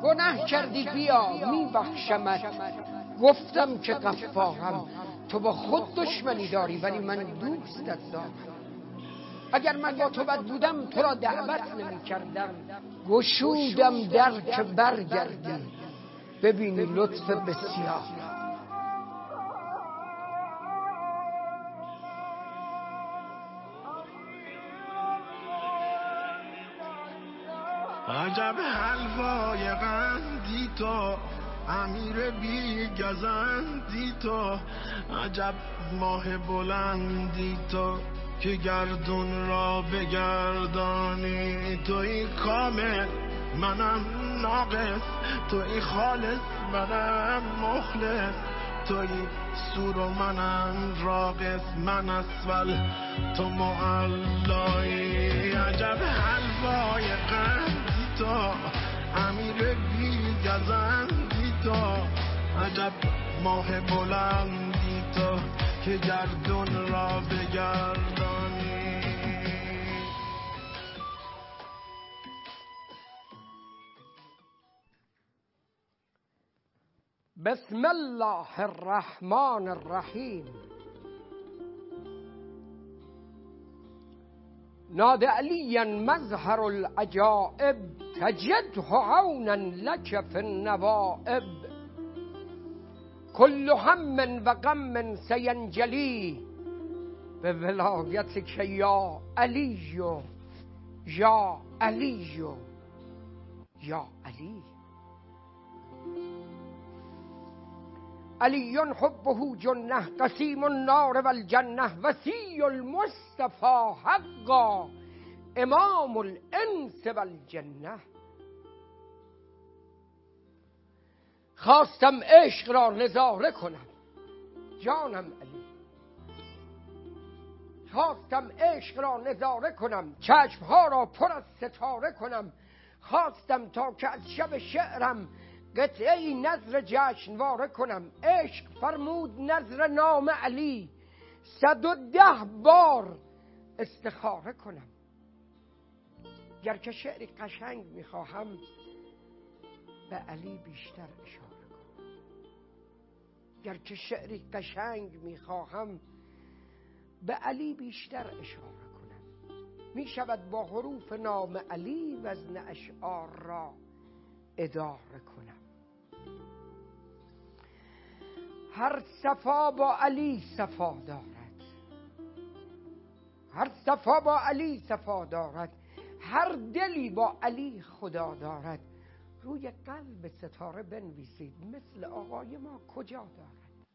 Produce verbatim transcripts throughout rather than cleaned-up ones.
گناه کردی بیا میبخشمت. گفتم که غفارم، تو با خود دشمنی داری ولی من دوستت دارم. اگر من با تو بد بودم تو را دعوت نمی کردم. گشودم در که برگردی ببینی لطف بسیار. عجب حلوای قندی تو، امیر بی گزندی تو، عجب ماه بلندی تو که گردون را بگردانی. توی کامل منم ناقص، توی خالص منم مخلص، توی سور و منم راقص، من اسفل تو معلایی. عجب حلوای قندی تو، امیر بی گزندی تو، عجب ماه بلندی تو که گردون را بگردانی. بسم الله الرحمن الرحیم. نادى عليا مظهر العجائب، تجده عونا لك في النوائب. كل هم وغم سينجلي بولايتك يا علي يا علي يا علي. علي حبه جنة قسيم النار والجنة، وسي المصطفى حقا امام الانس والجنة. خواستم عشق را نظاره کنم جانم علی، خواستم عشق را نظاره کنم، چشمها را پر از ستاره کنم. خواستم تا که از شب شعرم قطعه نظر جشنواره کنم. عشق فرمود نظر نام علی، صد و ده بار استخاره کنم. گر که شعری قشنگ میخواهم به علی بیشتر اشاره کنم. گر که شعری قشنگ میخواهم به علی بیشتر اشاره کنم. میشود با حروف نام علی وزن اشعار را اداره کنم. هر صفا با علی صفا دارد، هر صفا با علی صفا دارد، هر دلی با علی خدا دارد. روی قلب ستاره بنویسید مثل آقای ما کجا دارد.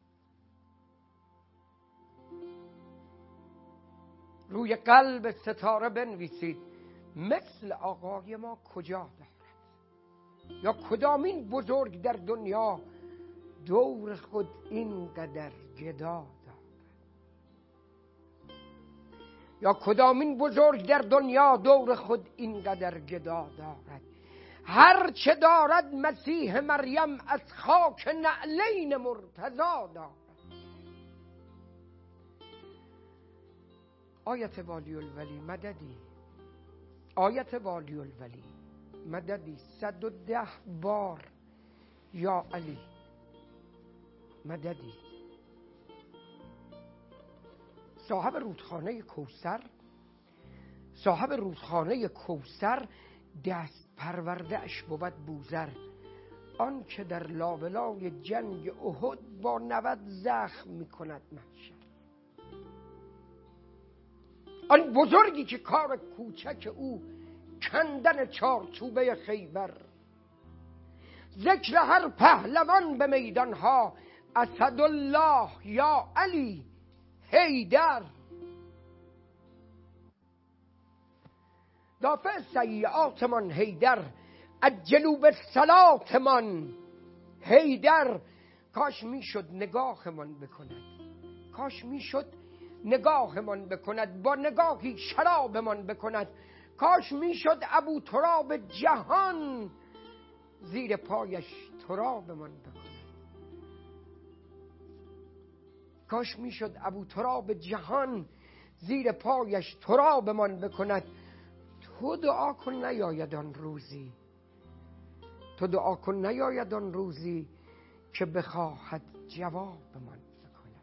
روی قلب ستاره بنویسید مثل آقای ما کجا دارد. یا کدامین بزرگ در دنیا دور خود اینقدر گدا دارد. یا کدامین بزرگ در دنیا دور خود اینقدر گدا دارد. هر چه دارد مسیح مریم از خاک نعلین مرتضا دارد. آیت والی الولی مددی، آیت والی الولی مددی. صد و ده بار یا علی مددی. صاحب رودخانه کوثر، صاحب رودخانه کوثر دست پرورده اش بود بوذر. آن که در لابلای جنگ احد با نود زخم می کند محشر. آن بزرگی که کار کوچک او کندن چارچوبه خیبر. ذکر هر پهلوان به میدانها اسدالله یا علی حیدر. دافع سیئاتمان حیدر، عجلوا بالصلاتمان حیدر. کاش میشد نگاهمان بکند، کاش میشد نگاهمان بکند، با نگاهی شرابمان بکند. کاش میشد ابو تراب جهان زیر پایش ترابمان بکند. کاش میشد ابو تراب جهان زیر پایش ترابمان بکند. تو دعا کن نیاید آن روزی، تو دعا کن نیاید آن روزی که بخواهد جواب من بکند.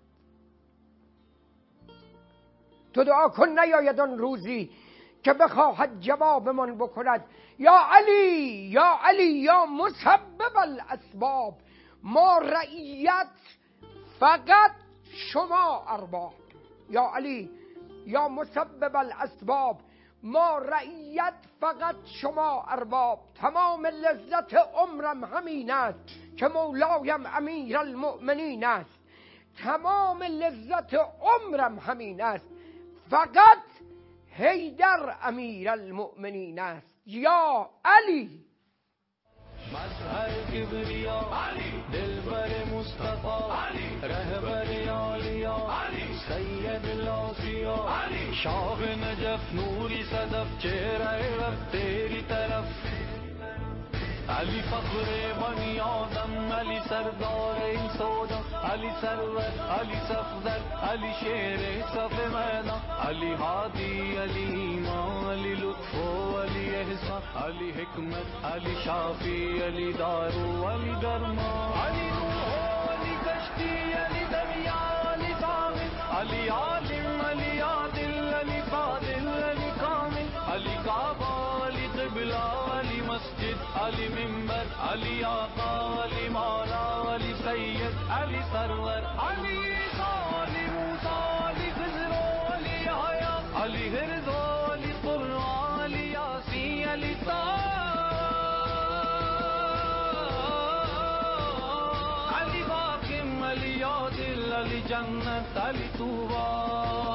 تو دعا کن نیاید آن روزی که بخواهد جواب من بکند. یا علی یا علی یا مسبب الاسباب، ما رعیت فقط شما ارباب. یا علی یا مسبب الاسباب، ما رعیت فقط شما ارباب. تمام لذت عمرم همین است که مولایم امیر المؤمنین است. تمام لذت عمرم همین است فقط حیدر امیر المؤمنین است. یا علی مظهر کبریا دلبر مصطفی رهبر عالیا سید لاسیا شاه نجف نوری صدف چهره رفت تیری طرف علی فخر بنی آدم علی سردار این سودا علی سرور علی صفدر علی شیر صف میدان علی هادی علی ایمان علی لطف و علی احسان علی حکمت علی شافی علی دارو علی درمان علی روح علی کشتی علی دریا علی سامی علی عالم علی عادل علی فاضل علی کامل علی کعبه علی قبله علی مسجد علی منبر علی آقا علی مولا علی سید علی سرور علی عیسی علی موسی علی خضر علی یحیی علی هرز علی قرآن علی یاسین علی طه علی حاکم علی عادل علی جنت علی طوبی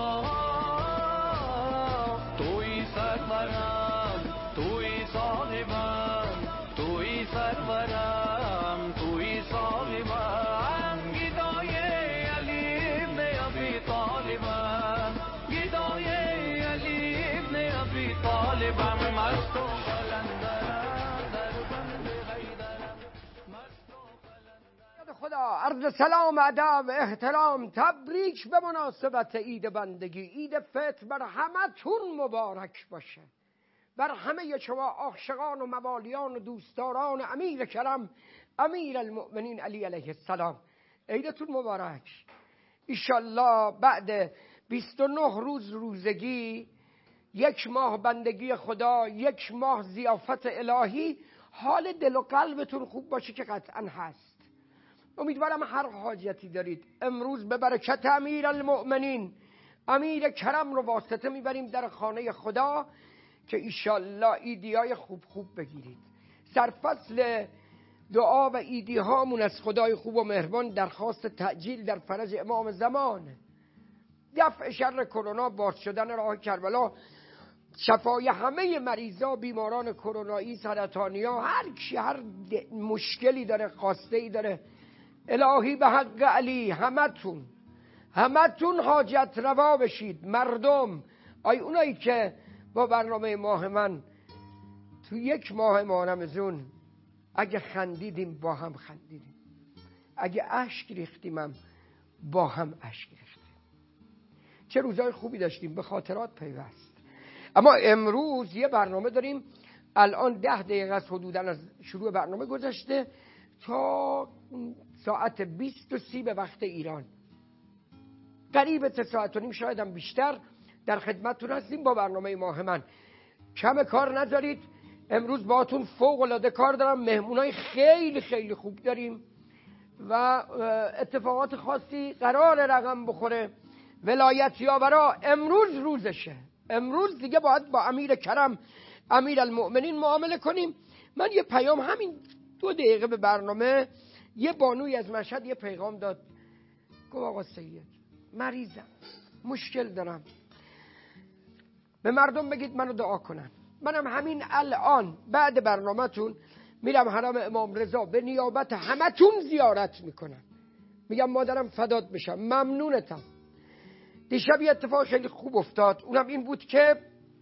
توی سرورم توی صاحبم توی سرورم توی صاحبم گدای علی ابن ابی طالبم گدای علی ابن ابی طالبم مست و قلندرم در بند حیدرم مست و قلندرم. خدا عرض سلام ادب احترام تبریک به مناسبت عید بندگی. عید فطر بر همتون مبارک باشه، بر همه شما عاشقان و موالیان و دوستداران امیر کرم امیر المؤمنین علی علیه السلام. عیدتون مبارک. ایشالله بعد بیست و نه روز روزگی، یک ماه بندگی خدا، یک ماه ضیافت الهی، حال دل و قلبتون خوب باشه که قطعا هست. امیدوارم هر حاجتی دارید امروز به برکت امیر المؤمنین امیر کرم رو واسطه میبریم در خانه خدا که ایشالله ایدی های خوب خوب بگیرید. سرفصل دعا و ایدی هامون از خدای خوب و مهربان درخواست تعجیل در فرج امام زمان، دفع شر کرونا، باز شدن راه کربلا، شفای همه مریضا، بیماران کرونایی، سرطانیا، هر کی هر مشکلی داره، خواسته ای داره، الهی به حق علی همتون همتون حاجت روا بشید. مردم آی اونایی که با برنامه ماه من تو یک ماه ماه رمضان اگه خندیدیم با هم خندیدیم، اگه اشک ریختیم هم با هم اشک ریختیم. چه روزای خوبی داشتیم، به خاطرات پیوست. اما امروز یه برنامه داریم، الان ده دقیقه از حدوداً از شروع برنامه گذشته تا ساعت بیست و سی به وقت ایران، قریب تا ساعت و نیم شاید هم بیشتر در خدمتتون هستیم با برنامه ماه من. کم کار نذارید، امروز باهاتون فوق العاده کار دارم. مهمونای خیلی خیلی خوب داریم و اتفاقات خاصی قرار رقم بخوره. ولایت یاورا امروز روزشه، امروز دیگه باید با امیر کرم امیر المؤمنین معامله کنیم. من یه پیام همین دو دقیقه به برنامه، یه بانوی از مشهد یه پیغام داد، گفت آقا سید مریضم، مشکل دارم، به مردم بگید منو دعا کنن. منم همین الان بعد برنامه‌تون میرم حرم امام رضا به نیابت همتون زیارت میکنم، میگم مادرم فدات بشم، ممنونتم. دیشب یه اتفاق خیلی خوب افتاد، اونم این بود که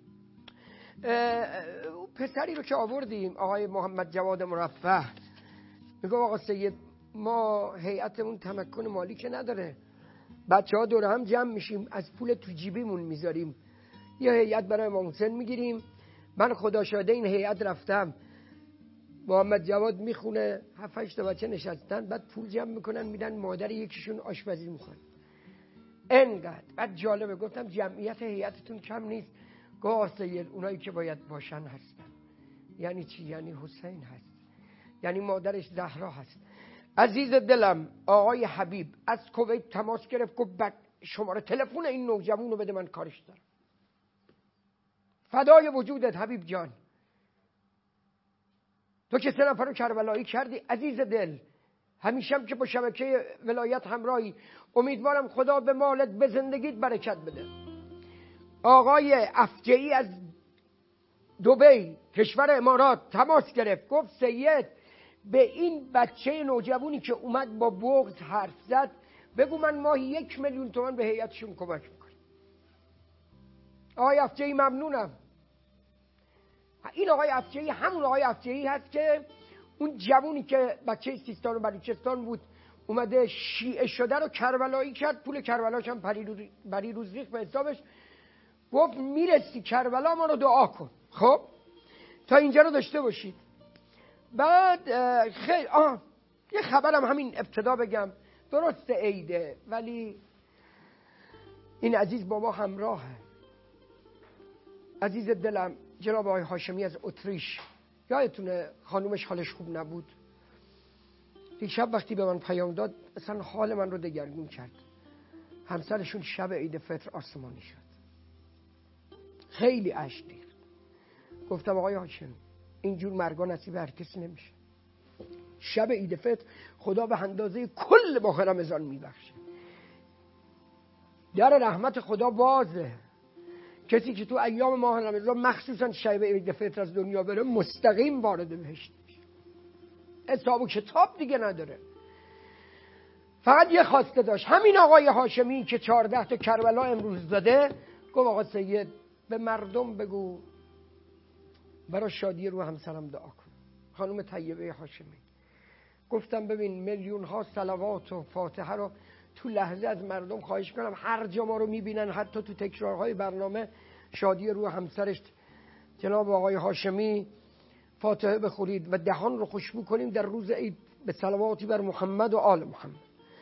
پسری رو که آوردیم آقای محمد جواد مرفه، میگم آقا سید ما هیئتمون تمکن مالی که نداره، بچه ها دور هم جمع میشیم از پول تو جیبیمون میذاریم یه هیئت برای امام حسین میگیریم. من خدا شاهده این هیئت رفتم محمد جواد میخونه، هفت هشت تا بچه نشستن، بعد پول جمع میکنن میدن مادر یکیشون آشپزی میخوره. انقدر بعد جالبه. گفتم جمعیت هیئتتون کم نیست؟ گفت سید اونایی که باید باشن هستن. یعنی چی؟ یعنی حسین هست، یعنی مادرش زهرا هست. عزیز دلم آقای حبیب از کویت تماس گرفت، گفت شماره تلفن این نوجوان رو بده من کارش دارم. فدای وجودت حبیب جان، تو که سه نفر رو کربلایی کردی. عزیز دل همیشه هم که با شبکه ولایت همراهی، امیدوارم خدا به مالت به زندگیت برکت بده. آقای افجعی از دبی کشور امارات تماس گرفت، گفت سید به این بچه نوجوانی که اومد با بغض حرف زد بگو من ماهی یک میلیون تومان به هیئتشون کمک میکنم. آقای افجعی ممنونم. این آقای افجعی همون آقای افجعی هست که اون جوونی که بچه سیستان و بلوچستان بود اومده شیعه شده رو کربلایی کرد، پول کربلاش هم بری روز ریخت به حسابش، گفت میرسی کربلا ما رو دعا کن. خب تا اینجا رو داشته باشید. بعد خیلی آه یه خبرم همین ابتدا بگم، درست عیده ولی این عزیز با ما همراهه. عزیز دلم جناب آقای هاشمی از اتریش، یادتونه خانومش حالش خوب نبود، دیشب وقتی به من پیام داد اصلا حال من رو دگرگون کرد. همسرشون شب عید فطر آسمانی شد، خیلی اشک ریخت. گفتم آقای هاشمی اینجور مرگا نصیب هر کسی نمیشه. شب عید فطر خدا به اندازه کل ماه رمضان میبخشه، در رحمت خدا بازه. کسی که تو ایام ماه رمضان مخصوصا شب عید فطر از دنیا بره مستقیم وارد بهشت میشه، حساب و کتاب دیگه نداره. فقط یه خواسته داشت، همین آقای هاشمی که چهارده تا کربلا امروز داده، گفت آقا سید به مردم بگو برای شادی رو همسرم دعا کن. خانم طیبه هاشمی گفتم ببین میلیون ها صلوات و فاتحه رو تو لحظه از مردم خواهش کنم، هر جا ما رو میبینن حتی تو تکرارهای برنامه شادی رو همسرش جناب آقای هاشمی فاتحه بخورید و دهان رو خوشبو کنیم در روز عید به صلواتی بر محمد و آل محمد.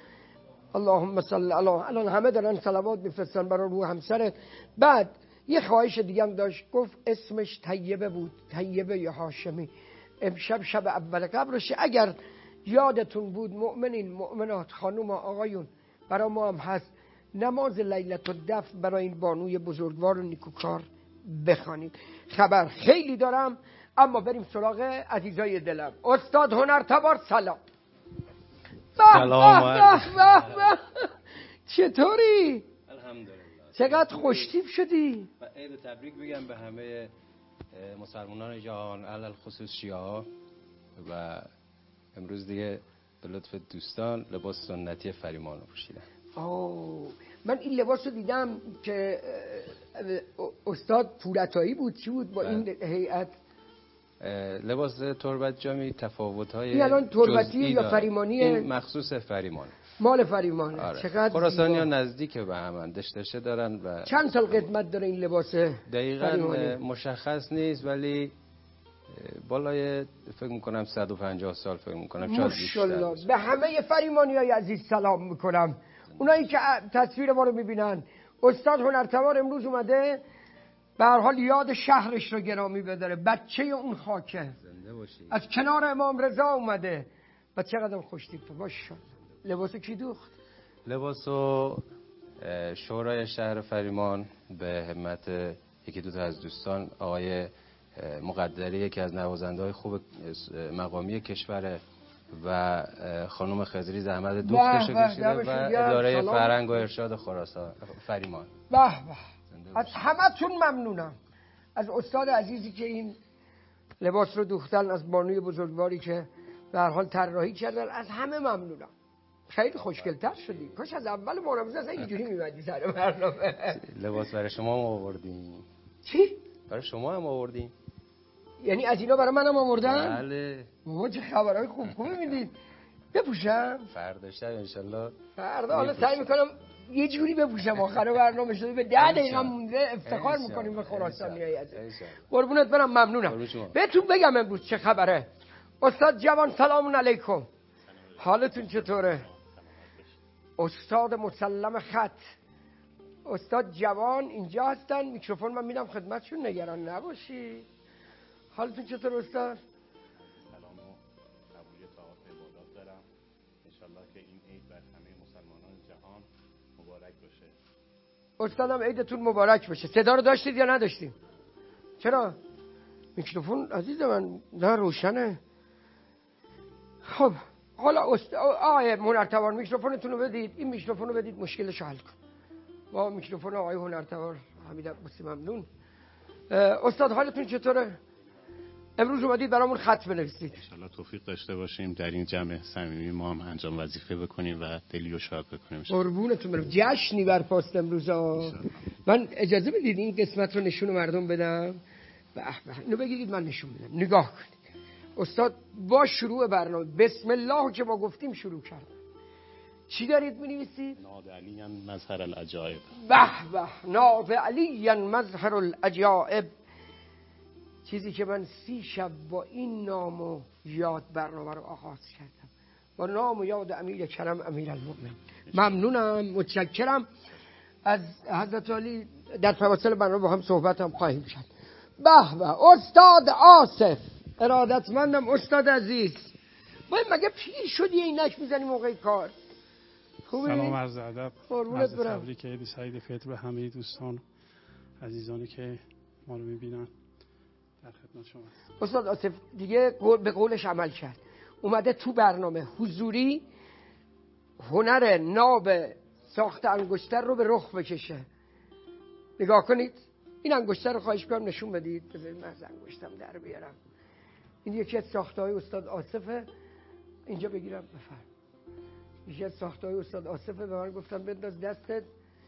اللهم صل علی. الان همه دارن صلوات میفرستن برای روح همسرت. بعد یه خواهش دیگه هم داشت، گفت اسمش طیبه بود، طیبه یا هاشمی. امشب شب اول قبرشه، اگر یادتون بود مؤمنین مؤمنات خانوم آقایون برای ما هم هست نماز لیلت الدفن برای این بانوی بزرگوار و نیکوکار بخوانید. خبر خیلی دارم اما بریم سراغ عزیزای دلم. استاد هنرتبار سلام. سلام علیکم. چطوری؟ الحمدلله. چقدر خوشتیپ شدی؟ و عید تبریک بگم به همه مسلمانان جهان، علل خصوص شیعه. و امروز دیگه به لطف دوستان لباس سنتی فریمان رو پوشیدم. اوه من این لباس رو دیدم که استاد پورعطایی بود، چی بود با این هیئت؟ لباس تربت جامی تفاوت‌های این الان تربتیه یا فریمانیه؟ این مخصوص فریمان، مال فریمانه. آره. چقدر خراسانی ها نزدیک به هم دشتشه دارن. و چند سال قدمت داره این لباس دقیقاً مشخص نیست ولی بالای فکر میکنم صد و پنجاه سال فکر میکنم، شاید بیشتر. به همه فریمانیای عزیز سلام میکنم، اونایی که تصویر ما رو میبینن. استاد هنرتبار امروز اومده به هر حال یاد شهرش رو گرامی بداره، بچه اون خاکه، از کنار امام رضا اومده و چقدر خوشتیپه. ماشاءالله. لباسو کی دوخت؟ لباسو شورای شهر فریمان به همت یکی دو تا از دوستان، آقای مقدری یکی از نوازنده‌های خوب مقامی کشور و خانم خضری زحمت دوختش کشیده و اداره فرهنگ و ارشاد خراسان فریمان. به به. از همتون ممنونم، از استاد عزیزی که این لباس رو دوختن، از بانوی بزرگواری که به هر حال طراحی کردن، از همه ممنونم. خیلی خوشگل‌تر شدی، کاش از اول مورد اصلا اینجوری می‌اومدی سر برنامه. لباس برای شما هم آوردیم. چی؟ برای شما هم آوردیم. یعنی از اینا برای منم آوردن؟ بله. بابا چه خبرهای خوب خوبی میدید. بپوشم؟ فردا شب انشالله. فردا حالا سعی میکنم یه جوری بپوشم آخر برنامه شده به ده دقیقه مونده افتخار میکنیم به خراسانیای عزیز. قربونت برم، ممنونم. بهتون بگم امروز چه خبره. استاد جوان سلام علیکم. حالتون چطوره؟ استاد مسلم خط استاد جوان اینجا هستن. میکروفون من میدم خدمتشون، نگران نباشید. حالتون چطور استاد؟ سلام و قبولی طاعات عبادات دارم. انشالله که این عید بر همه مسلمانان جهان مبارک باشه. استادم عیدتون مبارک باشه. صدا رو داشتید یا نداشتید؟ چرا؟ میکروفون عزیز من نه روشنه. خب حالا است... آقای هنرتوار میکروفونتون رو بدید. این میکروفون رو بدید مشکلش حل کن. با میکروفون آقای هنرتوار حمید عباسی ممنون. استاد حالتون چطوره؟ امروز اومدید برامون خط بنویسید. انشالله توفیق داشته باشیم در این جمع صمیمی ما هم انجام وظیفه بکنیم و دلی رو شاد بکنیم. قربونتون برم. جشنی برپاست امروز. من اجازه بدید این قسمت رو نشون مردم بدم. به به اینو بگیرید من نشون بدم. نگاه کنید. استاد با شروع برنامه بسم الله که ما گفتیم شروع کرد. چی دارید می‌نویسید؟ ناد علی مظهر العجائب. به به ناد علی مظهر العجائب. چیزی که من سی شب با این نام و یاد برنامه رو آغاز کردم، با نام و یاد امیر کرم امیرالمومنین. ممنونم، متشکرم از حضرت علی. در فواصل برنامه با هم صحبت هم خواهیم کرد. به به استاد آصف ارادتمندم. استاد عزیز باید مگه پیر شدی اینک میزنی موقع کار؟ خوبه؟ سلام عرض ادب. قربونت برم. تبریک عید سعید فطر به همه دوستان عزیزانی که ما رو میبینن. در خدمت شما. استاد آصف دیگه به قولش عمل کرد. اومده تو برنامه حضوری هنر ناب ساخت انگشتر رو به رخ بکشه. نگاه کنید. این انگشتر رو خواهش می‌کنم نشون بدید. بذارید من از انگشتم در بیارم. این یکی از ساخته‌های استاد آصفه. اینجا بگیرم بفرم. یکی از ساخته‌های استاد آصفه. به من گفتم بنداز دستت.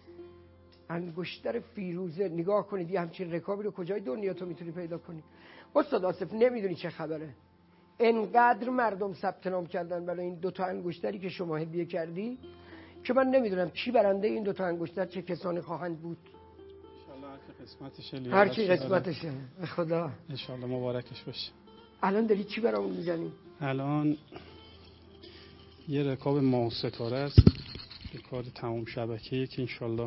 انگشتر فیروزه. نگاه کنید یه همچین رکابی رو کجای دنیا تو میتونی پیدا کنی؟ استاد آصف نمیدونی چه خبره. انقدر مردم ثبت نام کردن برای این دوتا انگشتری که شما هدیه کردی که من نمیدونم کی برنده این دوتا انگشتر چه کسانی خواهند بود. انشالله هر کی قسمتشه. هر کی قسمتشه. به خدا. انشالله مبارکش باشه. الان داری چی برامون میزنی؟ الان یه رکاب ماه و ستاره است. یه کار تمام شبکه‌ای که انشالله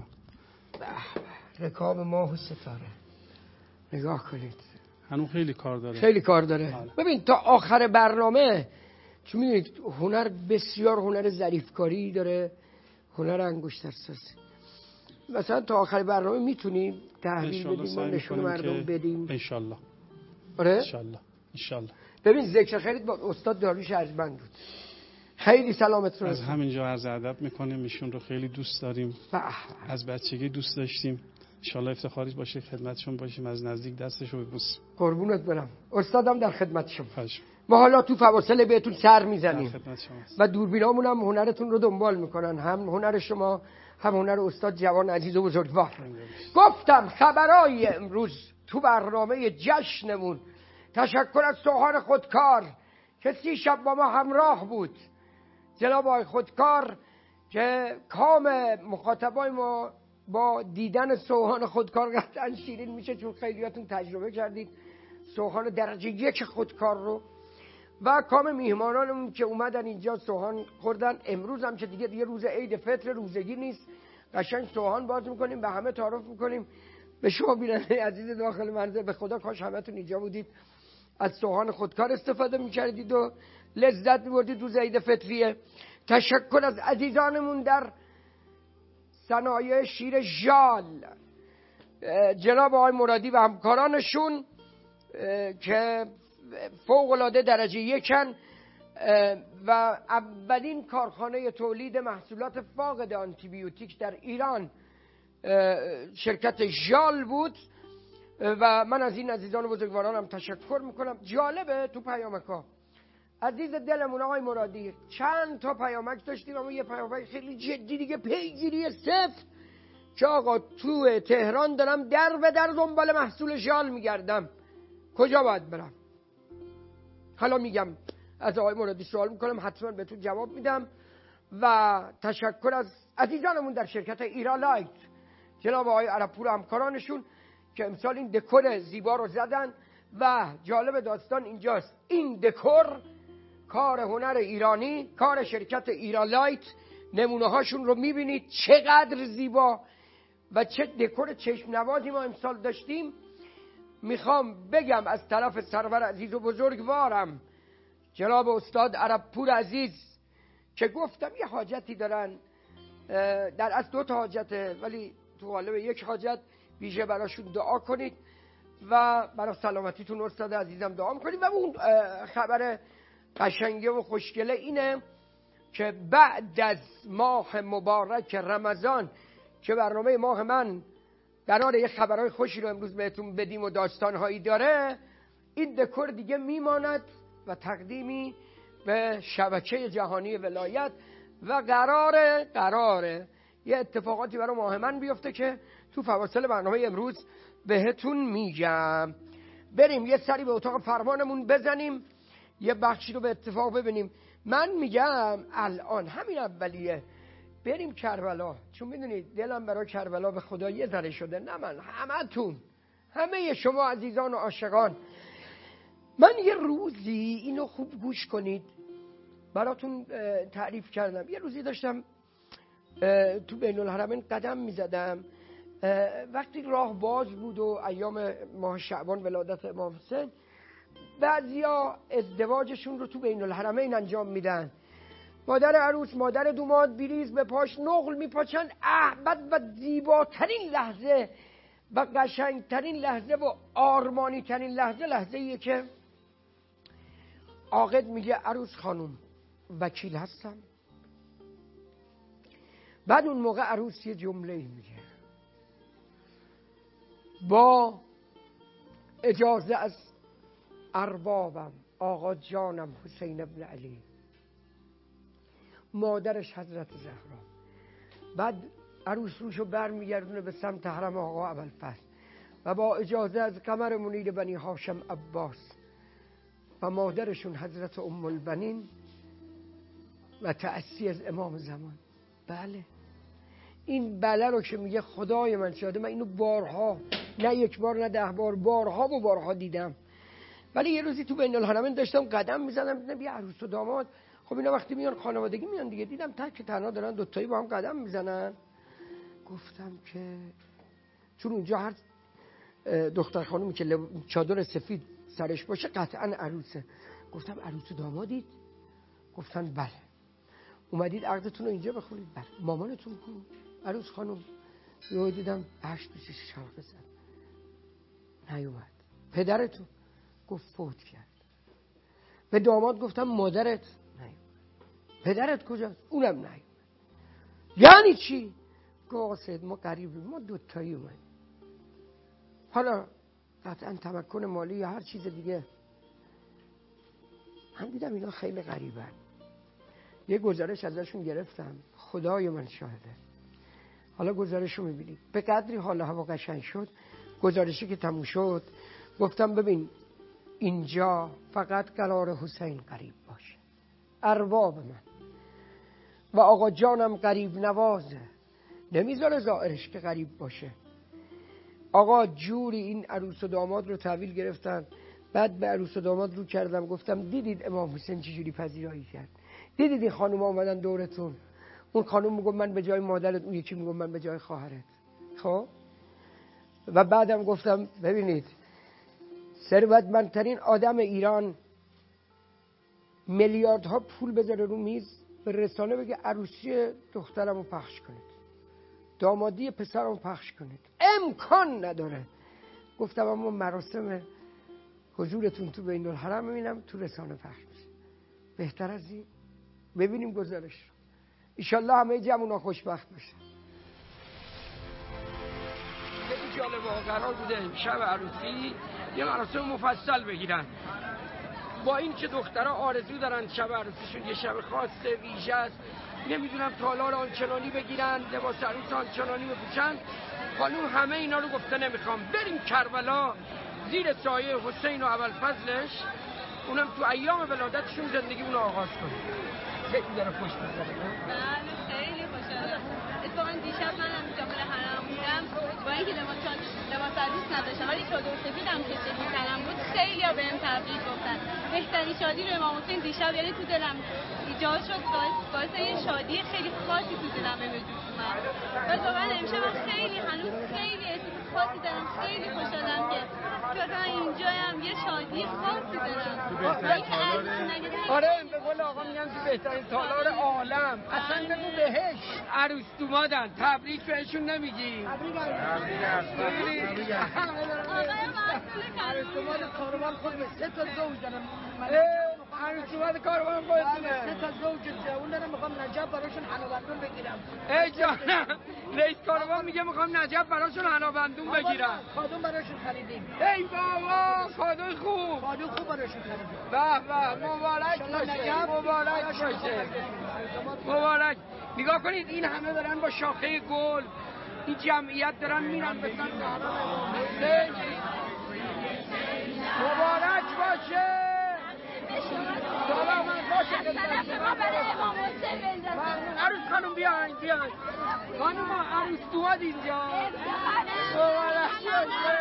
رکاب ماه و ستاره. نگاه کنید. هنوز خیلی کار داره. خیلی کار داره. حالا. ببین تا آخر برنامه چون میدونید هنر بسیار هنر ظریفکاری داره، هنر انگشتر سازی. مثلا تا آخر برنامه میتونیم تحویل بدیم و نشون مردم بدیم. انشالله. آره؟ انشالله. انشالله. ببین ذکر خیرت با استاد داریوش ارجمند بود. خیلی سلامتون. از همینجا عرض ادب میکنیم. ایشون رو خیلی دوست داریم. بح. از بچگی دوست داشتیم. انشالله افتخاری باشه خدمتشون باشیم، از نزدیک دستشو ببوسیم. قربونت برم. استادم در خدمت شما. خوش. ما حالا تو فواصل بهتون سر میزنیم در خدمت شماست. و دوربینامون هم هنرتون رو دنبال میکنن، هم هنر شما هم هنر استاد جوان عزیز و بزرگوار. گفتم خبرای امروز تو برنامه جشنمون. تشکر از سوهان خودکار که سی شب با ما همراه بود. جناب آقای خودکار که کام مخاطبای ما با دیدن سوهان خودکار قطعا شیرین میشه، چون خیلیاتون تجربه کردید سوهان درجه یک خودکار رو. و کام میهمانانمون که اومدن اینجا سوهان خوردن. امروز هم که دیگه دیگه روز عید فطر روزگی نیست، قشنگ سوهان باز میکنیم، به همه تعارف میکنیم. به شما بیننده عزیز داخل منزل، به خدا کاش همتون اینجا بودید، از سوهان خودکار استفاده میکردید و لذت میبردید روز عید فطریه. تشکر از عزیزانمون در صنایع شیر ژال، جناب آقای مرادی و همکارانشون که فوق العاده درجه یکن و اولین کارخانه تولید محصولات فاقد آنتی بیوتیک در ایران شرکت ژال بود. و من از این عزیزان بزرگوارانم تشکر میکنم. جالبه تو پیامک‌ها عزیز دلمون آقای مرادی چند تا پیامک داشتیم، اما یه پیامک خیلی جدی دیگه، پیگیری سفت که آقا تو تهران دارم در به در دنبال محصول ژال میگردم، کجا باید برم؟ حالا میگم از آقای مرادی سوال میکنم، حتما بهتون جواب میدم. و تشکر از عزیزانمون در شرکت ایرالایت، جناب آقای عربپور و همکارانشون که امسال این دکور زیبا رو زدن. و جالب داستان اینجاست، این دکور کار هنر ایرانی، کار شرکت ایران لایت، نمونه هاشون رو میبینید چقدر زیبا و چه دکور چشم نوازی ما امسال داشتیم. میخوام بگم از طرف سرور عزیز و بزرگوارم جناب استاد عربپور عزیز که گفتم یه حاجتی دارن، در از دو تا حاجته ولی تو قالب یک حاجت ویژه براشون دعا کنید و برای سلامتیتون استاد عزیزم دعا کنید. و اون خبر قشنگه و خوشگله اینه که بعد از ماه مبارک رمضان که برنامه ماه من قراره یه خبرهای خوشی رو امروز بهتون بدیم و داستانهایی داره، این دکور دیگه میماند و تقدیمی به شبکه جهانی ولایت و قراره قراره یه اتفاقاتی برای ماه من بیفته که تو فواصل برنامه امروز بهتون میگم. بریم یه سری به اتاق فرمانمون بزنیم، یه بخشی رو به اتفاق ببینیم. من میگم الان همین اولیه بریم کربلا، چون میدونید دلم برای کربلا به خدا یه ذره شده، نه من، همه تون، همه شما عزیزان و عاشقان. من یه روزی اینو خوب گوش کنید براتون تعریف کردم. یه روزی داشتم تو بین الحرمین قدم میزدم، وقتی راه باز بود و ایام ماه شعبان ولادت امام حسین، بعضیا ازدواجشون رو تو بین الحرمین انجام میدن. مادر عروس، مادر دوماد بیریز به پاش نقل میپاچن. احمد و زیباترین لحظه و قشنگترین لحظه و آرمانی ترین لحظه لحظه ایه که عاقد میگه عروس خانم وکیل هستم. بعد اون موقع عروس یه جمله میگه با اجازه از اربابم آقا جانم حسین ابن علی، مادرش حضرت زهرا. بعد عروس روشو بر میگردونه به سمت حرم آقا ابوالفضل و با اجازه از قمر منیر بنی هاشم عباس و مادرشون حضرت ام البنین و تأسی از امام زمان. بله این بله رو که میگه خدای من شاده، من اینو بارها، نه یک بار نه ده بار، بارها و بارها دیدم. ولی یه روزی تو بین الحرمین داشتم قدم میزدم، دیدم یه عروس و داماد، خب اینا وقتی میان خانوادگی میان دیگه، دیدم تک تنها دارن دوتایی با هم قدم میزنن. گفتم که چون اونجا هر دختر خانومی که چادر سفید سرش باشه قطعا عروسه. گفتم عروس و دامادید؟ گفتن بله. اومدید عقدتون رو اینجا بخونید؟ بله. مامانتون کو؟ عروس خانم. یهو دیدم هشت پیشش شلقه زد نیومد. پدرتون؟ گفت فوت کرد. به داماد گفتم مادرت؟ نیومد. پدرت کجاست؟ اونم نیومد. یعنی چی؟ گفت سید ما قریبیم، ما دوتایی اومدیم، حالا قطعا تمکن مالی یا هر چیز دیگه. من دیدم اینا خیلی غریبن. یه گزارش ازشون گرفتم، خدای من شاهده. حالا گزارش رو میبینید. به قدری حال هوا قشنگ شد، گزارشی که تموم شد گفتم ببین اینجا فقط قرار حسین قریب باشه، ارباب من و آقا جانم قریب نوازه، نمیذاره زائرش که قریب باشه. آقا جوری این عروس و داماد رو تحویل گرفتن. بعد به عروس و داماد رو کردم گفتم دیدید امام حسین چجوری پذیرایی کرد؟ دیدید این خانم اومدن دورتون؟ اون خانم میگم من به جای مادرت، اون یکی میگم من به جای خواهرت. خب و بعدم گفتم ببینید ثروتمندترین آدم ایران میلیاردها پول بذاره رو میز، به رسانه بگه عروسی دخترمو پخش کنید، دامادی پسرمو پخش کنید، امکان نداره. گفتم اما مراسم حضورتون تو بین الحرم میبینم تو رسانه پخش میشه. بهتر از این؟ ببینیم گزارش. ایشالله همه جمعونا خوشبخت بشه. خیلی جالبه، قرار بوده شب عروسی یه مراسم مفصل بگیرن، با این که دخترها آرزو دارن شب عروسیشون یه شب خاصه ویژه است، نمیدونم تالار آنچنانی بگیرن، لباس عروس آنچنانی بپوشن. خانوم همه اینا رو گفته نمیخوام، بریم کربلا زیر سایه حسین و ابوالفضلش، اونم تو ایام ولادتشون زندگی اون آغاز کنیم. خیلی داره خوش می‌گذره. بله خیلی خوشحالم. اتفاقا دیشب من هم داخل حرم بودم، با اینکه لباس لباس عروس نداشتم ولی چادر سفیدم که شکلی تنم بود خیلی ها بهم تبریک گفتن. بهترین شادی رو امام حسین دیشب یعنی تو دلم ایجاد شد، باعث یه شادی خیلی خاصی تو دلم به وجود اومد. و واقعا امشب خیلی هنوز خیلی احساس خاصی دارم، خیلی خوشحالم که واقعا اینجایم، یه شادی خاصی دارم. آره به قول آقا میگم تو بهترین تالار عالم، اصلا بگو بهش عروس دومادن، تبریک بهشون نمیگی؟ تبریک تبریک عروس دوماد کاروان خود به سه تا زوج دارم. عروس دوماد کاروان خود سه تا زوج جوون دارم، میخوام نجف براشون حلابندون بگیرم. ای جانم رئیس کاروان میگه میخوام نجف براشون حلابندون بگیرم. کادو براشون خریدیم. ای بابا کادوی خوب. کادو خوب براشون خریدیم. به به مبارک باشه، مبارک باشه، مبارک. نگاه کنید این همه دارن با شاخه گل، این جمعیت دارن میرن به سمت حرم حسین. مبارک باشه. سلامت باشه. عروس خانم بیاین بیاین. خانم عروس دواد اینجا. مبارک باشه.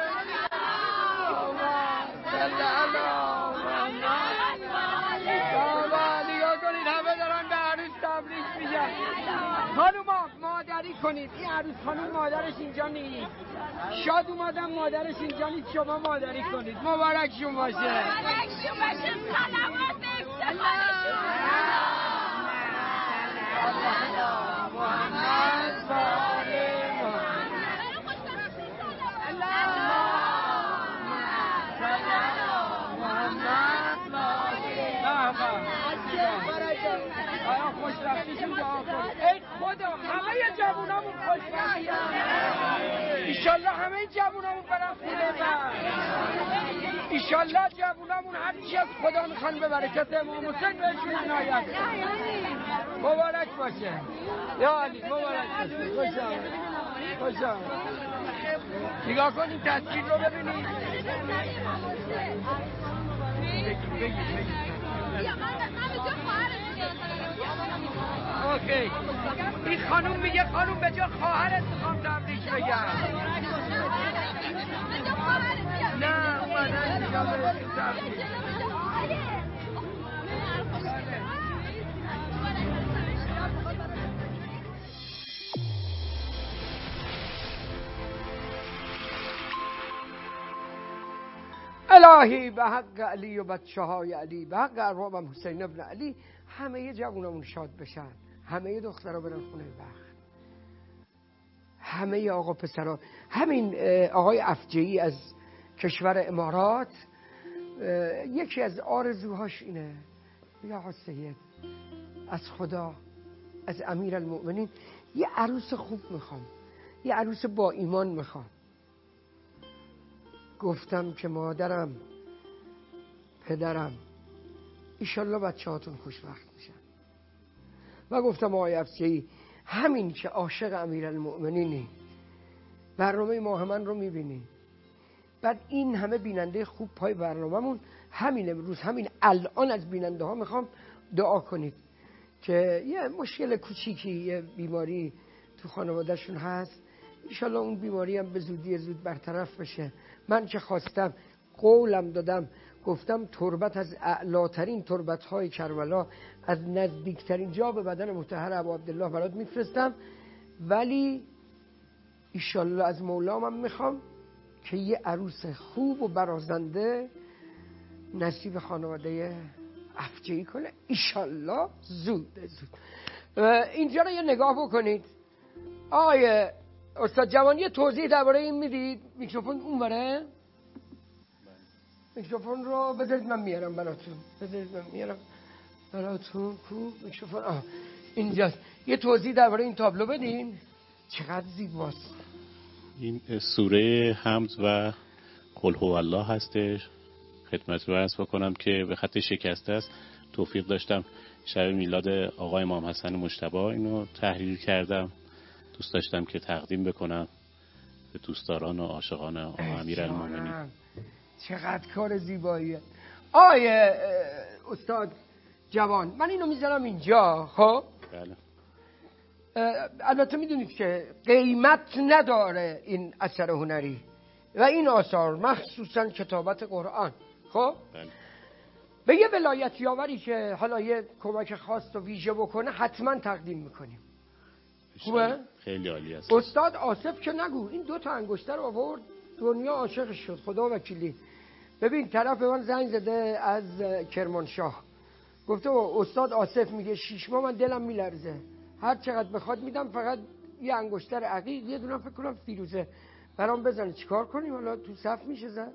نگاه کنید همه دارن به عروس تبریک میگن. خانوما مادری کنید، این عروس خانوم مادرش اینجا نیست، شاد اومدم مادرش اینجا نیست، شما مادری کنید. مبارکشون باشه. مبارکشون باشه. سلامات به افتخارشون. آیا خوش رفتیشون دعا کن. ای خدا همه جوونامون خوش رفتن. ایشالله همه جوونامون برن خونه بر. ایشالله جوونامون هر چی از خدا میخوان به برکت امام حسین بهشون عنایت. مبارک باشه. یا علی مبارک باشه. خوش آمد. خوش آمد. نگاه کن این تصویر رو ببینید. بگید بگید بگید. اوکی. این خانوم میگه خانوم به جا خواهرت میخوام تبریک بگم. نه اومدن اینجا به تبریک. الهی به حق علی و بچه های علی، به حق ارواح حسین ابن علی، همه جوانمون شاد بشن، همه دخترها برن خونه بخت، همه آقا پسرها. همین آقای افجعی از کشور امارات یکی از آرزوهاش اینه، یا آقا سید از خدا، از امیر المؤمنین یه عروس خوب میخوام، یه عروس با ایمان میخوام. گفتم که مادرم پدرم ایشالله بچه هاتون خوشبخت میشن. و گفتم آقای افجعی همین که عاشق امیرالمؤمنینی، برنامه ماه من رو میبینی، بعد این همه بیننده خوب پای برنامه‌مون، همین امروز همین الان از بیننده ها میخوام دعا کنید که یه مشکل کوچیکی، یه بیماری تو خانوادهشون هست، انشالله اون بیماری هم به زودی زود برطرف بشه. من که خواستم قولم دادم، گفتم تربت از اعلاترین تربت های کربلا، از نزدیکترین جا به بدن مطهر ابا عبدالله برات میفرستم، ولی ایشالله از مولام هم میخوام که یه عروس خوب و برازنده نصیب خانواده افجعی کنه ایشالله زود زود. اینجا رو یه نگاه بکنید. آقای استاد جوان یه توضیح درباره این میدید؟ میکروفون اون بره؟ میکروفون رو بذارید من میارم براتون، بذارید من میارم براتون. کو میکروفون؟ آه اینجاست. یه توضیح درباره این تابلو بدین. چقدر زیباست. این سوره حمد و قل هو الله هستش. خدمت رو عرض بکنم که به خط شکسته است. توفیق داشتم شب میلاد آقای امام حسن مجتبی اینو تحریر کردم، دوست داشتم که تقدیم بکنم به دوستداران و عاشقان امیرالمومنین. چقدر کار زیباییه. آیه استاد جوان من اینو میذارم اینجا. خب بله. البته میدونید که قیمت نداره این اثر هنری و این آثار، مخصوصا کتابت قرآن. خب به یه ولایت یاوری که حالا یه کمک خاص و ویژه بکنه حتما تقدیم میکنیم. خوبه؟ خیلی عالی است. استاد آصف که نگو، این دو تا انگشتر رو آورد دنیا عاشقش شد، خدا وکیلی. ببین طرف به من زنگ زده از کرمانشاه، گفته استاد آصف میگه شیش ماه من دلم میلرزه، هر چقدر بخواد میدم، فقط یه انگشتر عقیق یه دونه فکر کنم فیروزه برام بزنه. چیکار کنیم؟ حالا تو صف میشه زد؟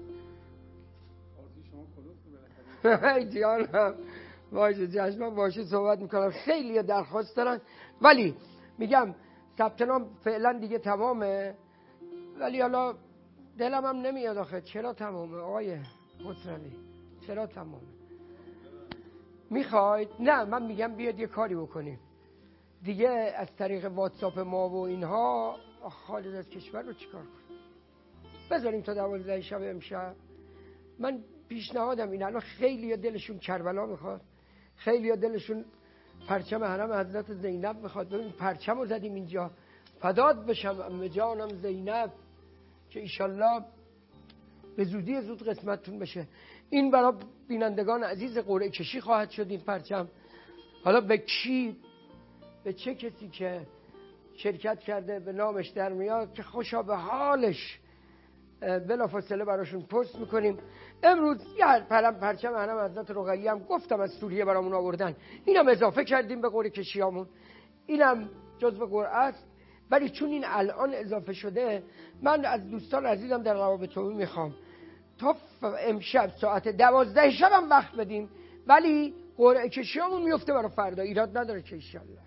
جانم باشه جشن باشه صحبت میکنم. خیلی درخواست دارن ولی میگم ثبت نام فعلا دیگه تمامه، ولی حالا دلم هم نمیاد آخه چرا تمامه آقای خسروی، چرا تمامه؟ میخواید؟ نه من میگم بیاد یه کاری بکنیم دیگه از طریق واتساپ ما و اینها خارج از کشور رو چیکار کنیم؟ بذاریم تا دوازده شب امشب. من پیشنهادم این، الان خیلی دلشون کربلا میخواد، خیلی دلشون پرچم حرم حضرت زینب میخواد. ببین پرچم رو زدیم اینجا، فداد بشم ام جانم زینب، که ایشالله به زودی زود قسمتتون بشه. این برای بینندگان عزیز قرعه کشی خواهد شد این پرچم. حالا به کی، به چه کسی که شرکت کرده به نامش در میاد که خوشا به حالش بلافاصله براشون پست میکنیم. امروز یه پرم پرچم حرم حضرت رقیه هم گفتم از سوریه برامون آوردن، اینم اضافه کردیم به قرعه کشیامون، اینم جزو قرعه است. ولی چون این الان اضافه شده، من از دوستان عزیزم در روابط عمومی میخوام تا امشب ساعت دوازده شب هم وقت بدیم، ولی قرعه کشیامون میفته برای فردا، ایراد نداره که ایشالله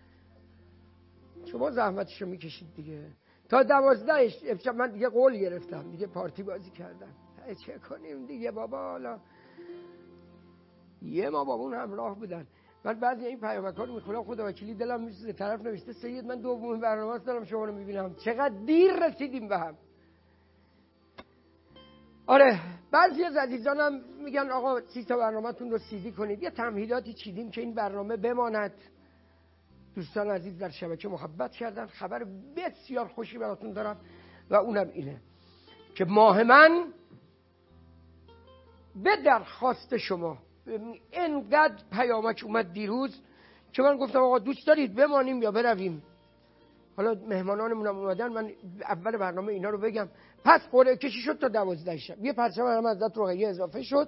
شما زحمتشو میکشید دیگه. تا دوازده امشب من دیگه قول گرفتم، دیگه پارتی بازی کردم، چه کنیم دیگه بابا. حالا یه ما با اون همراه بودن. من بعضی این پیامک‌ها رو میخونم خدا وکیلی دلم میسوزه. طرف نوشته سید من دومین برنامه است دارم شما رو میبینم، چقدر دیر رسیدیم به هم. آره بعضی از عزیزانم میگن آقا سی تا برنامه‌تون رو سیدی کنید. یه تمهیداتی چیدیم که این برنامه بماند. دوستان عزیز در شبکه محبت کردن. خبر بسیار خوشی براتون دارم و اونم اینه که ماه من به درخواست شما، اینقدر پیامک اومد دیروز که من گفتم آقا دوست دارید بمانیم یا برویم. حالا مهمانانمون هم اومدن، من اول برنامه اینا رو بگم. پس قرعه کشی شد تا دوازده شب، یه پرچم حرم حضرت رقیه اضافه شد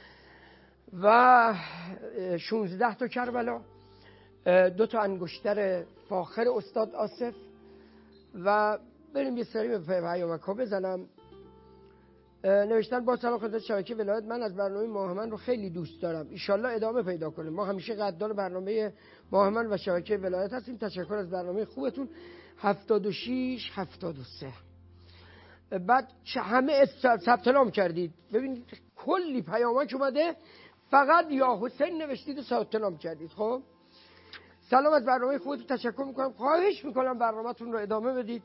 و شانزده تا کربلا، دو تا انگشتر فاخر استاد آصف. و بریم یه سری به پیامک ها بزنم. نوشتن با سلام خدمت شبکه ولایت، من از برنامه ماه من رو خیلی دوست دارم، ایشالله ادامه پیدا کنه. ما همیشه قدردان برنامه ماه من و شبکه ولایت هستیم. تشکر از برنامه خوبتون. هفتاد و شش هفتاد و سه بعد همه ثبت نام کردید. ببینید کلی پیامک اومده، فقط یا حسین نوشتید و ثبت نام کردید. خب سلام از برنامه خوبتون، تشکر میکنم، خواهش میکنم برنامه‌تون رو ادامه بدید.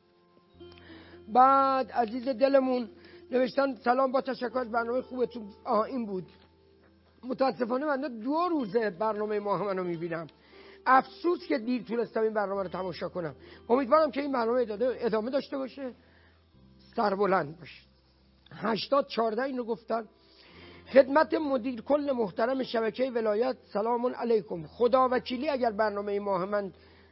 بعد عزیز دلمون نوشتن سلام با تشکر از برنامه خوبتون. آها این بود. متاسفانه من دو روزه برنامه ماه منو میبینم، افسوس که دیر تونستم این برنامه رو تماشا کنم. امیدوارم که این برنامه ادامه داشته باشه، سربلند باشه. هشتاد چهارده اینو گفتن. خدمت مدیر کل محترم شبکه ولایت سلام علیکم. خدا وکیلی اگر برنامه ماه من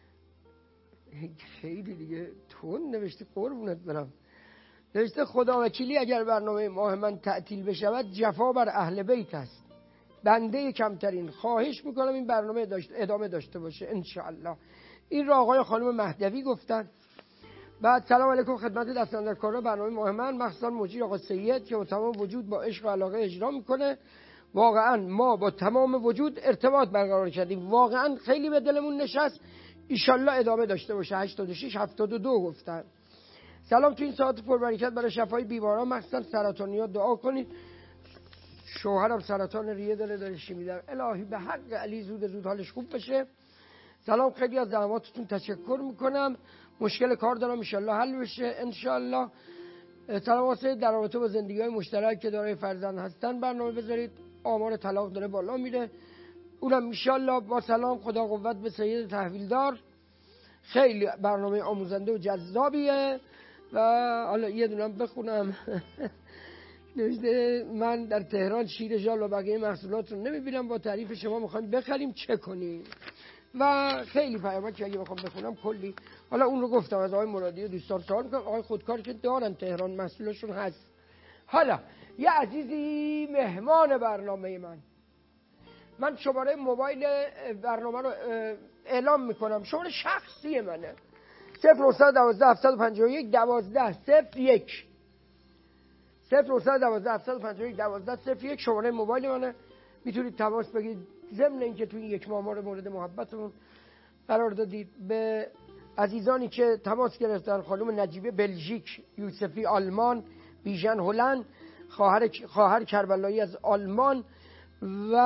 خیلی دیگه تون نوشته قربونت برم، نوشته خدا وکیلی اگر برنامه ماه من تعطیل بشود جفا بر اهل بیت است، بنده کمترین، خواهش میکنم این برنامه داشت ادامه داشته باشه انشاءالله. این را آقای خانم مهدوی گفتن. بعد سلام علیکم خدمت دستاندرکاران برنامه ماه من، مخصوصا مجیر آقا سید که با تمام وجود با عشق و علاقه اجرا میکنه. واقعا ما با تمام وجود ارتباط برقرار کردیم، واقعا خیلی به دلمون نشست. ایشالله ادامه داشته باشه. هشتاد و شش هفتاد و دو گفتن. سلام، تو این ساعت پربرکت برای شفای بیماران مخصوصا سرطانیا دعا کنید. شوهرم سرطان ریه داره داره شیمی در، الهی به حق علی زود زود حالش خوب بشه. سلام، خیلی از زحماتتون تشکر میکنم. مشکل کار دارم انشالله حل بشه انشالله. سلام واسه در رابطه با زندگی های مشترک که دارای فرزند هستن برنامه بذارید. آمار طلاق داره بالا میره، اونم انشالله. با سلام، خدا قوت به سید تحویلدار. خیلی برنامه آموزنده و جذابیه. و حالا یه دونم بخونم. نوشته من در تهران شیر ژال و بقیه محصولات رو نمیبینم، با تعریف شما میخوایم بخریم چه کنیم؟ و خیلی پیامک که اگه بخوام بخونم کلی. حالا اون رو گفتم از آقای مرادی و دوستان سوال میکنم. آقای خودکار که دارن تهران محصولشون هست. حالا یه عزیزی مهمان برنامه من، من شماره موبایل برنامه رو اعلام میکنم، شماره شخصی منه صفر نه یک دو هفت پنج یک دوازده صفر یک صفر نه یک دو هفت پنج یک دوازده صفر یک شماره موبایل منه. میتونید تماس بگیرید. ضمن اینکه توی یک ماه مورد محبتمون قرار دادید. به عزیزانی که تماس گرفتن، خانم نجیبه بلژیک، یوسفی آلمان، بیژن هلند، خواهر خواهر کربلایی از آلمان و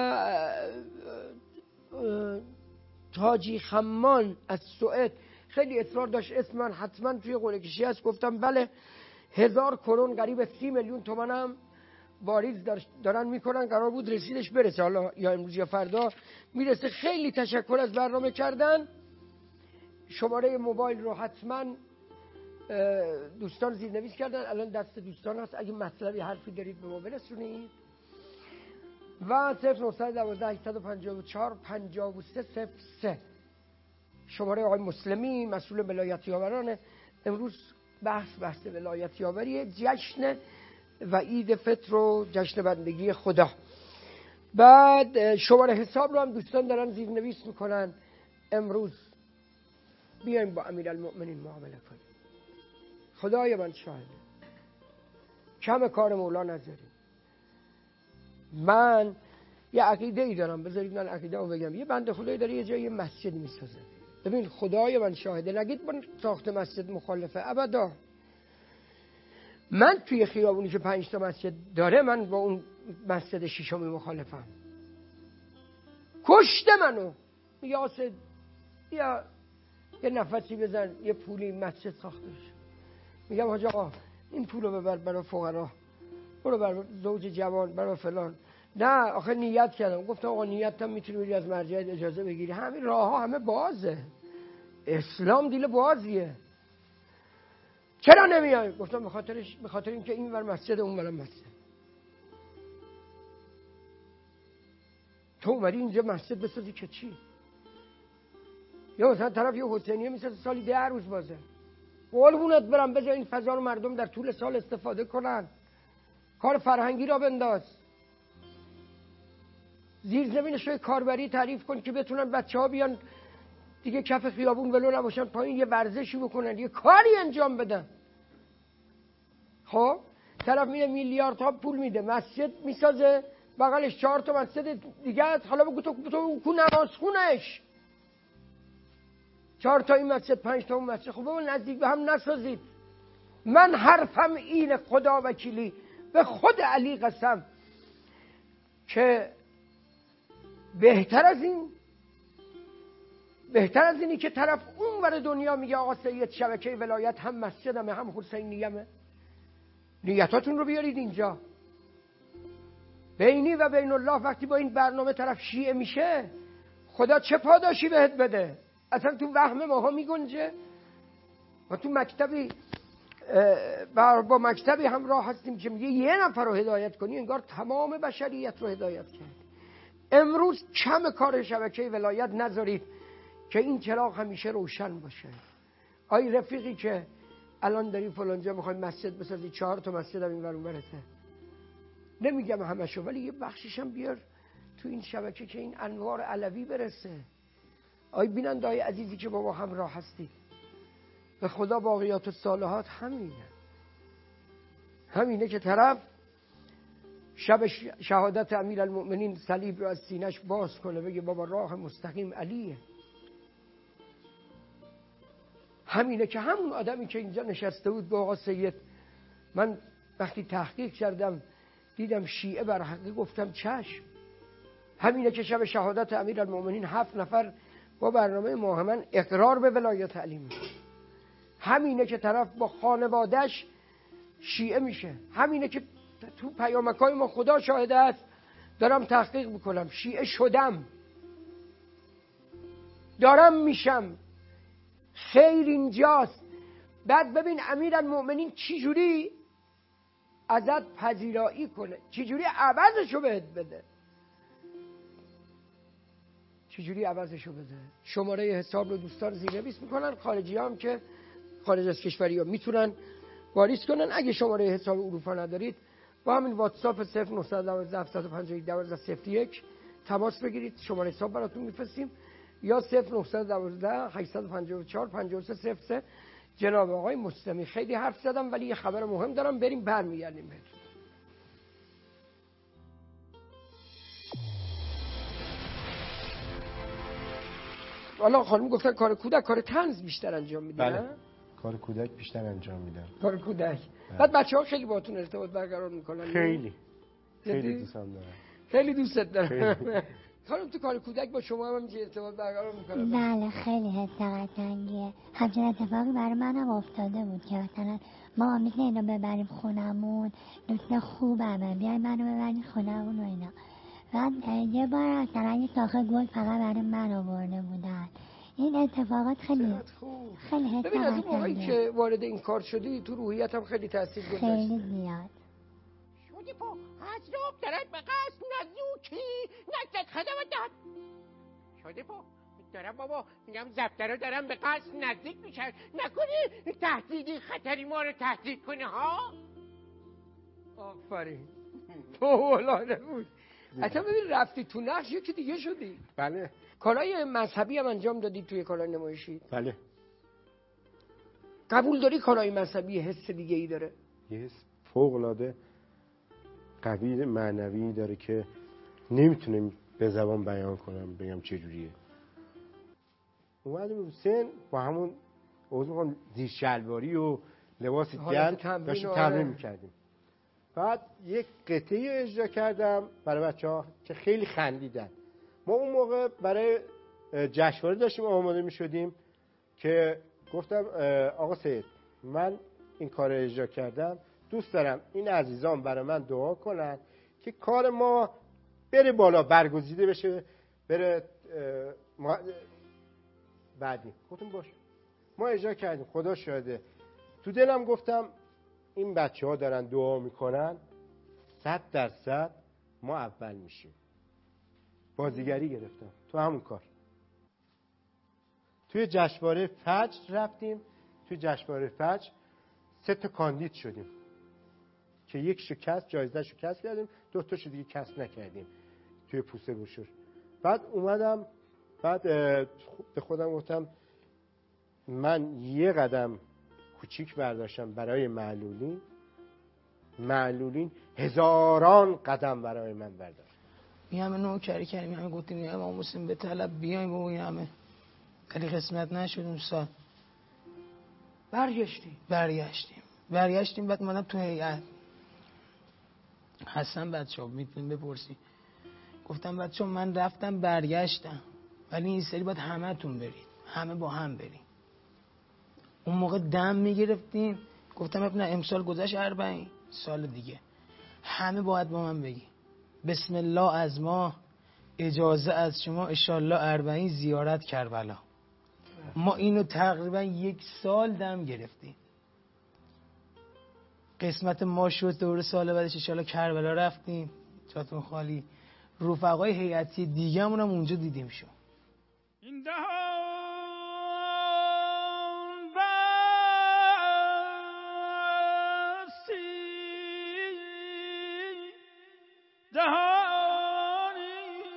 تاجی خمان از سوئد. خیلی اصرار داشت اسم من حتما توی قرعه کشی هست. گفتم بله. هزار کرون قریب سی میلیون تومنم واریز دارن میکنن. قرار بود رسیدش برسه، حالا یا امروز یا فردا میرسه. خیلی تشکر از برنامه کردن. شماره موبایل رو حتما دوستان زیرنویس کردن، الان دست دوستان هست. اگه مطلبی حرفی دارید به ما برسونید. و صفر نه یک دو هشت پنج چهار پنج سه صفر سه شماره آقای مسلمی مسئول ولایت یاورانه. امروز بحث بحث ولایت یاوریه، جشن و عید فطر و جشن بندگی خدا. بعد شماره حساب رو هم دوستان دارن زیرنویس میکنن. امروز بیایم با امیرالمؤمنین معامله کنیم. خدای من شاهده، کم کار مولا نذاریم. من یه عقیده ای دارم، بذارید من عقیده رو بگم. یه بنده خدایی داره یه جایی مسجد میسازه. ببین خدای من شاهده، نگید من ساخت مسجد مخالفه، ابدا. من توی خیابونی که پنج تا مسجد داره، من با اون مسجد شیشمی مخالفم. کشته منو. میگه آسد یا یه نفسی بزن یه پولی مسجد ساخته بشه. میگم حاج آقا این پولو ببر برای فقرا، برو برای زوج جوان، برای فلان. نه آخه نیت کردم. گفتم آقا نیت هم میتونی بری از مرجع اجازه بگیری. همین راه ها همه بازه. اسلام دیل بازیه. چرا نمیای؟ گفتم به خاطرش به خاطر اینکه این ور مسجد اون ور مسجد. تو اومدی اینجا مسجد بسازی که چی؟ یا مثلا طرف یه حسینیه میسازه سالی ده روز بازه. قربونت برم بذار این فضا رو مردم در طول سال استفاده کنن. کار فرهنگی را بنداز. زیر زمینش رو کاربری تعریف کن که بتونن بچه ها بیان دیگه کف خیابون ولو نباشن، پایین یه ورزشی بکنن، یه کاری انجام بدن. خب طرف میره میلیاردها پول میده مسجد میسازه، بغلش چهار تا مسجد دیگه است. حالا بگو تو تو کو نماز خونش چهار تا این مسجد پنج تا اون مسجد. خب بابا نزدیک به هم نسازید. من حرفم اینه، خدا وکیلی به خود علی قسم، که بهتر از این بهتر از اینی که طرف اون ور دنیا میگه آقا سید شبکه ولایت هم مسجدمه هم حسینیمه. نیتاتون رو بیارید اینجا. بینی و بین الله وقتی با این برنامه طرف شیعه میشه، خدا چه پاداشی بهت بده؟ اصلا تو وهم ماها میگنجه؟ ما تو مکتبی با مکتبی همراه هستیم که میگه یه نفر رو هدایت کنی انگار تمام بشریت رو هدایت کرد. امروز کم کار شبکه ولایت نذارید که این چراغ همیشه روشن باشه. آی رفیقی که الان داری فلانجا میخوای مسجد بسازی، چهار تا مسجد هم این ور اون ورته، نمیگم همشو ولی یه بخشش هم بیار تو این شبکه که این انوار علوی برسه. آی بیننده‌های عزیزی که با ما همراه هستید، به خدا باقیات الصالحات همینه. همینه که طرف شب شهادت امیرالمؤمنین صلیب رو از سینش باز کنه بگه بابا راه مستقیم علیه. همینه که همون آدمی که اینجا نشسته بود با آقا سید، من وقتی تحقیق کردم دیدم شیعه بر حقی، گفتم چشم. همینه که شب شهادت امیرالمؤمنین هفت نفر با برنامه ماهمن اقرار به ولایت علی میشه. همینه که طرف با خانوادهش شیعه میشه. همینه که تو پیامکای ما خدا شاهده است، دارم تحقیق میکنم، شیعه شدم، دارم میشم. خیر اینجاست. بعد ببین امیرالمؤمنین چی جوری ازت پذیرایی کنه، چی جوری عوضشو بهت بده، چی جوری عوضشو بده. شماره حساب رو دوستان زیرنویس میکنن، خارجی هم که خارج از کشوری ها میتونن واریز کنن. اگه شماره حساب اروپا ندارید با همین واتساپ صفر نه یک دو هفت پنج یک یک صفر یک تماس بگیرید، شماره حساب براتون میفرستیم، یا صفر نه یک دو هشت پنج چهار پنج سه صفر سه. جناب آقای مسلمی خیلی حرف زدم ولی یه خبر مهم دارم، بریم برمیگردیم بهتون. والا خانم گفتن کار کودک کار طنز بیشتر انجام میدن. بله. کار کودک بیشتر انجام میدن. کار کودک. بعد بچه‌ها خیلی باهاتون ارتباط برقرار میکنن. خیلی. خیلی دوستم دارم. خیلی دوستت دارم. خانم تو کار کودک با شما هم اینجا ارتباط برقرار میکنن؟ بله خیلی حس قشنگیه. همچین اتفاقی برای منم افتاده بود که مثلا ما میتونه اینو ببریم خونمون، دوست خوبمه بیاین منو ببرین خونمون و اینا. بعد یه بار مثلا یه ساخه گل فقط برای من آورده بودن. این اتفاقات خیلی خیلی حس ببین از اون موقعی که وارد این کار شدی تو روحیتم خیلی تاثیر گذاشت. خیلی زیاد. شدی پا از راب دارد به قصد نزوکی نزد خدمت داد. شدی پا دارم بابا میگم زفتر رو دارم به قصد نزدیک میشن، نکنی تهدیدی خطری ما رو تهدید کنه ها. آفرین تو اولاده بود. اصلا ببین رفتی تو نقش یکی دیگه شدی. بله. کارهای مذهبی هم انجام دادی توی کارهای نمایشی؟ بله. قبول داری کارهای مذهبی حس دیگه ای داره؟ یه حس فوق العاده قوی معنوی داره که نمیتونم به زبان بیان کنم بگم چه جوریه. اومدیم رو سن با همون اوضاع زیر شلواری و لباس گرم داشتیم تمرین میکردیم. بعد یک قطعه اجرا کردم برای بچه ها که خیلی خندیدن. ما اون موقع برای جشنواره داشتیم آماده می شدیم که گفتم آقا سید من این کار اجرا کردم، دوست دارم این عزیزان برای من دعا کنن که کار ما بره بالا، برگزیده بشه، بره ما بعدی. گفتم باشه. ما اجرا کردیم، خدا شاهده. تو دلم گفتم این بچه ها دارن دعا میکنن، صد درصد ما اول میشیم. بازیگری گرفتم تو همون کار. توی جشنواره فجر رفتیم، توی جشنواره فجر سه تا کاندید شدیم که یک شکست جایزه شکست کردیم، دو تاشو دیگه کسب نکردیم توی پوسه بروشور. بعد اومدم بعد به خودم گفتم من یه قدم کوچیک برداشتم برای معلولین، معلولین هزاران قدم برای من برداشت. این همه نوکری کردیم، همه گفتیم این همه مسلم به طلب بیایم و این همه، ولی قسمت نشد اون سال. برگشتیم برگشتیم برگشتیم بعد مادم تو هیئت حسن بچه ها میتونیم بپرسی، گفتم بچه ها من رفتم برگشتم ولی این سری باید همه تون برید، همه با هم برید. اون موقع دم میگرفتیم، گفتم ابن امسال گذشت اربعین، سال دیگه همه باید با من بگی بسم الله از ما، اجازه از شما، انشالله اربعین زیارت کربلا. ما اینو تقریبا یک سال دم گرفتیم. قسمت ما شد دور سال بعدش انشالله کربلا رفتیم، جاتون خالی. رفقای هیئتی دیگه همون هم اونجا دیدیم شد. این دهان بستی دهانی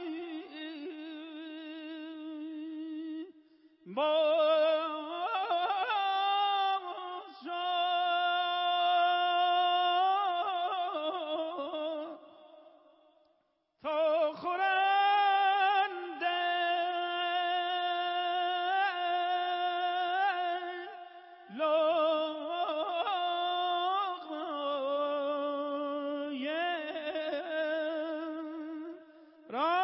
باز شد تا خورنده لقمای را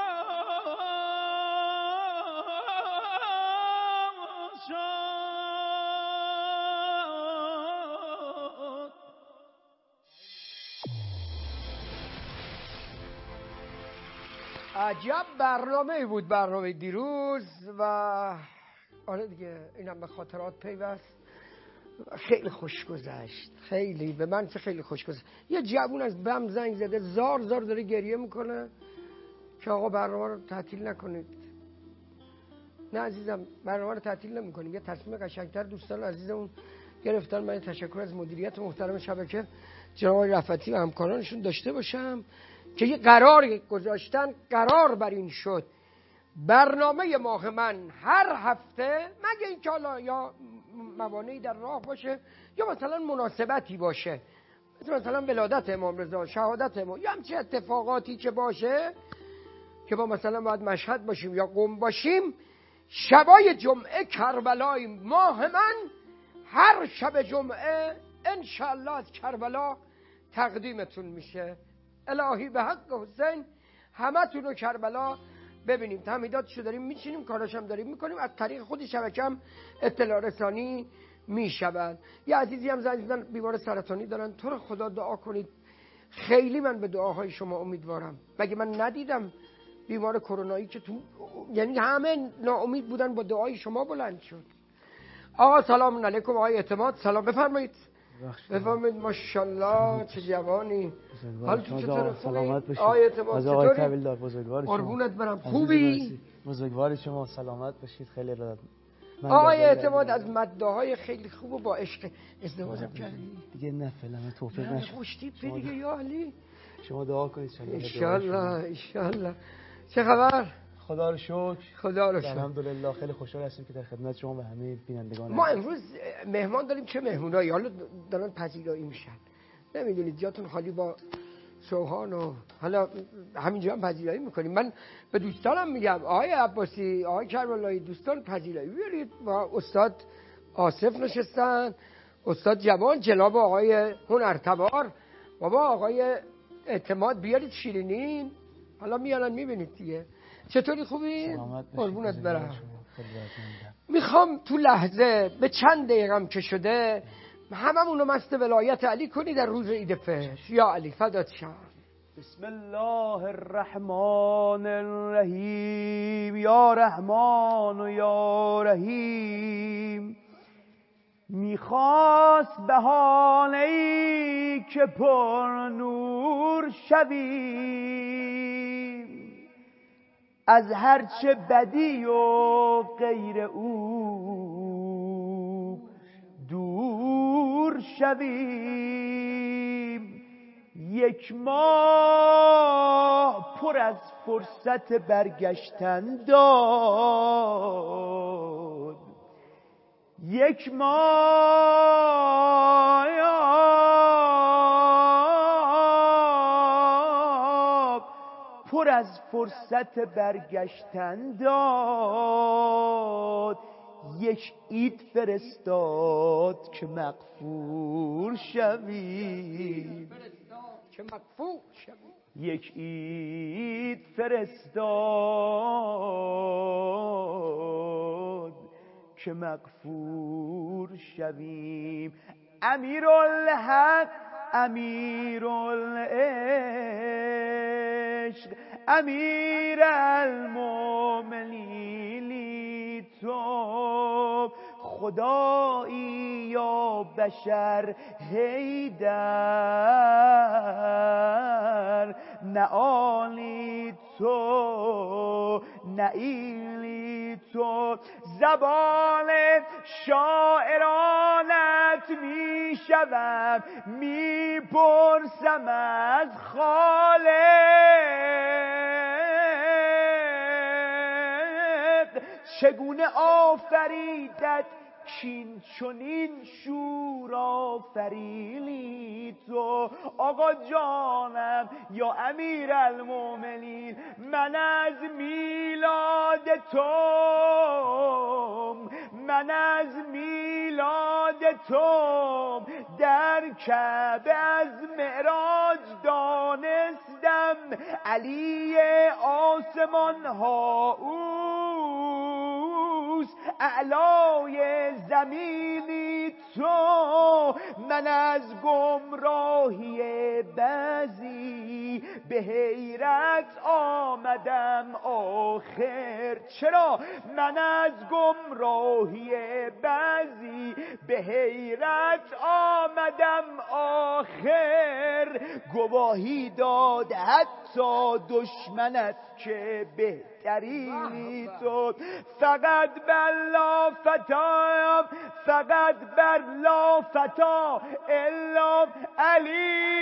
عجب برنامه بود برنامه دیروز و آره دیگه اینم به خاطرات پیوست. خیلی خوش گذشت، خیلی به من چه خیلی خوش گذشت. یه جوون از بم زنگ زده زار زار داره گریه میکنه که آقا برنامه رو تعطیل نکنید. نه عزیزم برنامه رو تعطیل نمیکنیم، یه تصمیم قشنگتر دوستان عزیزمون گرفتن. من تشکر از مدیریت محترم شبکه جناب رفعتی و همکارانشون داشته باشم که یه قرار گذاشتن. قرار بر این شد برنامه ماه من هر هفته، مگه اینکه حالا یا موانعی در راه باشه یا مثلا مناسبتی باشه، مثلا ولادت امام رضا، شهادت امام، یا همچین اتفاقاتی که باشه که با مثلا باید مشهد باشیم یا قم باشیم، شبای جمعه کربلای ماه من هر شب جمعه انشاءالله از کربلا تقدیمتون میشه. الهی به حق حسین همه تون رو کربلا ببینیم. تمهیداتشو داریم میچینیم، کاراشم داریم میکنیم، از طریق خود شبکه هم اطلاع رسانی میشود. یه عزیزی هم زنگ زدن بیمار سرطانی دارن، تو رو خدا دعا کنید. خیلی من به دعاهای شما امیدوارم. مگه من ندیدم بیمار کرونایی که تو یعنی همه ناامید بودن، با دعای شما بلند شد. آقا سلام علیکم. آقای اعتماد سلام، بفرمایید. بفرمایید. ماشاءالله چه جوانی. حال تو چطوره؟ سلامت باشید. آقای اعتماد از آقای طویلدار بزرگوار شما. قربونت برم. خوبی؟ بزرگوار شما سلامت باشید. خیلی راد. آقای اعتماد از مداهای خیلی خوب و با عشق ازدواجم کردی؟ دیگه نه فعلا توفیق نشد. خوشتیپ دیگه یا علی. شما دعا کنید ان شاءالله ان شاءالله. چه خبر؟ خدا رو شکر. خدا رو شکر. الحمدلله خیلی خوشحال هستیم که در خدمت شما و همه بینندگان. ما امروز مهمان داریم. چه مهمونایی؟ حالا دارن پذیرایی میشن، نمیدونید جاتون خالی با سوهان و حالا همینجا هم پذیرایی میکنیم. من به دوستانم میگم آقای عباسی، آقای کربلایی، دوستان پذیرایی بیارید. با استاد آصف نشستن، استاد جوان، جناب آقای هنرتبار، بابا آقای اعتماد بیارید شیرینی. حالا میانن میبینید دیگه. چطوری خوبی؟ قربونت برم. میخوام تو لحظه به چند دقیقم که شده هممونو مست ولایت علی کنی در روز عید فطر. یا علی فدات شم. بسم الله الرحمن الرحیم. یا رحمان و یا رحیم. میخواست بهانه‌ای که پر نور شویم، از هرچه بدی و غیر او دور شویم. یک ماه پر از فرصت برگشتن داد، یک ماه پر از فرصت برگشتن داد، یک عید فرستاد که مغفور شویم. یک عید فرستاد که مغفور شویم. امیرالحق، امیرالعشق، امیر المؤمنین تو خدایی یا بشر حیدر، نه آلی تو نه ایلی تو. زبان شاعرانت می شوم، می پرسم از خالق چگونه آفریدت کین چنین شور آفرینی تو. آقا جانم یا امیر المؤمنین، من از میلاد توم، من از میلاد توم در کعبه از معراج دانستم علی آسمان ها اوست، اعلای زمینی تو. من از گمراهی بعضی علی به حیرت آمدم آخر. چرا من از گمراهی بعضی به حیرت آمدم آخر. گواهی داد حتی دشمنت که بهترینی تو. فقط بر لا فتا فقط بر لا فتا الا علی.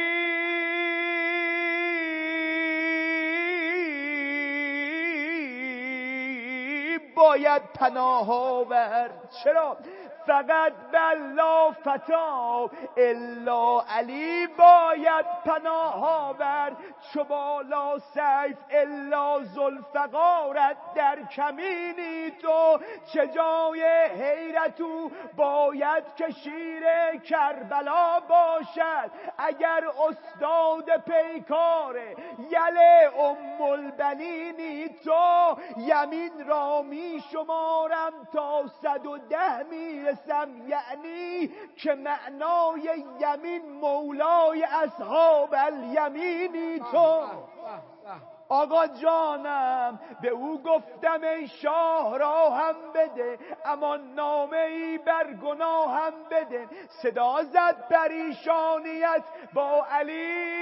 باید پناه آورد. چرا؟ فقط بر لا فتا الا علی باید پناه آورد. چو بالا سیف الا ذوالفقارت در کمینی تو. چه جای حیرت او باید که شیر کربلا باشد اگر استاد پیکار یل ام البنینی تو. یمین را می شمارم تا صد و ده می رسم، یعنی که معنای یمین مولای اصحاب الیمینی تو. آقا جانم به او گفتم ای شاه را هم بده، اما نامه ای بر گناهم بده. صدا زد پریشانیت با علی،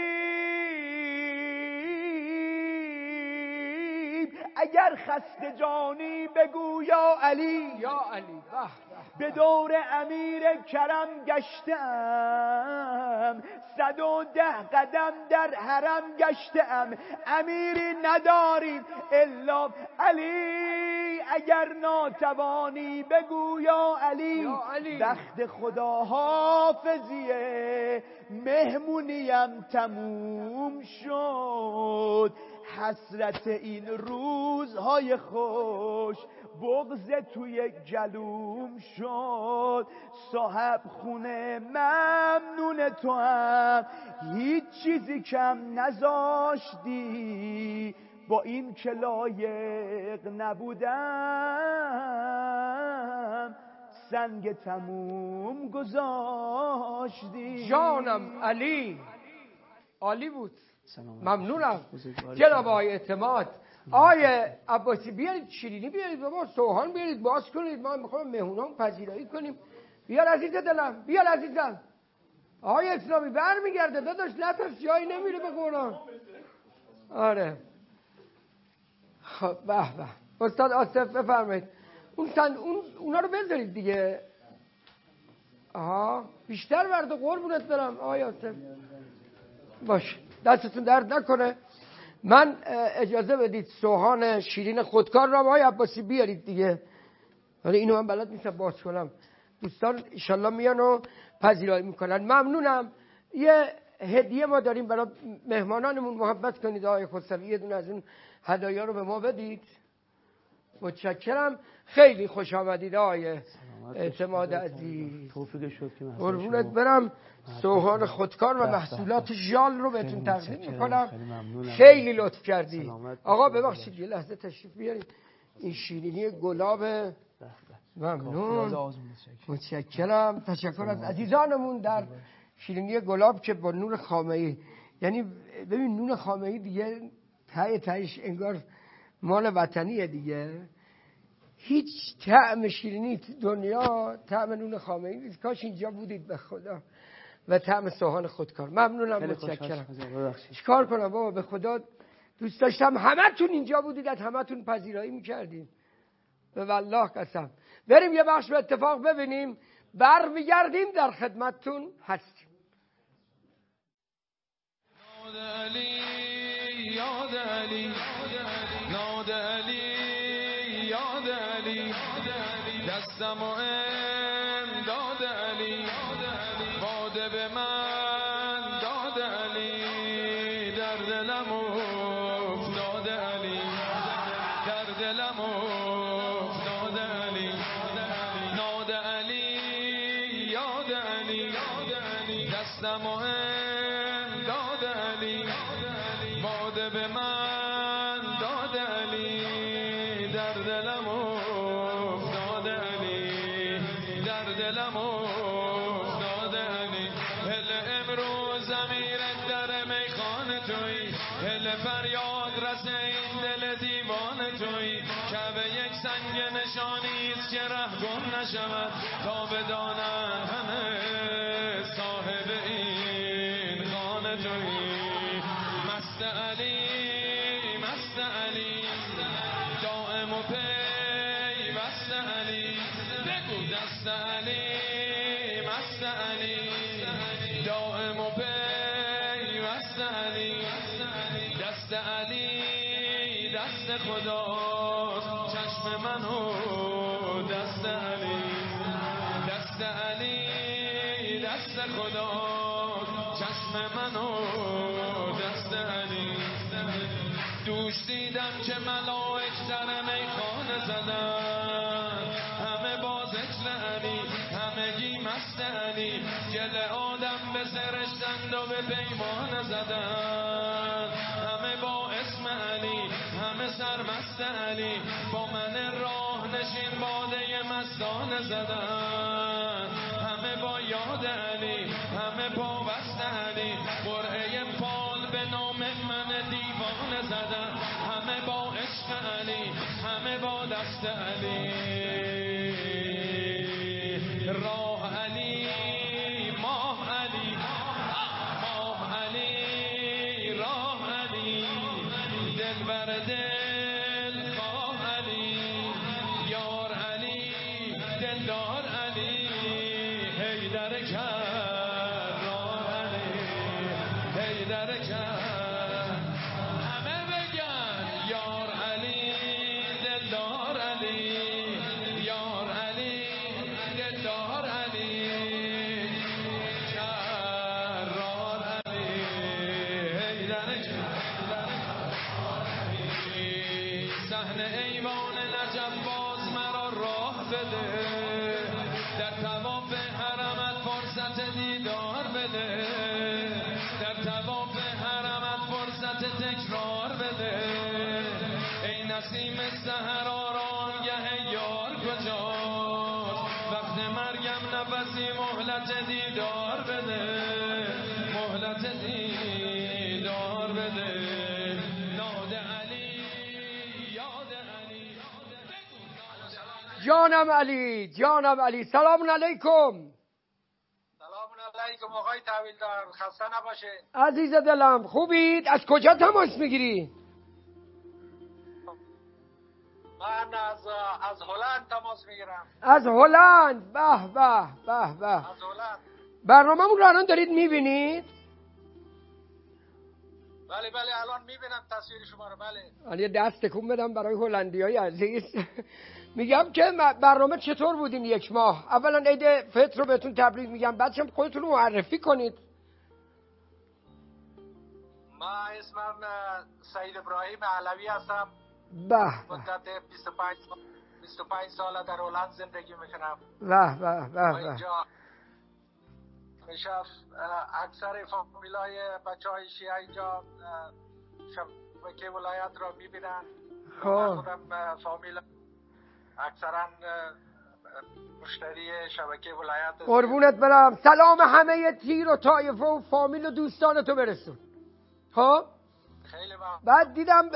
اگر خسته جانی بگو یا علی. یا علی به دور امیر کرم گشتم، صد و ده قدم در حرم گشتم. امیری نداریم الا علی، اگر ناتوانی بگو یا علی. یا علی. بخت خدا حافظیه مهمونیم تموم شد. حسرت این روزهای خوش بغض توی گلوم شد. صاحب خونه ممنون تو هم هیچ چیزی کم نذاشتی، با این که لایق نبودم سنگ تموم گذاشتی. جانم علی عالی بود، ممنونم. جناب آقای اعتماد، آیه عباسی بیارید شیرینی بیارید بابا، سوهان بیارید باز کنید، ما میخوایم مهمونام پذیرایی کنیم. بیار عزیز دلم، بیار عزیزم. آقای اسلامی برمیگرده داداش، نترس جایی نمیره به قرآن. آره خب به به. استاد آصف بفرمایید. اون سن اون اونا رو بذارید دیگه. آها بیشتر ورده قربونت برم آقای آصف. باشه دستتون درد نکنه. من اجازه بدید سوهان شیرین خودکار را آقای عباسی بیارید دیگه. ولی اینو من بلد نیستم باز کنم. دوستان انشالله میان و پذیرایی میکنن. ممنونم. یه هدیه ما داریم برای مهمانانمون، محبت کنید آقای خسروی یه دونه از اون هدایا رو به ما بدید. متشکرم. خیلی خوش آمدید آقای اعتماد عزیز. توفیق شد که قربونت برم. سوهان خودکار و محصولات ژال رو بهتون تقدیم میکنم. خیلی لطف کردی آقا. ببخشید یه لحظه تشریف بیارید. این شیرینی گلاب ممنون، متشکرم. تشکر از عزیزانمون در شیرینی گلاب که با نور خامه‌ای، یعنی ببین نور خامه‌ای دیگه ته تهش انگار مال وطنیه دیگه. هیچ طعم شیرینی دنیا طعم نون خامه‌ای نیست. کاش اینجا بودید به خدا. و طعم سوهان خودکار. ممنونم، متشکرم. چیکار کنم بابا، به خدا دوست داشتم همتون اینجا بودید، از همتون پذیرایی میکردیم. به والله قسم. بریم یه بخش به اتفاق ببینیم، برمیگردیم در خدمتتون هستیم. ناد علی یاد علی ناد علی یاد علی دستم و امداد علی باده به من داد علی در دلم افتاد علی در دلم افتاد علی ناد علی یاد علی دستم و امداد علی باده به من داد علی در دلم افتاد علی در دلم افتاد علی. هل امروز امیر در میخانه توی که ره گم نشود تا بدانند همه صاحب این خانه تویی. مست علی مست علی دائم و پیوست علی، بگو دست علی مست علی دائم و پیوست علی. دست علی دست خداست، چشم منو دست علی. دست علی دست خداست، چشم منو دست علی. دوش دیدم که ملائک در میخانه زدن، همه با ذکر علی همگی مست علی. گل آدم به سرشتند و به پیمان زدن، همه با اسم علی همه سرمست علی. با من راه نشین باده مستانه زدن، همه با یاد علی همه پابست علی. قرعه فال به نام من دیوانه زدن، همه با عشق علی همه با دست علی. راه علی ماه علی ماه علی راه علی. دل بر دل خواه علی یار علی دلدار علی. حیدر کرار علی حیدر کرار. همه بگن یار علی دلدار علی یار علی دلدار علی کرار علی حیدر کرار. صحنه ایوان نجف باز مرا راه بده، در طواف حرمت فرصت دیدار بده. در طواف حرمت فرصت تکرار بده. ای نسیم سحر آرامگه یار کجاست، وقت مرگم نفسی مهلت دیدار بده. مهلت دیدار بده. ناد علی یاد علی. جانم علی جانم علی. سلام علیکم. سلام علیکم آقای طویلدار، خسته نباشه. عزیز دلم خوبید؟ از کجا تماس میگیری؟ من از از هلند تماس میگیرم. از هلند. به به به به. از هلند. برنامه‌مون رو الان دارید میبینید؟ بله بله الان میبینم تصویر شما رو. بله. الان یه دست تکون بدم برای هلندیای عزیز. میگم که برنامه چطور بود این یک ماه؟ اولا عید فطر رو بهتون تبریک میگم، بعدش هم خودتون رو معرفی کنید. ما اسمم سعید ابراهیم علوی هستم. به مدت بیست و پنج ساله در هلند زندگی میکنم. به به به به. اینجا میشه اکثر فامیلای بچه های شیعه اینجا شبکه ولایت را میبینن. خب خودم فامیل اکثرا مشتری شبکه ولایت. قربونت برم. سلام همه تیر و طایفه و فامیل و دوستانتو برسون. خب خیلی ممنون. بعد دیدم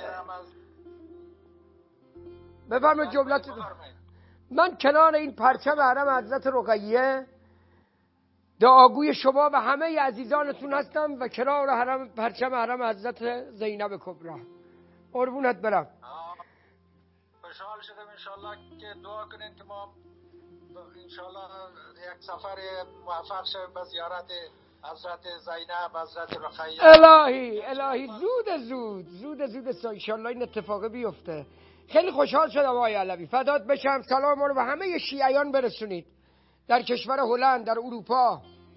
بفرمایید جملت. من کنار این پرچم حرم حضرت رقیه دعاگوی شما و همه عزیزانتون هستم و کنار حرم پرچم حرم حضرت زینب کبرا. قربونت برم. خوشحال شدم انشالله که دعا کنین که ما انشالله یک سفر موفق شویم به زیارت حضرت زینب حضرت رقیه. الهی الهی زود زود زود زود انشالله این اتفاق بیفته. خیلی خوشحال شدم آقای علوی، فدات بشم. سلام رو به همه شیعیان برسونید در کشور هلند، در اروپا.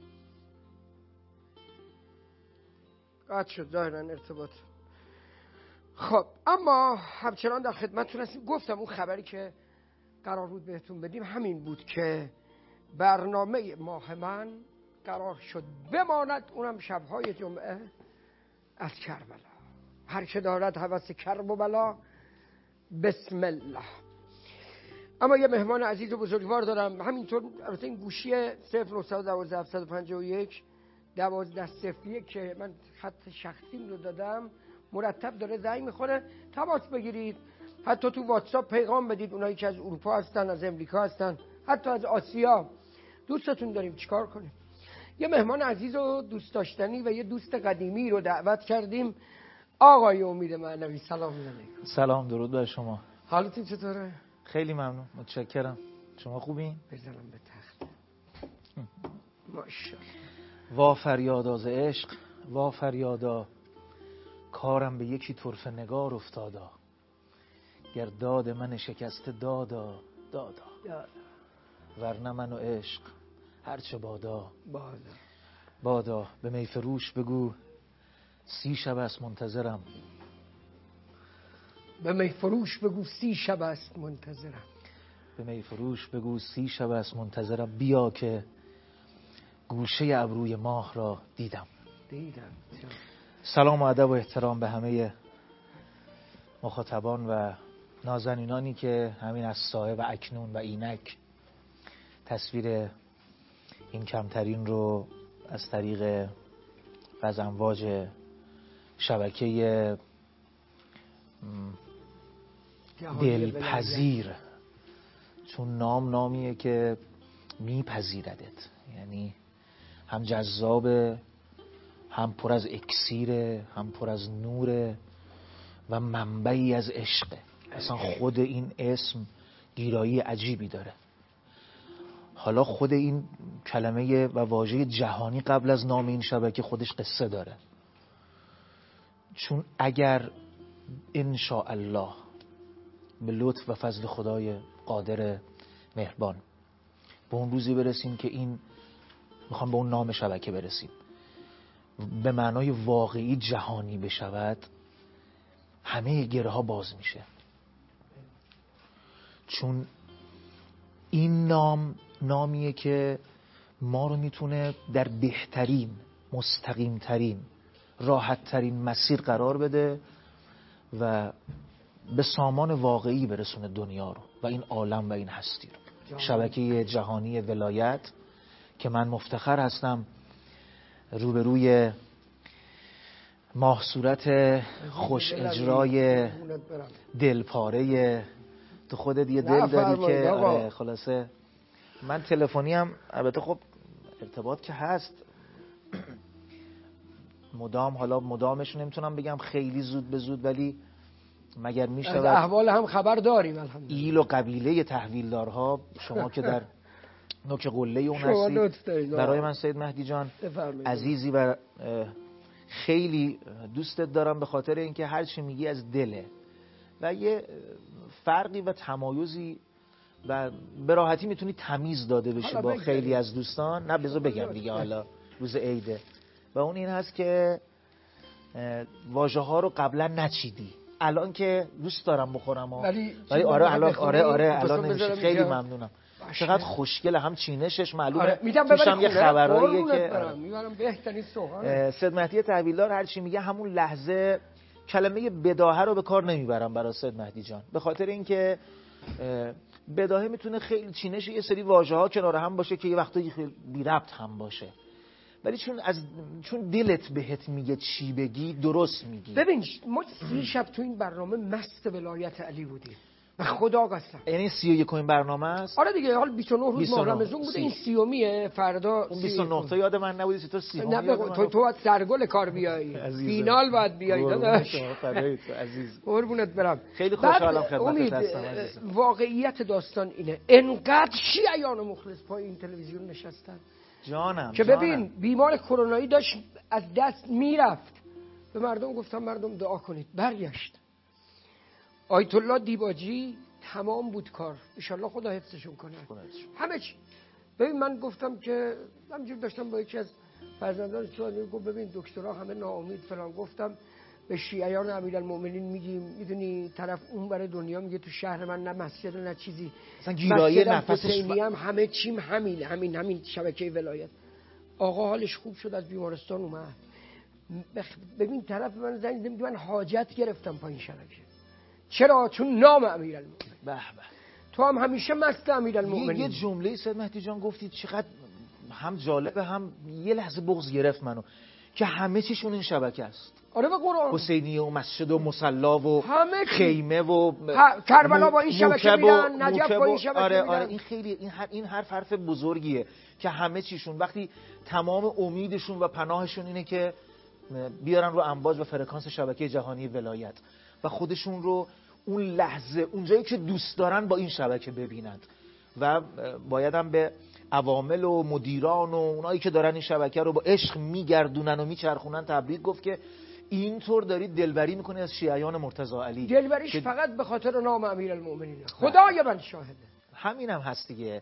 قطع شد ظاهرا ارتباط. خب اما همچنان در خدمتتون هستیم. گفتم اون خبری که قرار بود بهتون بدیم همین بود که برنامه ماه من قرار شد بماند، اونم شبهای جمعه از کربلا. هر که دارد هوس کرب و بلا بسم الله. اما یه مهمان عزیز و بزرگوار دارم. همینطور البته این گوشی صفر نه یک دو هفت پنج یک دوازده صفر یک که من خط شخصیم رو دادم مرتب داره زنگ میخوره. تماس بگیرید. حتی تو واتساپ پیغام بدید، اونایی که از اروپا هستن، از امریکا هستن، حتی از آسیا. دوستتون داریم، چیکار کنیم؟ یه مهمان عزیز و دوست داشتنی و یه دوست قدیمی رو دعوت کردیم. آقای امید معنوی، سلام علیکم. سلام، درود بر شما. حالتون چطوره؟ خیلی ممنون، متشکرم. شما خوبین؟ بزنم به تخت. ماشاءالله. وا فریادا ز عشق، وا فریادا کارم به یکی طرفه نگار افتادا. گرداد من شکسته دادا دادا ورنه من و عشق هرچه بادا بادا بادا. به می فروش بگو سی شب است منتظرم. به می فروش بگو سی شب است منتظرم. به می فروش بگو سی شب است منتظرم. بیا که گوشه ابروی ماه را دیدم. دیدم. سلام و ادب و احترام به همه مخاطبان و نازنینانی که همین از سایه و اکنون و اینک تصویر این کمترین رو از طریق از امواج شبکه دلپذیر، چون نام نامیه که میپذیردت، یعنی هم جذابه، هم پر از اکسیره، هم پر از نوره و منبعی از عشقه. اصلا خود این اسم گیرایی عجیبی داره. حالا خود این کلمه و واژه جهانی قبل از نام این شبکه خودش قصه داره، چون اگر انشاءالله به لطف و فضل خدای قادر مهربان به اون روزی برسیم که این میخوام به اون نام شبکه برسیم به معنای واقعی جهانی بشود، همه گره ها باز میشه. چون این نام نامیه که ما رو میتونه در بهترین، مستقیمترین، راحتترین مسیر قرار بده و به سامان واقعی برسونه دنیا رو و این عالم و این هستی رو. شبکه جهانی ولایت که من مفتخر هستم روبروی ماه صورت خوش اجرای دلپاره تو خودت یه دل داری که آره خلاصه. من تلفنی هم البته خب ارتباط که هست مدام، حالا مدامش نمیتونم بگم خیلی زود به زود، ولی مگر میشود از احوال هم خبر داریم الحمدلله. ایل و قبیله تحویلدارها شما که در نوک قله اون هستید، برای من سید مهدی جان عزیزی و خیلی دوستت دارم به خاطر اینکه هر چی میگی از دله و یه فرقی و تمایزی و به راحتی میتونی تمیز داده بشی با خیلی از دوستان. نه بذار بگم دیگه، حالا روز عیده و اون این هست که واژه ها رو قبلا نچیدی، الان که دوست دارم بخورم ها. ولی, ولی آره الان آره آره الان نمیشه. خیلی ممنونم. چقدر خوشگله، هم چینشش معلومه. آره. میدم توش هم یه خبراییه که میبرم بهترین سوهان. سید مهدی تحویلدار هر چی میگه همون لحظه کلمه بداهه رو به کار نمیبرم برای سید مهدی جان، به خاطر اینکه بداهه میتونه خیلی چینش یه سری واژه ها کنار هم باشه که یه وقتایی خیلی بی ربط هم باشه، ولی چون از چون دلت بهت میگه چی بگی درست میگی. ببین ما سی شب تو این برنامه مست ولایت علی بودیم و خدا قسم. یعنی سی و یکمین برنامه است. آره دیگه، حال بیست و نه روز ماه رمضان بوده، این سیومیه. فردا اون بیست و نه تا یاد من نبودی، تو سی نه تو تو باید سرگل کار بیایی، فینال باید بیایی داداش. عزیز قربونت برم. خیلی خوشحالم خدمتت هستم عزیز. واقعیت داستان اینه، انقدر شیعیان مخلص پای این تلویزیون نشستن جانم که جانم. ببین بیمار کرونایی داشت از دست میرفت، به مردم گفتم مردم دعا کنید، برگشت. آیت الله دیباجی تمام بود کار، ان شاءالله خدا حفظشون کنه همه چی. ببین من گفتم که همینجور داشتم با یکی از فرزندان سوالی گفت ببین دکترها همه ناامید فلان، گفتم به شیعیان امیرالمومنین میگیم، میدونی طرف اون برای دنیا میگه تو شهر من نه مسجد نه چیزی، مثلا گیرایه نفسش ب... هم همه چیم همین همین همین شبکه ولایت. آقا حالش خوب شد، از بیمارستان اومد. بخ... ببین طرف من زنگ زد من حاجت گرفتم پایین شبکه. چرا؟ چون نام امیرالمومنین. به به. تو هم همیشه مست امیرالمومنین. یه جمله سید مهدی جان گفتید چقدر هم جالبه هم یه لحظه بغض گرفت منو، که همه چیشون این شبکه است. آره به قرآن. حسینیه و مسجد و مصلا و خیمه و کربلا با این شبکه میرن، نجف با این شبکه آره میرن. آره این خیلی این هر این حرف حرف بزرگیه که همه چیشون وقتی تمام امیدشون و پناهشون اینه که بیارن رو امواج و فرکانس شبکه جهانی ولایت و خودشون رو اون لحظه اونجایی که دوست دارن با این شبکه ببینند و باید هم به عوامل و مدیران و اونایی که دارن این شبکه رو با عشق میگردونن و میچرخونن تبریک گفت که اینطور دارید دلبری میکنید از شیعیان مرتضی علی. دلبریش که فقط به خاطر نام امیرالمؤمنین. خدای من شاهده. همین هم هست دیگه.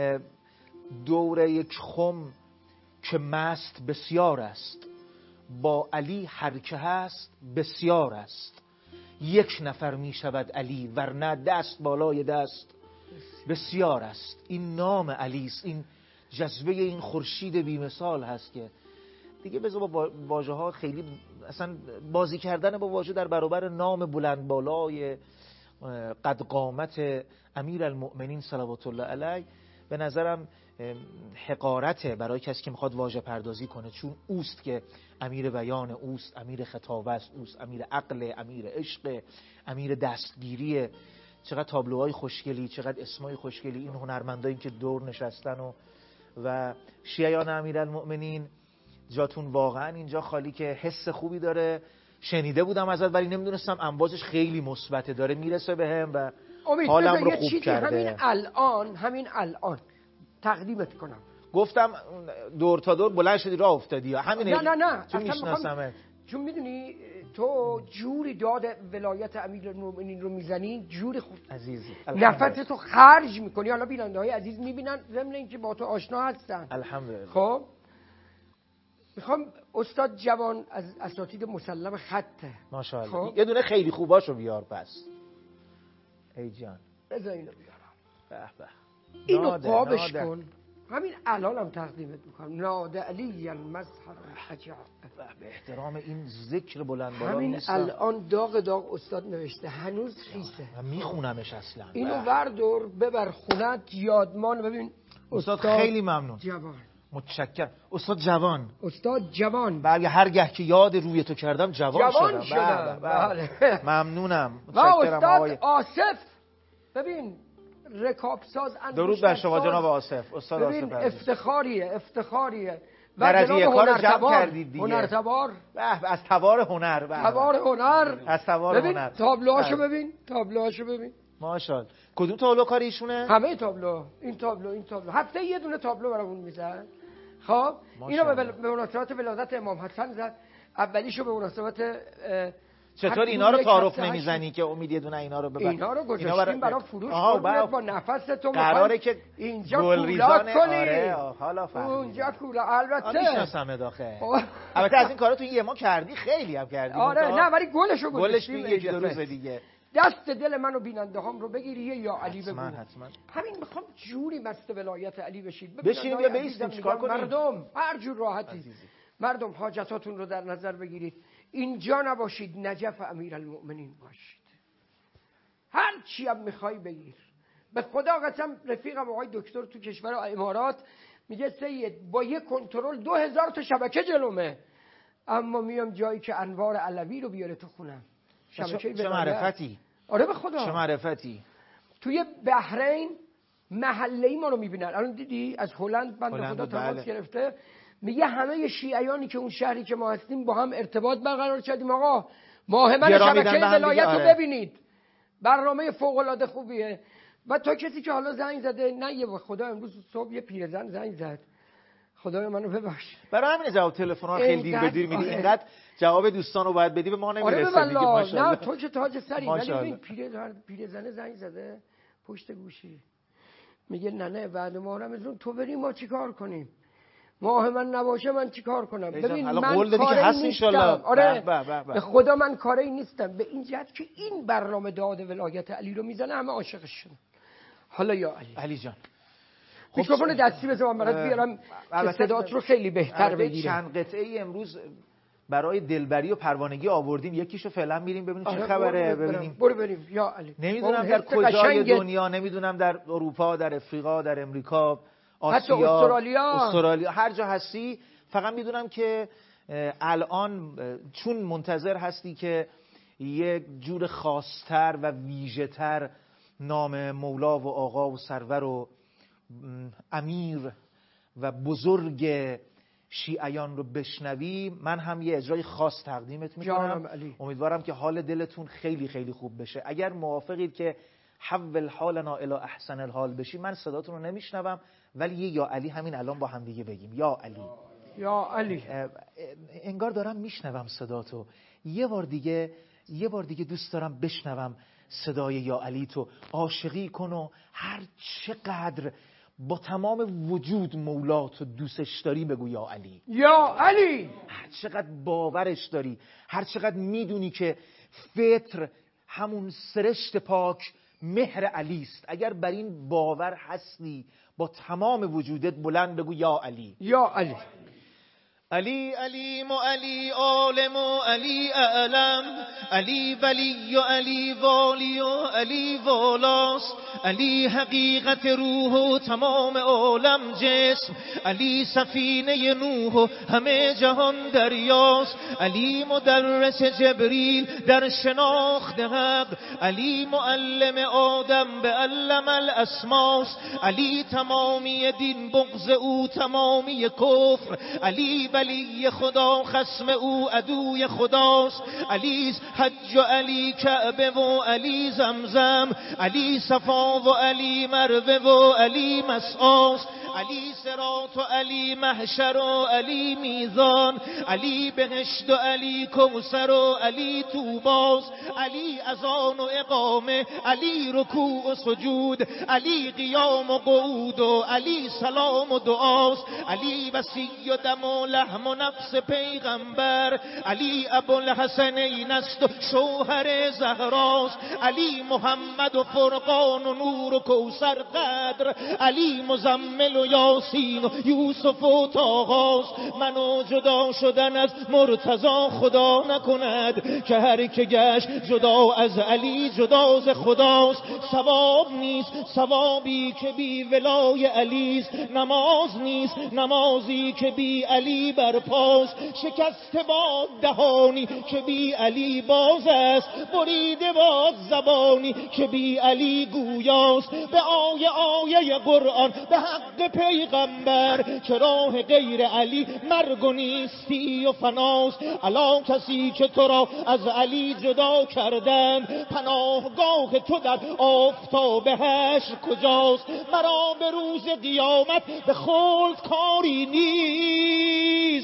دوره یک خم که مست بسیار است، با علی هر که هست بسیار است. یک نفر می شود علی ورنه دست بالای دست بسیار است. این نام علی است، این جذبه این خورشید بی‌مثال هست که دیگه بذار با واژه ها خیلی اصلا بازی کردن با واژه در برابر نام بلند بالای قد قامت امیرالمؤمنین صلوات الله علیه به نظرم حقارته برای کسی که میخواد واژه پردازی کنه، چون اوست که امیر بیان اوست، امیر خطاب است اوست، امیر عقل، امیر عشق، امیر دستگیری. چقدر تابلوهای خوشگلی، چقدر اسمای خوشگلی این هنرمندایی که دور نشستن و و شیعیان امیرالمؤمنین جاتون واقعا اینجا خالی که حس خوبی داره. شنیده بودم ازت ولی نمیدونستم امواجش خیلی مثبته، داره میرسه بهم و حالم رو خوب کرده. همین الان همین الان تقدیمت کنم. گفتم دور تا دور بلند شدی راه افتادی همین. نه نه نه چون میشناسمت، چون میدونی تو جوری داد ولایت امیرالمؤمنین رو میزنی، جوری خوب عزیزی نفس تو خرج میکنی. حالا بیننده های عزیز میبینن ضمن اینکه با تو آشنا هستن. الحمدلله. خب میخوام استاد جوان از اساتید مسلم خطه ماشاءالله خب؟ یه دونه خیلی خوباشو بیار پس. ای جان بذار اینو بیارم. به به اینو قابش کن. همین الان هم تقدیمت میکنم. ناده علی مظهر الحجاب. به احترام این ذکر بلند بالا همین نیستم. الان داغ داغ استاد نوشته، هنوز خیسه. من میخونمش اصلا. اینو وردار ببر خونت یادمان. ببین استاد خیلی ممنون. جوان متشکرم. استاد جوان. استاد جوان. بله هرگاه که یاد روی تو کردم جوان, جوان شدم. بله بله. بله. ممنونم. و استاد آصف. ببین رکابساز درود بر شما جناب آصف. استاد آصف ببین افتخاریه افتخاریه. درجه کار جمع کردید دیگه. هنرتبار. از تبار هنر. تبار هنر. از تبار ببین هنر. تابلوهاشو ببین تابلوهاشو ببین. ماشاءالله. کدوم تابلو کار ایشونه؟ همه تابلو. این تابلو این تابلو هفته یه دونه تابلو برامون میزنن. خب اینو به, به مناسبت ولادت امام حسن زد. اولیشو به مناسبت چطور اینا رو تعارف نمیزنی که امید یه دونه اینا رو ببر؟ اینا رو گذاشتیم برای فروش قربونت با نفس تو قراره که اینجا کولا کنی. آره حالا فهمیدم. اونجا کولا البته میشناسم داخل. البته از این کارا تو یه ما کردی، خیلی هم کردی. آره نه ولی گلشو گذاشتیم یکی دو روز دیگه. دست دل منو بیننده هم رو بگیری یا علی بگو. حتما حتما. همین میخوام جوری مست ولایت علی بشید. بشینیم یا بیستیم چیکار کنیم؟ مردم هر جور راحتی. مردم حاجتاتون رو در نظر بگیرید. اینجا نباشید، نجف امیرالمؤمنین باشید. هر چی هم میخوای بگیر. به خدا قسم رفیقم آقای دکتر تو کشور امارات میگه سید با یه کنترل دو هزار تا شبکه جلومه، اما میام جایی که انوار علوی رو بیاره تو خونم. شبکه چه معرفتی. آره به خدا چه معرفتی. توی بحرین محله‌ای ما رو میبینن. الان دیدی از هلند بنده خدا تماس بله. گرفته میگه همه شیعیانی که اون شهری که ما هستیم با هم ارتباط برقرار کردیم. آقا ماه من شبکه ولایت رو ببینید، برنامه فوق العاده خوبیه. و تا کسی که حالا زنگ زده نه یه خدا امروز صبح یه پیرزن زنگ زد، خدای منو ببخش. برای همین جواب تلفن ها خیلی دیر به دیر میدی. اینقدر جواب دوستان رو باید بدی به ما نمیرسه. آره دیگه ماشاءالله. نه تو که تاج سری. ولی این پیرزن پیرزن زنگ زده پشت گوشی میگه نه نه بعد محرم تو بریم ما چیکار کنیم؟ ماه من نباشه من چیکار کنم؟ ببین من کاری نیستم. آره به خدا من کاری نیستم. به این جهت که این برنامه داد ولایت علی رو میزنه همه عاشقش شدن. حالا یا علی علی جان میکروفون دستی بذار من برات بیارم که صدات رو خیلی بهتر بگیره. چند قطعه ای امروز برای دلبری و پروانگی آوردیم، یکیشو فعلا میریم ببینیم چه خبره. ببینیم برو بریم یا علی. نمیدونم در کجای دنیا، نمیدونم در اروپا، در افریقا، در امریکا، آسیا، حتی استرالیا استرالیا هر جا هستی، فقط میدونم که الان چون منتظر هستی که یک جور خاصتر و ویژه‌تر نام مولا و آقا و سرور و امیر و بزرگ شیعیان رو بشنوی، من هم یه اجرای خاص تقدیمت میکنم. امیدوارم که حال دلتون خیلی خیلی خوب بشه. اگر موافقید که حول حالنا الی احسن الحال بشی، من صداتون رو نمیشنوم ولی یه یا علی همین الان با هم دیگه بگیم. یا علی، یا علی. انگار دارم میشنوم صداتو. یه بار دیگه یه بار دیگه دوست دارم بشنوم صدای یا علی تو. عاشقی کن و هر چقدر با تمام وجود مولا تو دوستش داری بگو یا علی. یا علی. هر چقدر باورش داری، هر چقدر میدونی که فطر همون سرشت پاک مهر علی است، اگر بر این باور هستی با تمام وجودت بلند بگو یا علی. یا علی. علی علیم و علی عالم و علی اعلم، علی ولی و علی والی و علی والاست، علی حقیقت روح و تمام عالم جسم، علی سفینه نوح و همه جهان دریاست، علی مدرس جبریل در شناخت حق، علی معلم آدم به علم الاسماست، علی تمامی دین بغض او تمامی کفر، علی علی خدا خصم او عدوی خداست، علی حج و علی کعبه و علی زمزم، علی صفا و علی مروه و علی مسعاست، علی صراط و علی محشر و علی میزان، علی بهشت و علی کوثر و علی طوباست، علی اذان و اقامه، علی رکوع و سجود، علی قیام و قعود و علی سلام و دعاست، علی وصی و دم و لحم و نفس پیغمبر، علی ابوالحسنین است و شوهر زهراست، علی محمد و فرقان و نور و کوثر قدر، علی مزمل و یاسین و یوسف و طاغاست، منو جدا شدن از مرتضی خدا نکند، که هر که گشت جدا از علی جدا ز خداست، ثواب نیست ثوابی که بی ولای علیست، نماز نیست نمازی که بی علی برپاست، شکسته باد دهانی که بی علی باز است، بریده باد زبانی که بی علی گویاست، به آیه آیه قرآن به حق پیغمبر، که راه غیر علی مرگ و نیستی و فناست، الا کسی که تو را از علی جدا کردن، پناهگاه تو در آفتاب حشر کجاست، مرا به روز قیامت به خلد کاری نیست،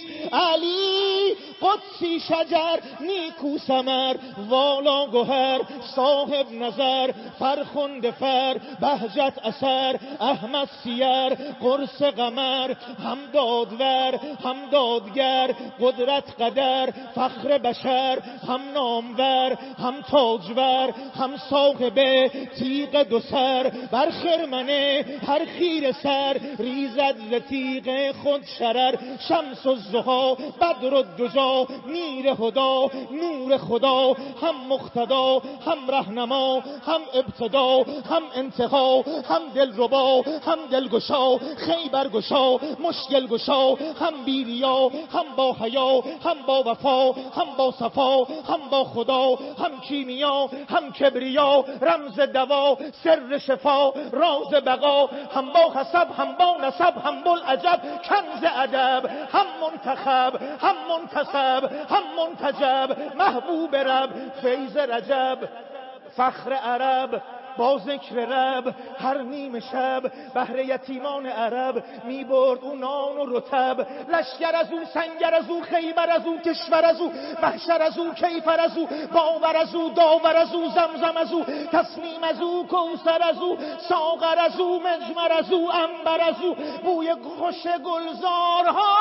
علی قدسی شجر نیکو ثمر، والا گوهر صاحب نظر، فرخنده فر بهجت اثر، احمد سیر قرص قمر، هم دادور هم دادگر، قدرت قدر فخر بشر، هم نامور هم تاجور، هم صاحب تیغ دو سر، بر خرمنه هر خیر سر، ریزد ز تیغ خود شرر، شمس الضحی بدر الدجا، میر هدا نور خدا، هم مقتدا هم رهنما، هم ابتدا هم انتها، هم دلربا هم دلگشا، خیبر گشا مشکل گشا، هم بیریا هم با حیا، هم با وفا هم با صفا، هم با خدا هم کیمیا، هم کبریا رمز دوا، سر شفا راز بقا، هم با حسب هم با نسب، هم بوالعجب کنز ادب، هم منتخب هم منتسب هم منتجب، محبوب رب فیض رجب، فخر عرب با ذکر رب، هر نیمه شب بهر یتیمان عرب، می برد او نان و رطب، لشکر از او سنگر از او، خیبر از او کشور از او، محشر از او کیفر از او، باور از او داور از او، زمزم از او تصمیم از او، کوثر از او ساغر از او، مجمر از او عنبر از او، بوی خوش گلزارها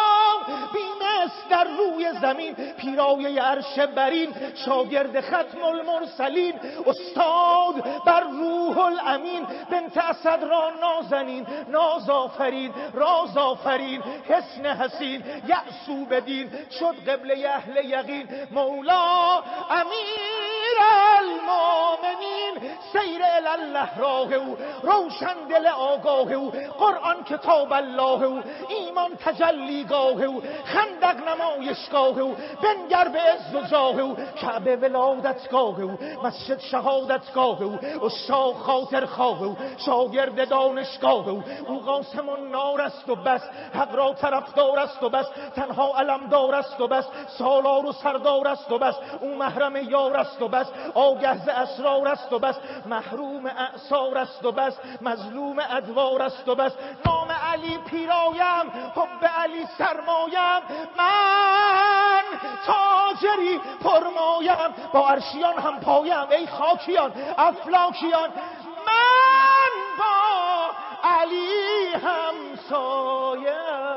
بی‌مثل در روی زمین، پیرایه عرش برین، شاگرد ختم المرسلین، استاد بر روح الامین، بنت اسد را نازنین، ناز آفرین راز آفرین، حسن حسین یأسو بدین، شد قبله اهل یقین، مولا امیر المؤمنین سیر الله راه او، روشن دل آگاه او، قرآن کتاب الله او، ایمان تجلیگاه او، خندق نمایشگاه او، بنگر به عز و جاه او، کعبه ولادتگاه او، مسجد شهادتگاه او، اشاق خاطر خواه او، شاگرد دانشگاه او، او قاسم النار است و بس، حق را طرفدار است و بس، تنها علمدار است و بس، سالار و سردار است و بس، او محرم یار است و بس، آگه ز اسرار است و بس، محروم اعصار است و بس، مظلوم ادوار است و بس. نام علی پیرایم، حب علی سرمایم، من تاجری پرمایم، با عرشیان هم پایم ای خاکیان افلاکیان، من با علی همسایم.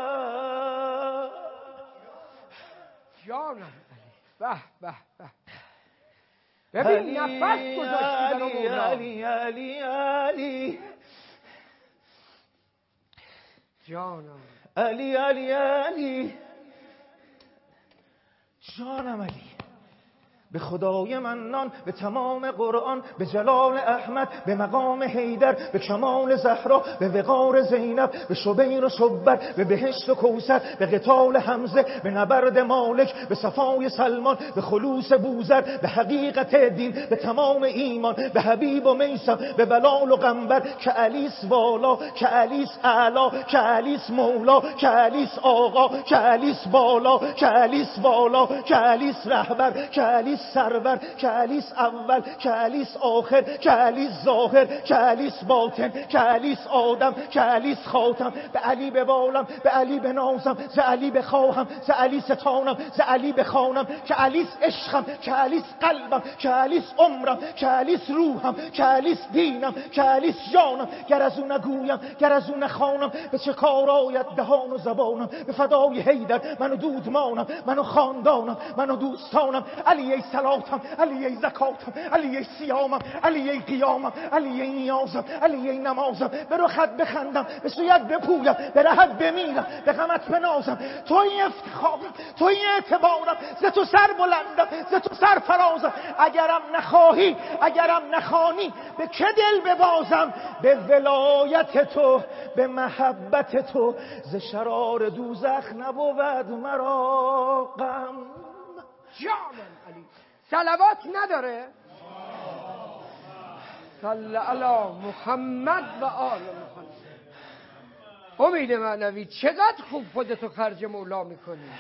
جانم به به به ببین نفس گذاشتی در اون علی علی علی جانم علی علی علی جانم علی، به خدای منان، به تمام قرآن، به جلال احمد، به مقام حیدر، به کمال زهرا، به وقار زینب، به شبیر و شبر، به بهشت و کوثر، به قتال حمزه، به نبرد مالک، به صفای سلمان، به خلوص بوذر، به حقیقت دین، به تمام ایمان، به حبیب و میثم، به بلال و قنبر، که علیس والا، که علیس اعلا، که علیس مولا، که علیس آقا، که علیس بالا، که علیس والا، که علیس رهبر، که علیس سرور، که علیس اول، که علیس آخر، که علیس ظاهر، که علیس باطن، که علیس آدم، که علیس خاتم. به علی ببالم، به علی بنازم، ز علی بخواهم، ز علی ستانم، ز علی بخوانم، که علیس عشقم، که علیس قلبم، که علیس عمرم، که علیس روحم، که علیس دینم، که علیس جانم. گر از او نگویم، گر از او نخوانم، به چه کار آید دهان و زبانم؟ به فدای حیدر منو دودمانم، منو خاندانم، منو دوستانم. علی ای صلاتم، علی ای زکاتم، علی ای صیامم، علی ای قیامم، علی ای نیازم، علی ای نمازم. به رخت بخندم، به سویت بپویم، به رهت بمیرم، به غمت بنازم. توی افتخارم، توی اعتبارم، ز تو سر بلندم، ز تو سر فرازم. اگرم نخواهی، اگرم نخوانی، به که دل ببازم؟ به ولایت تو، به محبت تو، ز شرار دوزخ نبود مرا غم. جانم علی صلوات نداره؟ صلی علی محمد و آل محمد. امید معنوی چقدر خوب خودتو خرج مولا میکنی.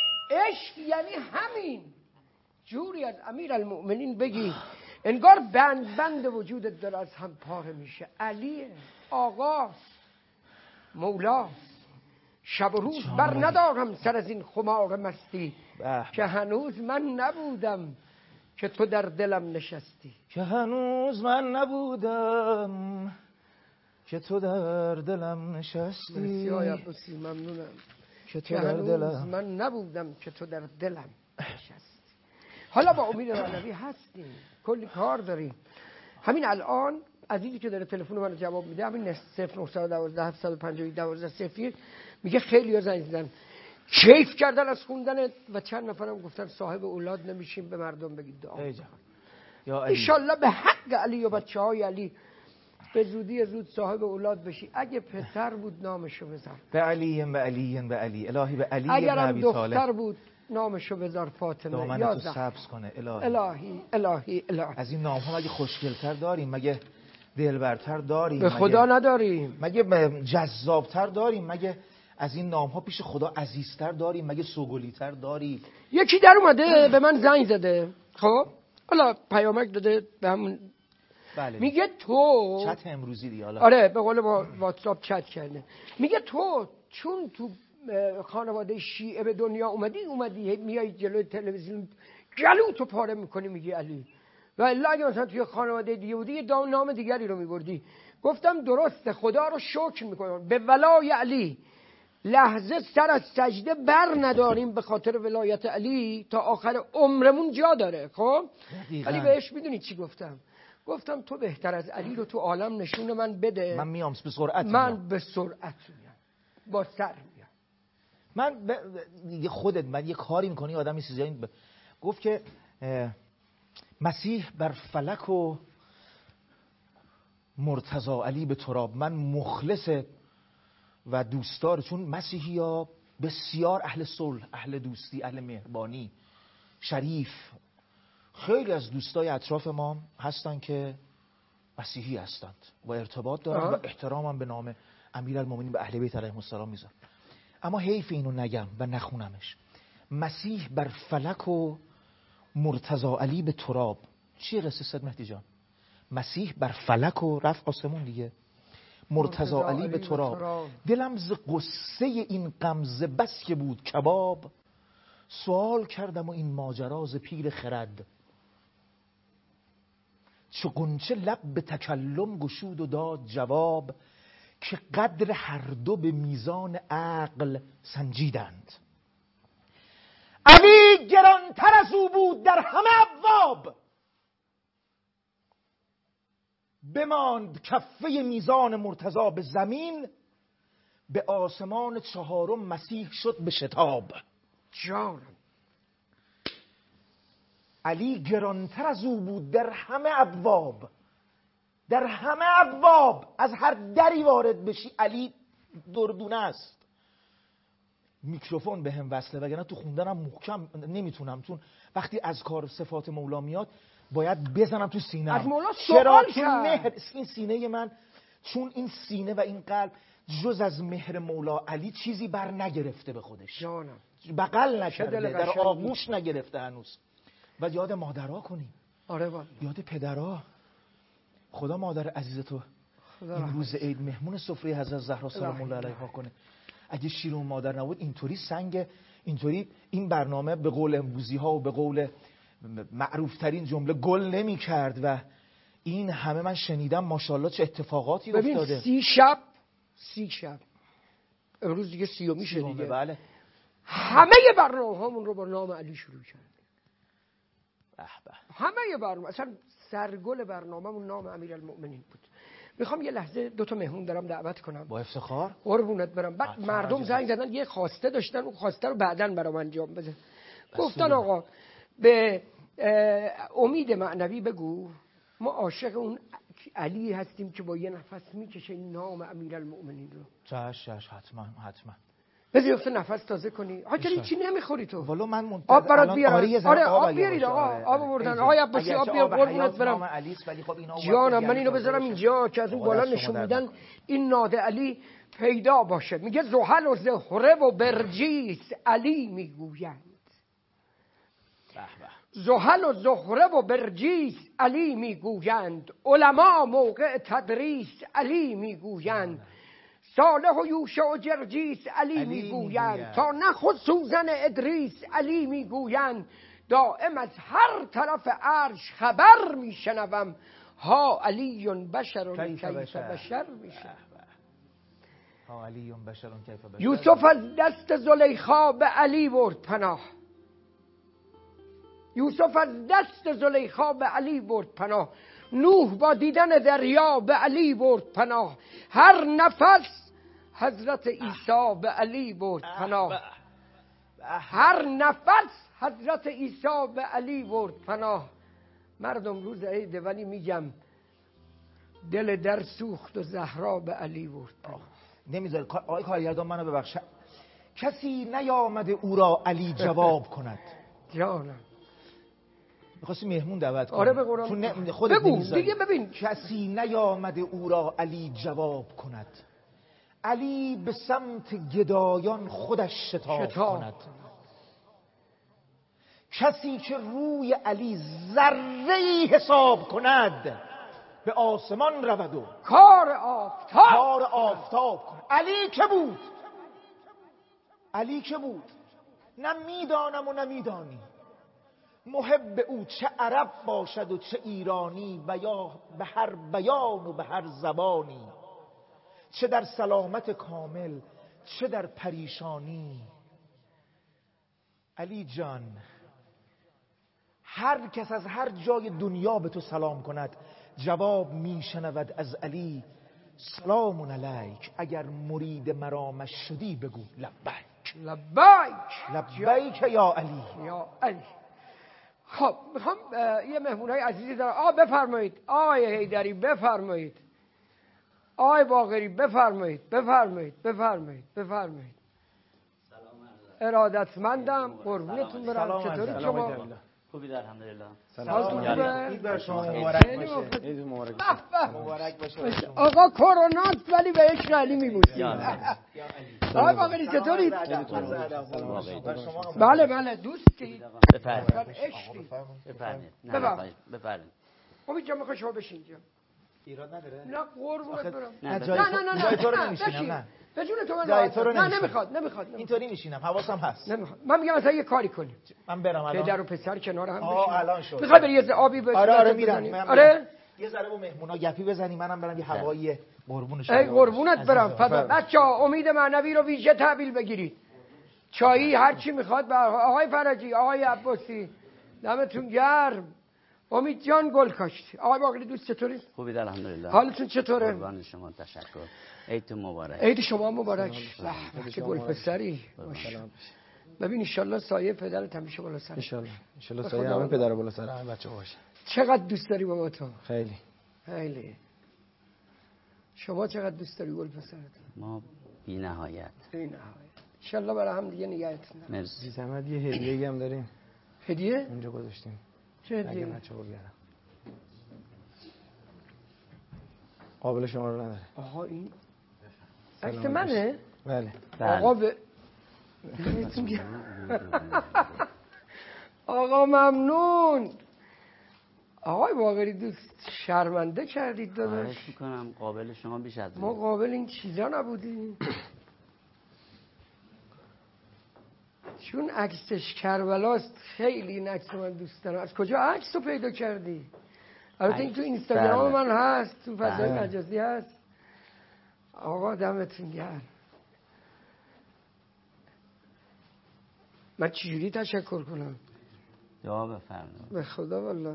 عشق یعنی همین جوری از امیر المؤمنین بگی انگار بند بند وجودت داره از هم پاره میشه. علیه، آقاست، مولاست. شب و روز بر ندارم سر از این خمار مستی، که هنوز من نبودم که تو در دلم نشستی. که هنوز من نبودم که تو در دلم نشستی. مرسی آی عباسی، ممنونم. که تو که در هنوز دلم من نبودم که تو در دلم نشستی. حالا با امید معنوی هستیم، کلی کار داریم. همین الان عزیزی که داره تلفن منو جواب میده، همین صفر نه یک دو هفت پنج یک صفر میگه خیلی ها زنگ زدن کیف کردن از خوندن و چند نفرم گفتن صاحب اولاد نمیشیم، به مردم بگید دعا. ایشالله به حق علی و بچه های علی به زودی زود صاحب اولاد بشی. اگه پسر بود نامشو بذار به علی به علی به علی الهی، به علی اگر هم دختر طالب بود نامشو بذار فاطمه یا زهرا. سبز کنه الهی. الهی الهی الهی. از این نام ها مگه خوشگلتر داریم؟ مگه دلبرتر داریم؟ به خدا مگه نداریم؟ مگه جذابتر داریم؟ مگه از این نام ها پیش خدا عزیزتر داریم؟ مگه سوگلیتر داریم؟ یکی در اومده به من زنگ زده، خب حالا پیامک داده به همون، بله. میگه تو چت امروزی دی حالا. آره به قول ما واتساپ چت کرده. میگه تو چون تو خانواده شیعه به دنیا اومدی اومدی میای جلوی تلویزیون گلو تو پاره میکنی میگی علی، و الا اگه مثلا توی خانواده دیگه بودی یه نام دیگری رو میبردی. گفتم درسته، خدا رو شکر میکنم به ولای علی لحظه سر از سجده بر نداریم به خاطر ولایت علی تا آخر عمرمون جا داره. خب علی بهش میدونی چی گفتم؟ گفتم تو بهتر از علی رو تو عالم نشون من بده، من میام به سرعت، من میام. به سرعت میام، با سر میام. من ب... خودت من یه کاری میکنی آدمی چیزایی ب... گفت که مسیح بر فلک و مرتضی علی به تراب. من مخلص و دوستدار، چون مسیحی ها بسیار اهل صلح، اهل دوستی، اهل مهربانی، شریف. خیلی از دوستای اطراف ما هستن که مسیحی هستند و ارتباط دارن آه. و احترامم به نام امیرالمومنین به اهل بیت علیهم السلام میذارم. اما حیف اینو نگم و نخونمش. مسیح بر فلک و مرتضی علی به تراب. چیه قصه صد مهدی جان؟ مسیح بر فلک و رفت آسمون دیگه، مرتضی علی به تراب. دلم ز قصه این غمزه بس که بود کباب، سوال کردم و این ماجرا ز پیر خرد. چو غنچه لب به تکلم گشود و داد جواب، که قدر هر دو به میزان عقل سنجیدند. علی گرانتر از او بود در همه ابواب، بماند کفه میزان مرتضی به زمین، به آسمان چهارم مسیح شد به شتاب. جانم علی گرانتر از او بود در همه ابواب، در همه ابواب از هر دری وارد بشی علی دردونه است. میکروفون به هم وصله وگرنه تو خوندنم محکم نمیتونم، چون وقتی از کار صفات مولا میاد باید بزنم تو سینه. از مولا سوال کرد. این سینه من، چون این سینه و این قلب جز از مهر مولا علی چیزی بر نگرفته به خودش. جانم بغل نکرده، در آغوش نگرفته هنوز. و یاد مادرها کنیم. آره والا. یاد پدرها. خدا مادر عزیز تو این روز عید مهمون سفره حضرت زهرا سلام الله علیها کنه. اگه شیر اون مادر نبود اینطوری سنگ، اینطوری این برنامه به قول امروزی ها و به قول معروف ترین جمله گل نمی کرد. و این همه من شنیدم ماشاءالله چه اتفاقاتی ببین افتاده. سی شب سی شب امروز دیگه سی و میشه دیگه. بله. همه برنامه هامون رو با نام علی شروع کرد. به به. همه برنامه، اصلا سرگل برنامه‌مون نام امیرالمؤمنین بود. میخوام یه لحظه دو تا مهمون دارم دعوت کنم. با افتخار. قربونت برم. بعد مردم زنگ زدن یه خواسته داشتن، اون خواسته رو بعداً برام انجام بده. گفتن آقا به امید معنوی بگو ما عاشق اون علی هستیم که با یه نفس میکشه نام امیرالمؤمنین رو. چش چش حتما حتما. بذار یه نفس تازه کنی. حاجی چی نمیخوری تو؟ والا من منتظر آب برات بیارم. آره آب بیارید آقا. آب آوردن. آقای عباسی آب بیار قربونت برم. جانم من اینو بذارم اینجا که از اون بالا نشون میدن این ناده علی پیدا باشه. میگه زحل و زهره و برجیس علی میگویند. زحل و زهره و برجیس علی میگویند، علما موقع تدریس علی میگویند، صالح و یوشع و جرجیس علی میگویند، تا نخ و سوزن ادریس علی میگویند، دائم از هر طرف عرش خبر میشنوم، ها علی بشر کیف بشر میشه. ها علی بشر کیف بشر. یوسف از دست زلیخا به علی برد پناه. یوسف از دست زلیخا به علی برد پناه. نوح با دیدن دریا به علی برد پناه. هر نفس حضرت عیسی به علی برد پناه. هر نفس حضرت عیسی به علی برد پناه. مردم روز عید ولی میگم دل در سوخت و زهرا به علی برد پناه. نمیذاره آقای کارگردان منو ببخشه، کسی نیامده او را علی جواب کند. جانم می‌خواستی مهمون دعوت کنی. آره به قرآن بگو دیگه. ببین کسی نیامده او را علی جواب کند، علی به سمت گدایان خودش شتاب, شتاب. کند. کسی که روی علی ذره‌ای حساب کند به آسمان رود و کار آفتاب کار آفتاب کند. علی که بود، علی که بود، نه میدانم و نه میدانی محب او چه عرب باشد و چه ایرانی، و یا به هر بیان و به هر زبانی، چه در سلامت کامل چه در پریشانی. علی جان، هر کس از هر جای دنیا به تو سلام کند جواب میشنود از علی سلام علیک، اگر مرید مرامش شدی بگو لبیک لبیک لبیک یا علی یا علی. خب میخوام یه مهمونای عزیزی دارم. آ بفرمایید آقای حیدری بفرمایید. آقای باقری بفرمایید بفرمایید بفرمایید بفرمایید. ارادتمندم، قربونتون برم. چطوری شما؟ خوبی در الحمدلله. سلام علیکم. عید بر شما مبارک باشه. عید مبارک مبارک باشه. آقا کروناست ولی بهش علی میبوسیم. آقای باقری چطوری؟ بله بله دوستی. بفرمایید. بفرمایید. بفرمایید. بفرمایید. امید جان میخوای شما بشین اینجا؟ ایراد نداره؟ نه قربونت برم. نه جای تو جای تو رو نمیشینم. نه به جون تو من جای تو رو نه نمیخواد نمیخواد اینطوری میشینم، حواسم هست. نمیخواد. من میگم مثلا یه کاری کنیم. من برم الان. پدر و پسر کنار هم بشین. آه الان شد. میخوای بری یه آبی بزنی؟ آره آره میرم. آره یه ذره با مهمونا گپی بزنی، منم برم یه هوایی قربونش. ای قربونت برم. فدا بچه‌ها امید معنوی رو ویژه تحویل بگیرید. چایی هر چی میخواد. آقای فرجی، آقای عباسی، دمتون گرم. امید جان گل کاشتی. آقای باقری دوست چطوری؟ خوبی در الحمدلله. حالتون چطوره؟ قربان شما تشکر. عیدتون مبارک. عید شما مبارک. به چه گل پسری. ببین ان شاءالله سایه پدرت همیشه بالا سر. ان شاءالله ان شاءالله سایه همه پدر بالا سر همه بچه‌ها باشه. چقدر دوست داری بابا تو؟ خیلی. خیلی. شما چقدر دوست داری گل پسرت؟ ما بی‌نهایت. بی‌نهایت. ان شاءالله برای هم دیگه نگهتون. مرسی. زحمت یه هدیه‌ای هم داریم. هدیه؟ اونجا گذاشتیم. چه هدیه؟ اگه بچه‌ها بیارن. قابل شما رو نداره. آها این عکس منه؟ بله. آقا به آقا ممنون. آقای باقری دوست شرمنده کردید داداش. خواهش میکنم قابل شما بیش از ما قابل این چیزا نبودیم. چون عکسش کربلاست خیلی این عکس من دوست دارم. از کجا عکس رو پیدا کردی؟ البته این تو اینستاگرام من هست، تو فضای مجازی هست. آقا دمتون گرم. من چجوری تشکر کنم؟ دعا بفرمایید. به خدا والله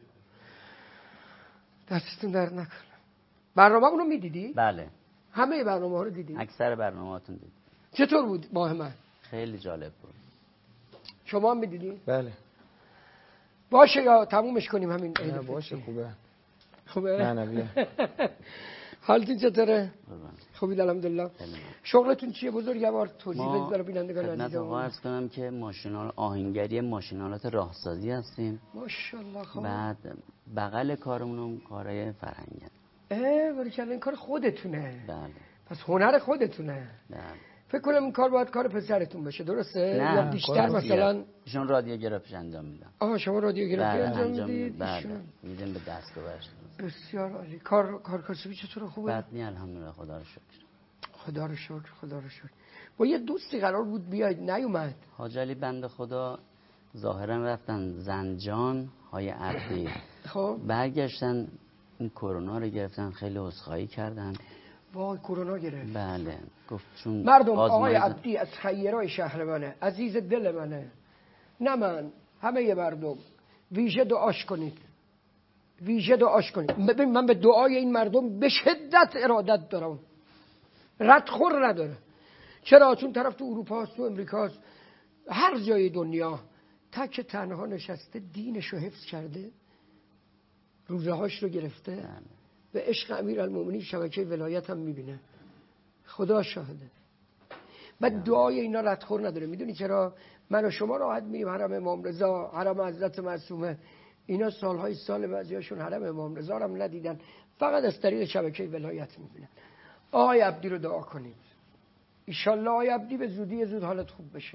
دستتون درد نکنه. برنامه اونو میدیدی؟ بله. همه برنامه ها رو دیدی؟ اکثر برنامه هاتون دیدی. چطور بود ماه من؟ خیلی جالب بود. شما هم میدیدی؟ بله. باشه یا تمومش کنیم همین؟ نه باشه خوبه. خوبه؟ نه نه بیا. حالتون چطوره؟ خوبی الحمدلله. شغلتون چیه بزرگوار؟ توضیح بدید برای بینندگان عزیز. خدمت آقا عرض کنم که ماشینال آهنگری ماشینالات راهسازی هستیم. ماشاءالله. خب بعد بغل کارمون کارهای فرهنگی. اه ولی که این کار خودتونه. بله. پس هنر خودتونه. بله. فکر کنم این کار باید کار پسرتون باشه درسته؟ نه یا بیشتر مثلا ایشون رادیوگرافی انجام میدن. آها شما رادیوگرافی بله انجام میدید؟ بله. میدیم به دستگاه برش. بسیار عالی. کار کار کسبی چطوره خوبه؟ بد نی الحمدلله خدا رو شکر. خدا رو شکر خدا رو شکر. با یه دوستی قرار بود بیاید نیومد. حاج علی بنده خدا ظاهرا رفتن زنجان های عبدی. خب برگشتن این کرونا رو گرفتن، خیلی عذرخواهی کردن. وای کرونا گرفت. بله گفت چون مردم آقای عبدی از خیرای شهر منه، عزیز دل منه، نه من همه مردم ویژه دعاش کنید، ویژه دعاش کنید. ببین من به دعای این مردم به شدت ارادت دارم، ردخور نداره. چرا؟ چون طرف تو اروپا هست، تو امریکا هست، هر جای دنیا تک تنها نشسته دینش رو حفظ کرده، روزه هاش رو گرفته به عشق امیرالمومنین شبکه ولایت هم میبینه. خدا شاهده. بعد دعای اینا ردخور نداره. میدونی چرا؟ من و شما راحت میریم حرم امام رضا، حرم حضرت معصومه. اینا سالهای سال بعضیاشون حرم امام رضا رو هم ندیدن، فقط از طریق شبکه ولایت میبینن. آقای عبدی رو دعا کنید ان شاءالله آقای عبدی به زودی زود حالت خوب بشه.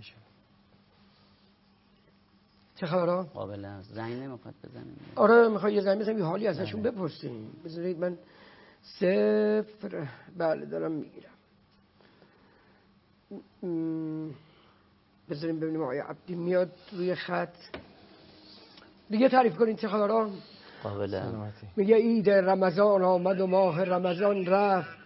چه خبره؟ قابل است. زنگ نمیخواد بزنیم؟ آره میخوای یه زنگ بزنیم یه حالی ازشون بپرسیم. بذارید من صفر بله دارم میگیرم. بذاریم ببینیم آقای عبدی میاد روی خط. دیگه تعریف کنید چه خبره؟ قابل. میگه عید رمضان آمد و ماه رمضان رفت،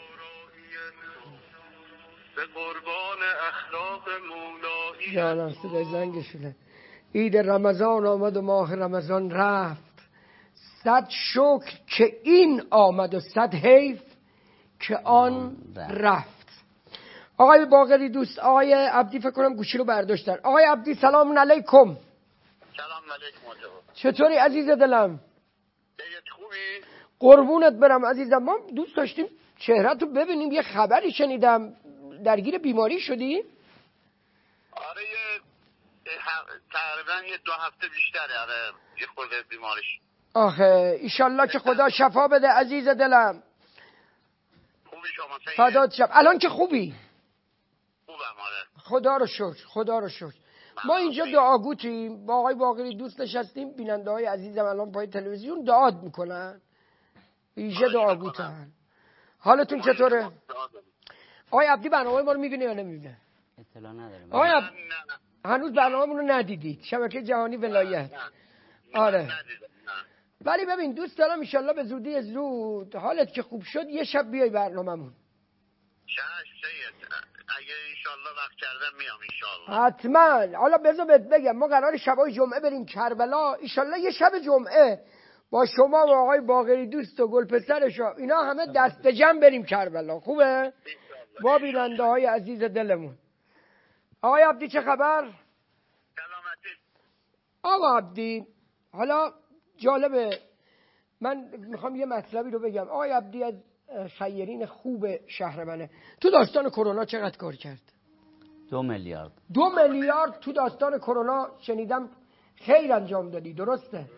به قربان اخلاق مولایی. جانم صدای زنگ شده. عید رمضان آمد و ماه رمضان رفت، صد شکر که این آمد و صد حیف که آن رفت. آقای باقری دوست، آقای عبدی فکر کنم گوشی رو برداشتن. آقای عبدی سلام علیکم. سلام علیکم آجا. چطوری عزیز دلم؟ بیت خوبی؟ قربونت برم عزیزم. ما دوست داشتیم چهرت رو ببینیم. یه خبری شنیدم درگیر بیماری شدی؟ آره یه تقریبا یه دو هفته بیشتره. آره یه خود بیماریش. آخه ایشالله که خدا شفا بده عزیز دلم. خوبی شما سیده؟ فدات شم. الان که خوبی؟ خوبم آره. خدا رو شکر، خدا رو شکر. ما اینجا دعاگوتیم با آقای باقری دوست نشستیم. بیننده های عزیزم الان پای تلویزیون دعات میکنن، ویژه دعاگوتن. حالتون چطوره؟ آقای عبدی برنامه ما رو میبینه یا نمیبینه؟ اطلاع ندارم. آقای عب... هنوز برنامه رو ندیدید. شبکه جهانی ولایت. آره. ولی ببین دوست دارم انشالله به زودی زود حالت که خوب شد یه شب بیای برنامه‌مون. چشم سید. اگه انشالله وقت کردم میام انشالله. حتما. حالا بذار بهت بگم ما قرار شبای جمعه بریم کربلا. انشالله یه شب جمعه با شما و آقای باقری دوست و گلپسرش اینا همه دست جمع بریم کربلا. خوبه؟ با بیننده های عزیز دلمون. آقای عبدی چه خبر؟ سلامتی. آقا عبدی حالا جالبه، من میخوام یه مطلبی رو بگم. آقای عبدی از خیرین خوب شهر منه. تو داستان کرونا چقدر کار کرد؟ دو میلیارد. دو میلیارد تو داستان کرونا شنیدم خیر انجام دادی، درسته؟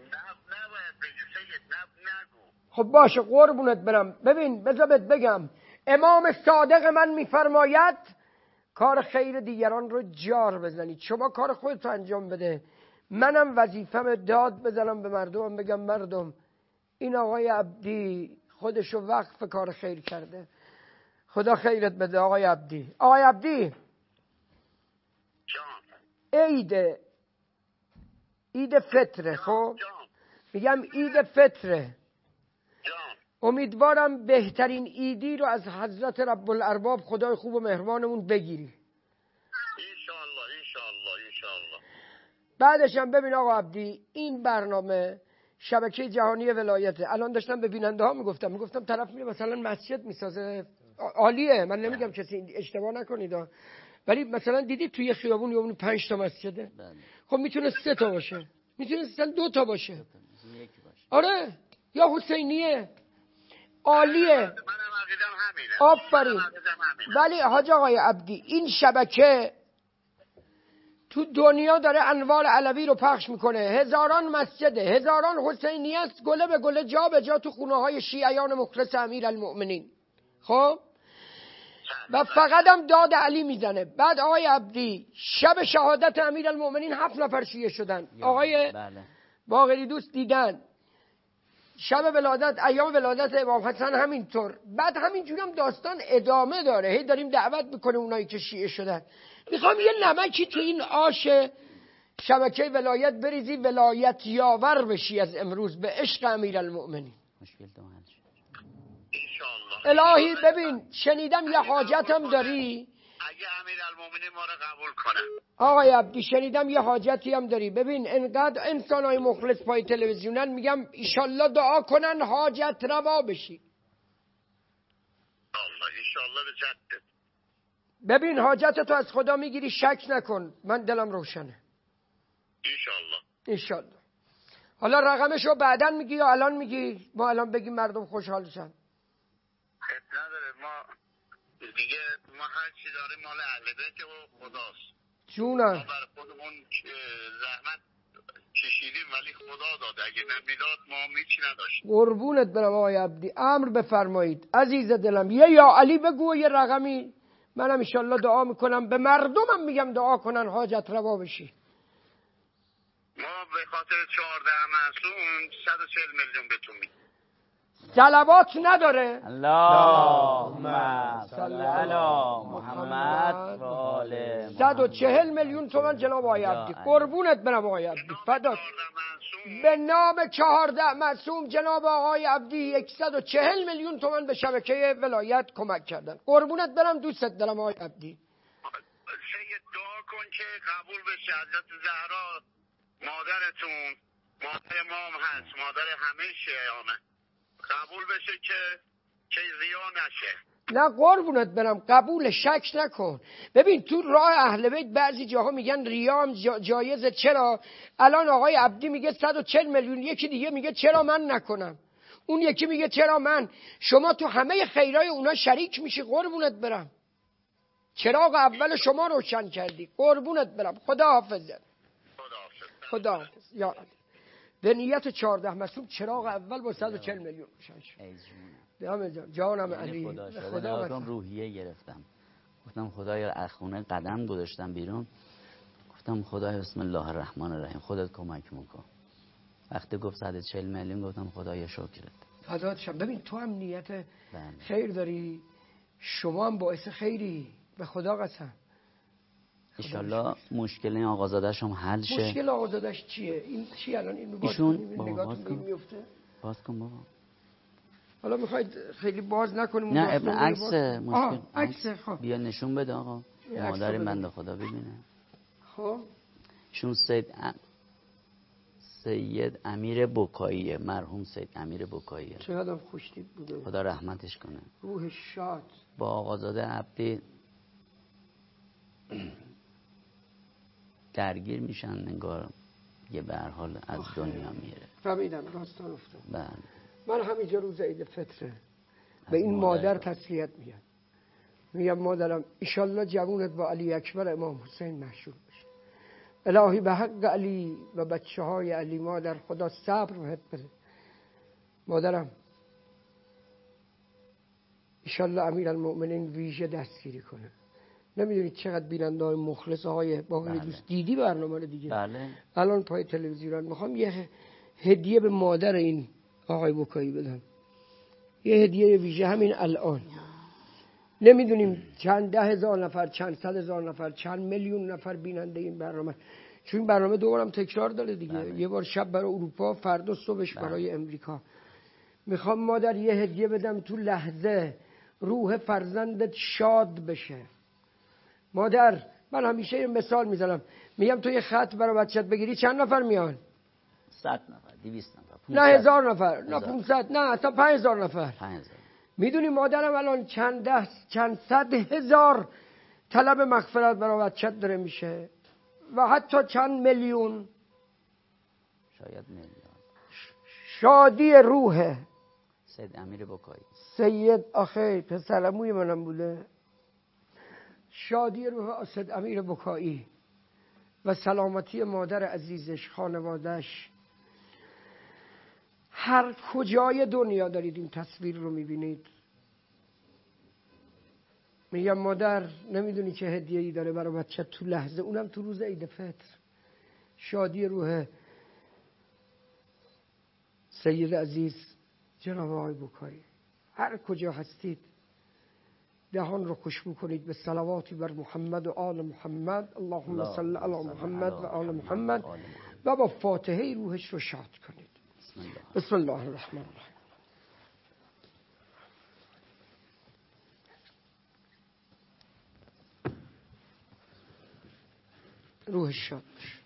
خب باشه قربونت برم. ببین بذار بهت بگم امام صادق من میفرماید کار خیر دیگران رو جار بزنید. شما کار خودت رو انجام بده، منم وظیفم داد بزنم به مردم، بگم مردم این آقای عبدی خودشو وقف کار خیر کرده. خدا خیرت بده آقای عبدی. آقای عبدی عید عید فطره. خب میگم عید فطره. امیدوارم بهترین عیدی رو از حضرت رب الارباب خدای خوب و مهربانمون بگیری انشالله. انشالله انشالله. بعدش هم ببین آقا عبدی این برنامه شبکه جهانی ولایت. الان داشتم به بیننده ها میگفتم میگفتم طرف میره مثلا مسجد میسازه، عالیه، من نمیگم کسی اشتباه نکنید، ولی مثلا دیدید توی خیابون یا اون پنج تا مسجده، خب میتونه سه تا باشه، میتونه مثلا دو تا باشه، آره، یا حسینیه، عالیه، آفرین. ولی حاج آقای عبدی این شبکه تو دنیا داره انوار علوی رو پخش میکنه، هزاران مسجده، هزاران حسینیه است، گله به گله جا به جا تو خونه های شیعیان مخلص امیرالمؤمنین. خب و فقط هم داد علی میزنه. بعد آقای عبدی شب شهادت امیرالمؤمنین هفت نفر شیعه شدن، آقای بله. باقری دوست دیدن شب ولادت، ایام ولادت امام حسن همینطور. بعد همینجور هم داستان ادامه داره، هی داریم دعوت میکنه اونایی که شیعه شدن. میخوام یه نمکی تو این آش شبکه ولایت بریزی، ولایت یاور بشی از امروز به عشق امیرالمؤمنین. مشکل تو حل شد. الهی ببین شنیدم یه حاجتم داری، اگه امیرالمؤمنین ما رو قبول کنه. آقای عبدی شنیدم یه حاجتی هم داری. ببین انقدر انسانای مخلص پای تلویزیونن، میگم ایشالله دعا کنن حاجت روا بشی. الله ایشالله به جدت. ببین حاجت تو از خدا میگیری، شک نکن، من دلم روشنه. ایشالله ایشالله. حالا رقمشو بعدن میگی یا الان میگی؟ ما الان بگیم مردم خوشحال شن. خب نداره، ما دیگه ما هر چی داریم مال اهل بیت و خداست. جونم. ما برای خودمون زحمت کشیدیم ولی خدا داده، اگه نمیداد ما هیچی نداشتیم. قربونت برم آقای عبدی، امر بفرمایید عزیز دلم. یه یا علی بگو یه رقمی، منم انشالله دعا میکنم، به مردمم میگم دعا کنن حاجت روا بشی. ما به خاطر چهارده معصوم صد و چهل میلیون بهتون میدیم. صلوات نداره؟ اللهم صل علی محمد و آل صد و چهل میلیون تومان جناب آقای عبدی. قربونت برم آقای عبدی، فدات. به نام چهارده معصوم جناب آقای عبدی صد و چهل میلیون تومان به شبکه ولایت کمک کردن. قربونت برم، دوستت دارم آقای عبدی. سید دعا کن که قبول بشه. حضرت زهرا مادرتون مادر امام هست، مادر همه شیعیانه، قبول بشه که که ریا نشه. نه قربونت برم، قبول، شک نکن. ببین تو راه اهل بیت بعضی جاها میگن ریا هم جا جایزه. چرا؟ الان آقای عبدی میگه صد و چهل میلیون، یکی دیگه میگه چرا من نکنم. اون یکی میگه چرا من؟ شما تو همه خیرای اونا شریک میشی. قربونت برم، چراغ اول شما روشن کردی. قربونت برم، خدا حافظه. خدا حافظ. یا به نیت چهارده مسئول چراغ اول با صد و چهل میلیون روشن شد. جانم علی خدا شده. روحیه گرفتم، گفتم خدایا از خونه قدم گذاشتم بیرون، گفتم خدایا بسم الله الرحمن الرحیم خودت کمک میکن. وقتی گفت صد و چهل میلیون گفتم خدایا شکرت. فدات شم. ببین تو هم نیت خیر داری، شما هم باعث خیری، به خدا قسم. انشالله مشکل این آقازاده‌ش هم حل شه. مشکل آقازاده‌ش چیه؟ این چی الان این رو باز کنیم؟ نگاهتون به این میفته؟ باز کن بابا. حالا میخواید خیلی باز نکنیم؟ نه ابن عکس مشکل. عکس. خب بیا نشون بده آقا، مادر بنده خدا ببینه. خب شون سید ا... سید امیر بکاییه، مرحوم سید امیر بکاییه. چقدر خوشتیپ بوده، خدا رحمتش کنه. روح شاد. با آقازاده عبدی درگیر میشن، انگار یه به هر حال از دنیا میره. فهمیدم، داستان افتاد. بله. من همینجا روز عید فطره به این مادر, مادر تسلیت میگم. میگم مادرم ایشالله جوونت با علی اکبر امام حسین محشور بشه. الهی به حق علی و بچه های علی مادر خدا صبر بهت بده. مادرم ایشالله امیر المؤمنین ویژه دستگیری کنه. نمیدونید چقدر بیننده های مخلصه های باقی دوست دیدی برنامه رو دیگه. بله. الان پای تلویزیون میخوام یه هدیه به مادر این آقای بکایی بدم، یه هدیه ویژه همین الان. نمیدونیم چند ده هزار نفر، چند صد هزار نفر، چند میلیون نفر بیننده این برنامه، چون این برنامه دوبارم تکرار داره دیگه. بله. یه بار شب برای اروپا، فردا صبحش بله. برای امریکا. میخوام مادر یه هدیه بدم تو لحظه روح فرزندت شاد بشه. مادر من همیشه یه مثال میزنم، میگم تو یه خط برای بچت بگیری چند نفر میان؟ صد نفر، دویست نفر، نه هزار نفر، نه پونصد، نه اصلا پنج هزار نفر. میدونی مادرم الان چند ده چند صد هزار طلب مغفرت برای بچت داره میشه و حتی چند میلیون. شاید میلیون. شادی روح سید امیر بکایی. سید آخه پسرعموی منم بوده. شادی روح سید امیر بکایی و سلامتی مادر عزیزش، خانوادهش. هر کجای دنیا دارید این تصویر رو میبینید، میگم مادر نمیدونی چه هدیه‌ای داره برای بچه تو لحظه، اونم تو روز عید فطر. شادی روح سید عزیز جناب آقای بکایی. هر کجا هستید دهان رو خوشبو کنید به صلواتی بر محمد و آل محمد. اللهم صل علی محمد و آل محمد و با فاتحه روحش رو شاد کنید. بسم الله الرحمن الرحیم. روحش شاد باشه.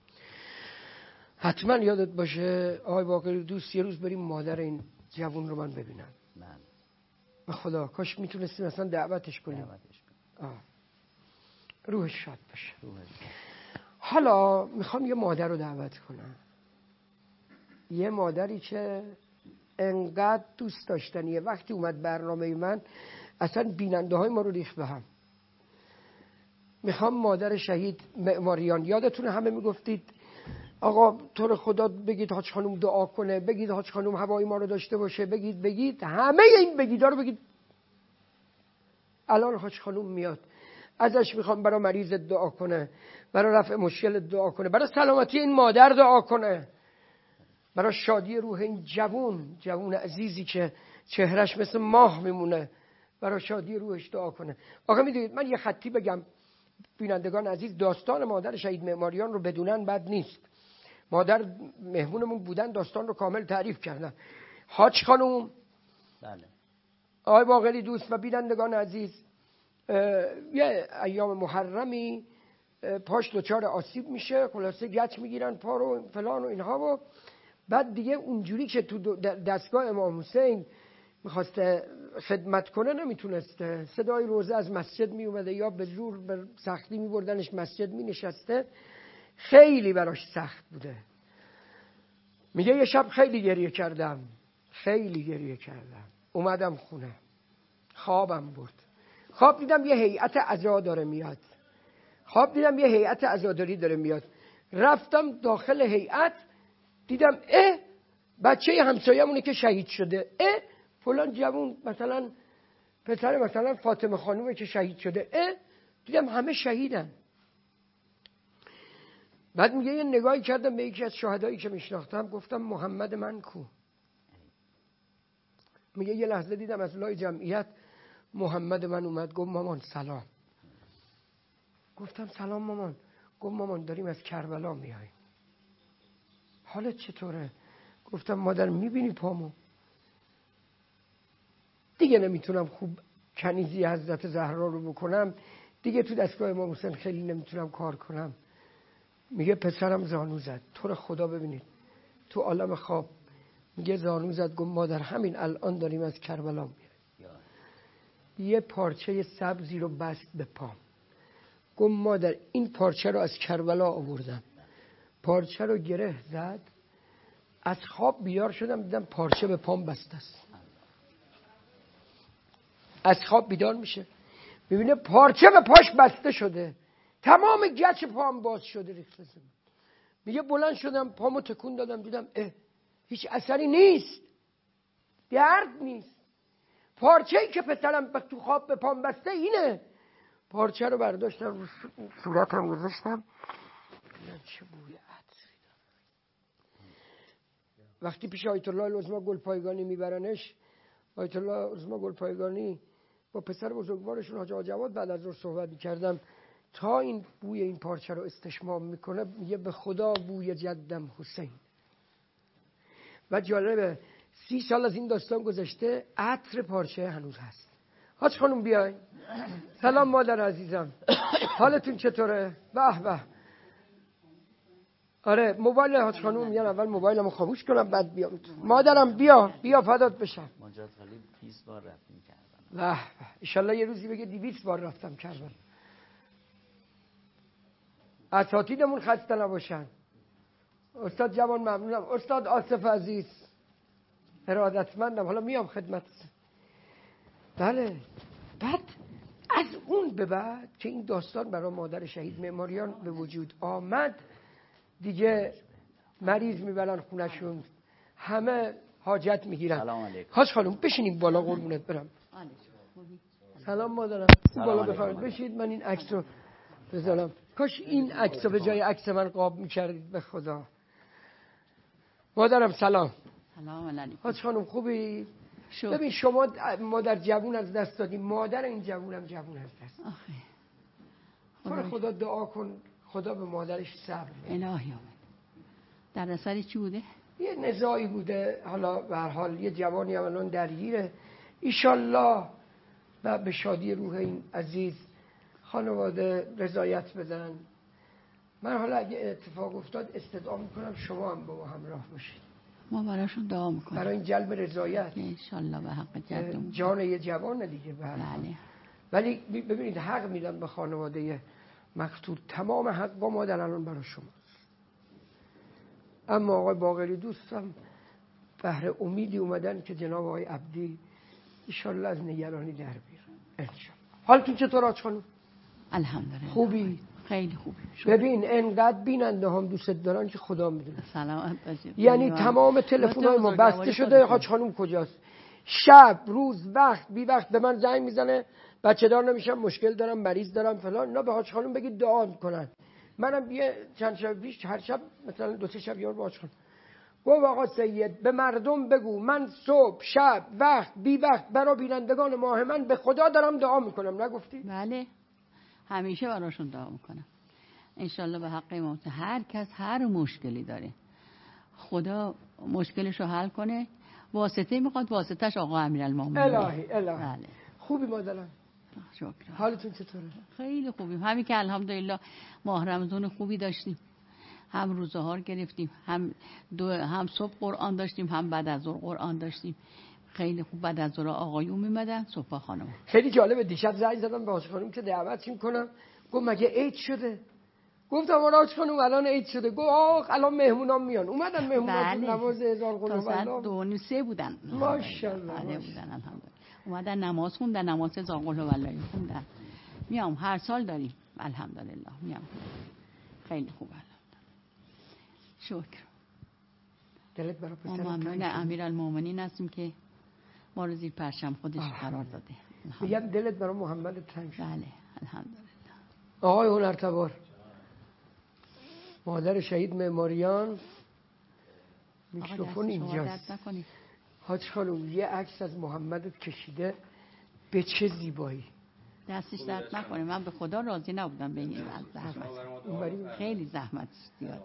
حتما یادت باشه آقای باقری دوست، یه روز بریم مادر این جوون رو من ببینم. به خدا کاش میتونستیم اصلا دعوتش کنیم. دعوتش کنیم. آه. روحش شاد باشه. روحش. حالا میخوام یه مادر رو دعوت کنم، یه مادری که انقدر دوست داشتنیه. وقتی اومد برنامه من اصلا بیننده های ما رو ریخت به هم. میخوام مادر شهید معماریان. یادتونه همه میگفتید آقا تو رو خدا بگید حاج خانوم دعا کنه، بگید حاج خانوم هوای ما رو داشته باشه، بگید بگید همه این بگیدا رو بگید. الان حاج خانوم میاد، ازش میخوام برای مریض دعا کنه، برای رفع مشکل دعا کنه، برای سلامتی این مادر دعا کنه، برای شادی روح این جوون جوون عزیزی که چهرش مثل ماه میمونه، برای شادی روحش دعا کنه. آقا میدونید من یه خطی بگم بینندگان عزیز، داستان مادر شهید معماریان رو بدونن بد نیست. مادر مهمونمون بودن، داستان رو کامل تعریف کردن. حاج خانوم، بله، آقای باقری دوست و بینندگان عزیز، یه ایام محرمی پاش دچار آسیب میشه، خلاصه گچ میگیرن پا رو فلان و اینها. و بعد دیگه اونجوری که تو دستگاه امام حسین میخواسته خدمت کنه نمیتونسته. صدای روزه از مسجد میومده یا به زور به سختی میبردنش مسجد مینشسته. خیلی براش سخت بوده. میگه یه شب خیلی گریه کردم، خیلی گریه کردم. اومدم خونه، خوابم برد. خواب دیدم یه هیئت عزا داره میاد. خواب دیدم یه هیئت عزاداری داره میاد. رفتم داخل هیئت، دیدم اه بچه همسایه‌مونه که شهید شده. اه فلان جوون، مثلا پسر مثلا فاطمه خانومه که شهید شده. اه دیدم همه شهیدن. بعد میگه یه نگاهی کردم به یکی از شهدایی که میشناختم، گفتم محمد من کو؟ میگه یه لحظه دیدم از لای جمعیت محمد من اومد، گفت مامان سلام. گفتم سلام مامان. گفت مامان داریم از کربلا میاییم. حالت چطوره؟ گفتم مادر میبینی پامو؟ دیگه نمیتونم خوب کنیزی حضرت زهرا رو بکنم، دیگه تو دستگاه امام حسین خیلی نمیتونم کار کنم. میگه پسرم زانو زد. تو رو خدا ببینید تو عالم خواب میگه زانو زد. گفت مادر همین الان داریم از کربلا میاییم. یه پارچه سبزی رو بست به پام. گفت مادر این پارچه رو از کربلا آوردم. پارچه رو گره زد. از خواب بیدار شدم، دیدم پارچه به پام بسته است. از خواب بیدار میشه، میبینه پارچه به پاش بسته شده، تمام گچ پام باز شده ریخته زمین. میگه بلند شدم پامو تکون دادم، دیدم اه هیچ اثری نیست، درد نیست. پارچه‌ای که پسرم تو خواب به پام بسته اینه. پارچه رو برداشتم رو صورتم گذاشتم، دیدم چه بوی عطری داره. وقتی پیش آیت الله العظما گلپایگانی میبرنش، آیت الله العظما گلپایگانی با پسر بزرگوارشون حاج آقا جواد بعد از ظهر صحبت می‌کردم، تا این بوی این پارچه رو استشمام میکنه میگه به خدا بوی جدم حسین. و جالبه سی سال از این داستان گذشته، عطر پارچه هنوز هست. حاج خانم بیای. سلام مادر عزیزم، حالتون چطوره؟ به به. آره موبایل حاج خانم میان، اول موبایلمو خاموش کنم بعد بیام. مادرم بیا بیا فدات بشم. ماجرات خالی بیست بار رفتیم کربلا. به به ان شاء الله یه روزی بگه دویست بار رفتم کربلا. اساتیدمون خسته نباشن. استاد جوان ممنونم. استاد آصف عزیز ارادتمندم، حالا میام خدمت. بله بعد از اون به بعد که این داستان برای مادر شهید معماریان به وجود آمد، دیگه مریض میبرن خونشون، همه حاجت میگیرن. سلام علیکم. حاج خانم بشینیم بالا قربونت برم. سلام مادرم. بالا بفرمایید بشید، من این عکس رو بذارم. کاش این عکس رو به جای عکس من قاب میکردید به خدا. مادرم سلام. سلام علیکم. حاج خانم خوبی؟ شو. ببین شما مادر جوون از دست دادیم، مادر این جوونم جوون از دست. آخه خدا خدا دعا کن خدا به مادرش صبر بده. الهی آمد. در اثر چی بوده؟ یه نزاعی بوده، حالا به هر حال یه جوانی هم الان درگیره. ایشالله و به شادی روح این عزیز خانواده رضایت بدن. من حالا اگه اتفاق افتاد استدعا میکنم شما هم با ما همراه باشید. ما براشون دعا میکنیم برای این جلب رضایت انشالله به حق جدمون. جان یه جوان دیگه به هر حال. ولی ببینید حق میدم به خانواده مقتول، تمام حق با مادر الان برای شما. اما آقای باقری دوستم بهر امیدی اومدن که جناب آقای عبدی ایشالله از نگرانی در بیارن انشالله. حالتون چطور حاج خانم؟ الحمدلله خوبی؟ خیلی خوبی. ببین انقدر بیننده هم دوست دارن که خدا میدونه. سلامت باشید. یعنی تمام تلفن‌های ما بسته شده. حاج خانم کجاست؟ شب روز وقت بی وقت به من زنگ میزنه، بچه دار نمیشم، مشکل دارم، مریض دارم فلان. اینا به حاج خانم بگید دعا کنن. منم یه چند شب پیش هر شب مثلا دو سه شب یار با حاج خانم گفت آقا سید به مردم بگو من صبح شب وقت بی وقت برای بینندگان ماه من به خدا دارم دعا میکنم. نگفتی؟ بله همیشه براشون دعا میکنم انشالله به حق امام. هر کس هر مشکلی داره خدا مشکلش رو حل کنه. واسطه میخواد، واسطهش آقا امیرالمومنین. الهی الهی. بله. خوبی مادرم؟ شکر. حالتون چطوره؟ خیلی خوبیم. همین که الحمدلله ماه رمضان خوبی داشتیم، هم روزهار گرفتیم، هم دو هم صبح قرآن داشتیم، هم بعد از ظهر قرآن داشتیم. خیلی خوب. بعد از ظهر آقایون میمدن، صبح خانم. خیلی جالبه. دیشب زنگ زدم به حاج خانم که دعوتشون کنم، گفت مگه عید شده؟ گفتم آراج خانم الان عید شده. گفت آخ الان مهمونام میان. اومدن مهمونام بله. نماز هزار قل تا ساعت هوالله دو و نیم سه بودن. ماشاءالله. بله بودن الحمدلله. اومدن نماز خوندن، نماز هزار قل هوالله خوندن. میام هر سال داریم الحمدلله. میام خیلی خوب الحمدلله. شکر. دلت برای پسر ما ممنون امیرالمومنین هستیم که ما رو زیر پرچم خودش قرار داده. میگم دلت برای محمد تنگ شد. بله الحمدلله. آقای هنرتبار مادر شهید معماریان میکروفون اینجاست. حاج خانم یه عکس از محمد کشیده به چه زیبایی. دستش درد نکنه. من به خدا راضی نبودم به این زحمت. خیلی زحمت زیاده.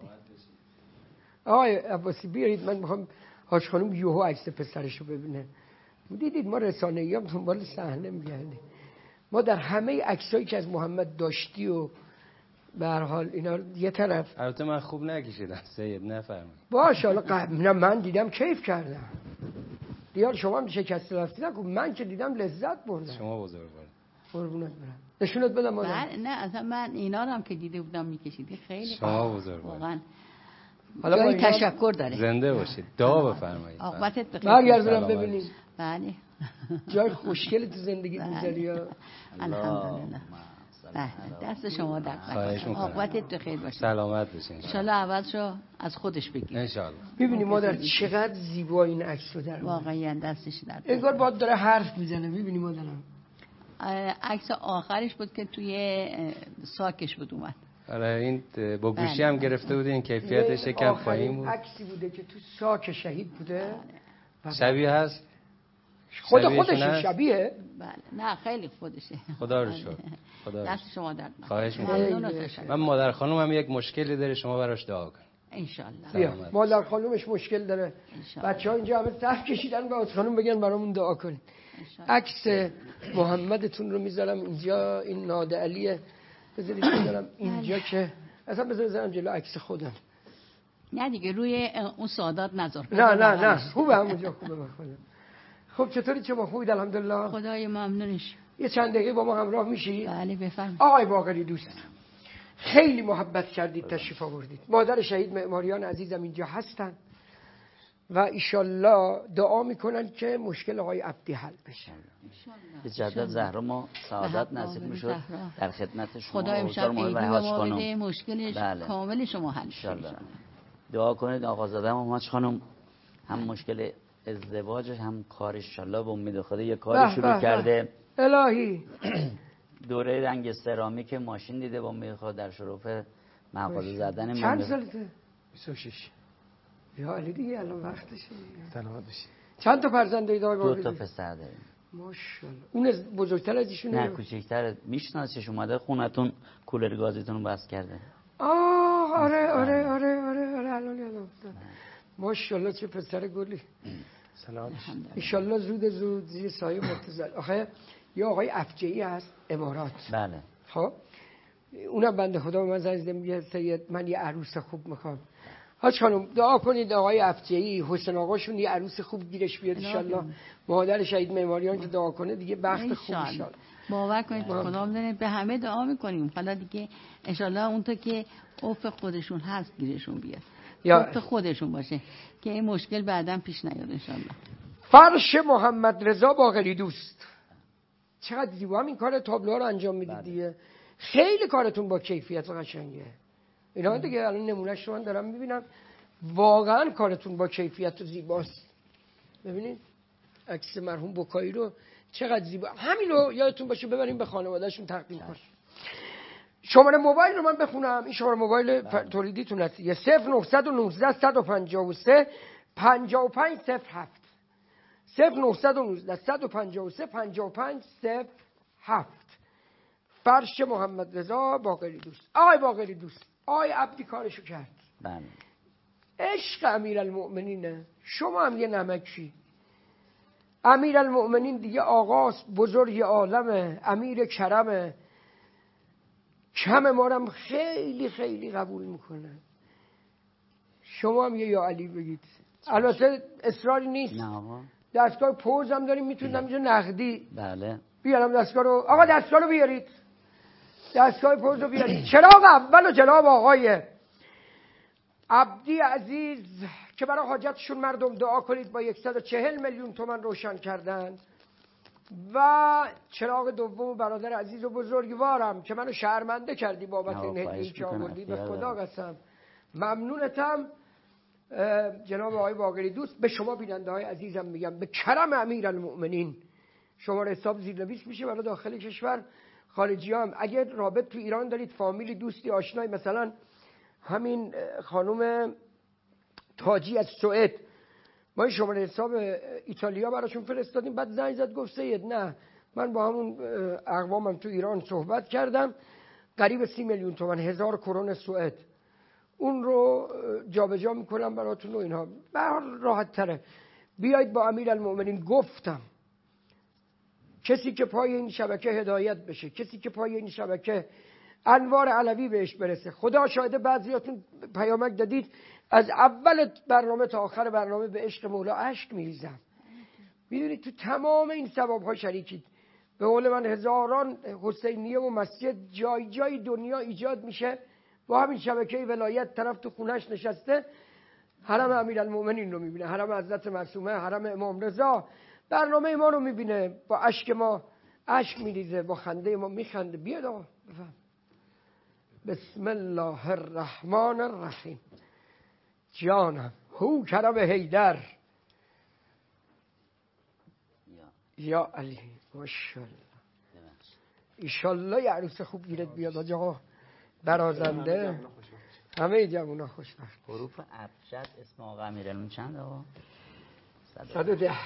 آقای عباسی بیارید من میخوام حاج خانم یوهو عکس پسرشو ببینه. دیدید ما رسانه‌ای هم دنبال صحنه میگردیم. ما در همه عکسایی که از محمد داشتی و به هر حال اینا یه طرف. البته من خوب نکشیدم سید نفرمایید. باشه حالا قبلا من دیدم کیف کردم. دیار شما هم شکست رفتی نکن. من که دیدم لذت بردم. شما بزرگوار. قربونت برم. نشونت بدم مادر. نه اصلا من اینا رو هم که دیده بودم میکشیدی خیلی. شما بزرگوار. واقعا. حالا جای تشکر داره. زنده باشید. دعا بفرمایید. عاقبتت بخیر. برگردونم ببینیم. بله. جای خوشگل تو زندگی می‌ذاری یا الحمدلله. دست شما در خواهش می‌کنم. عاقبتت بخیر باشه. سلامت باشین. ان شاء الله عوضشو از خودش بگیر. ان شاء الله. ببینید مادر چقدر زیبا این عکس رو در واقعا دستش در. انگار باید داره حرف میزنه. ببینید مادرم. عکس آخرش بود که توی ساکش بود اومد. آره این با گوشی هم گرفته بود. این کیفیتش یکم پایین بود. عکسی بوده که تو ساک شهید بوده. شبیه هست. خود خودشه شبیه؟ بله نه خیلی خودشه. خدا رو شکر. خدا دست شما درد نکنه. خواهش می‌کنم. من مادر خانم هم یک مشکلی داره شما براش دعا کن. ان شاء الله. مادر خانومش مشکل داره. بچه‌ها اینجا همه صف کشیدن به خانم بگن برامون دعا کنید. عکس محمدتون رو میذارم اینجا. این ناده علیه. بذارید بذارم اینجا که اصلا بذارم جلو عکس خودم. نه دیگه روی اون سادات نذار. نه نه نه خوبه همونجا خوبه من خودم. خب چطوری شما خوبید الحمدلله؟ خدای ممنونش. یه چند دقیقه با ما همراه میشی؟ بله بفرمایید. آقای باقری دوست خیلی محبت کردید تشریف آوردید. مادر شهید معماریان عزیزم اینجا هستن و ایشالله دعا میکنن که مشکل آقای عبدی حل بشه. به جدت زهرا ما سعادت نصیب میشد در خدمت شما. خدا امشب عیدی به ما بده مشکلش بله. کامل شما حل شه. دعا کنید آقازاده حاج خانم هم مشکل ازدواج هم کارش انشالله به امید خدا یه کاری شروع بح کرده. الهی دوره رنگ سرامیک ماشین دیده با امید خدا در شرف مغازه زدن. چند سالته؟ بیست و شش. یا علی دیگه الان وقتشه. سلامت باشی. چند تا فرزند داری؟ دو تا پسر داریم. ماشاءالله. اون بزرگتر از ایشونه؟ نه کوچیک‌تره. میشناسیش اومده خونتون کولر گازیتون رو بس کرده. آه آره آره آره آره آره الان یادم افتاد. ماشاءالله چه پسر گلی. سلام. ان شاء الله زود زود زیر سایه مرتضی. آخه یه آقای افجعی هست امارات. بله. خب اونم بنده خدا من زنگ زدم میگه سید من یه عروس خوب میخوام. حاج خانم دعا کنید آقای افجعی حسین آقاشون یه عروس خوب گیرش بیاد ان شاء الله. مادر شهید معماریان که دعا کنه دیگه بخت خوب ان شاء الله. باور کنید خدا میدونه به همه دعا میکنیم. حالا دیگه ان شاء الله اون تو که اوف خودشون هست گیرشون بیاد. یا اوف خودشون باشه که این مشکل بعداً پیش نیاد ان شاء الله. فرش محمد رضا باقری دوست چقدر زیبا همین کار تابلوها رو انجام میدید دیگه. خیلی کارتون با کیفیت قشنگه. اینا دیگه الان نمونهش رو من دارم میبینم. واقعا کارتون با کیفیت و زیباست. ببینید عکس مرحوم بکایی رو چقدر زیبا. همین رو یادتون باشه ببریم به خانوادهشون تقدیم کنیم. شماره موبایل رو من بخونم. این شماره موبایل تولیدیتون هست. یه صفر نهصد و نوزده صد و پنجاه و سه پنجاه و پنج صفر هفت صفر نهصد و نوزده صد و پنجاه و سه پنجاه و پنج صفر هفت. فرش محمد رضا باقری دوست. آقای باقری دوست آقای عبدی کارشو کرد. بله. عشق امیرالمؤمنینه. شما هم یه نمکی. امیرالمؤمنین دیگه آقاست بزرگ عالمه. امیر کرمه. کم ما هم خیلی خیلی قبول میکنه. شما هم یه یا علی بگید. البته اصراری نیست. نه آقا. دستگاه پوز هم داریم میتونم اینجا نقدی. بله. بیارم دستگاه رو. آقا دستگاه رو بیارید. دستگاه پوز رو بیارید. چراغ اول و جناب آقای عبدی عزیز که برای حاجتشون مردم دعا کنید با صد و چهل میلیون تومان روشن کردن، و چراغ دوم برادر عزیز و بزرگوارم که منو شرمنده کردی بابت این هدیه‌ای که آوردی، به خدا قسم ممنونتم. جناب آقای باقری دوست، به شما بیننده های عزیزم میگم به کرم امیرالمؤمنین شماره حساب زیرنویس میشه برای داخل کشور. خارجی هم اگر رابط تو ایران دارید، فامیلی، دوستی، آشنایی، مثلا همین خانم تاجی از سوئد، ما این شماره حساب ایتالیا براشون فرستادیم، بعد زنگ زد گفت سید نه من با همون اقوامم تو ایران صحبت کردم، قریب سی میلیون تومان، هزار کرون سوئد، اون رو جابجا میکنم براتون و اینها. به هر راحت تره. بیایید با امیرالمؤمنین. گفتم کسی که پای این شبکه هدایت بشه، کسی که پای این شبکه انوار علوی بهش برسه، خدا شاهده بعضیاتون پیامک دادید از اول برنامه تا آخر برنامه به عشق مولا اشک میریزم. میدونید تو تمام این ثواب ها شریکید. به قول من هزاران حسینیه و مسجد جای جای دنیا ایجاد میشه، با همین شبکه ولایت طرف تو خونش نشسته حرم امیرالمؤمنین رو میبینه، حرم حضرت معصومه، حرم امام رضا، برنامه ما رو میبینه، با اشک ما اشک میریزه، با خنده ما میخنده. بیاد آقا بفهم. بسم الله الرحمن الرحیم. جانم هو کرم حیدر یا علی ماشاءالله. ایشالله یه عروس خوب گیرت بیاد آج آقا، برازنده، همه جوونا خوشبخت. حروف ابجد اسم آقا امیرالمومنین چند آقا؟ صد و ده.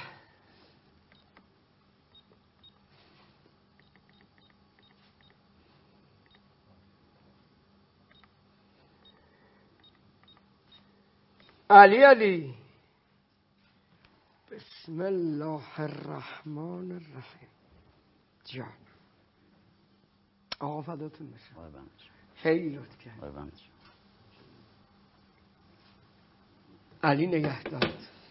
علی علی. بسم الله الرحمن الرحیم. جان آقا فداتون بشه، خیلی لطف کرد. علی نگهدار.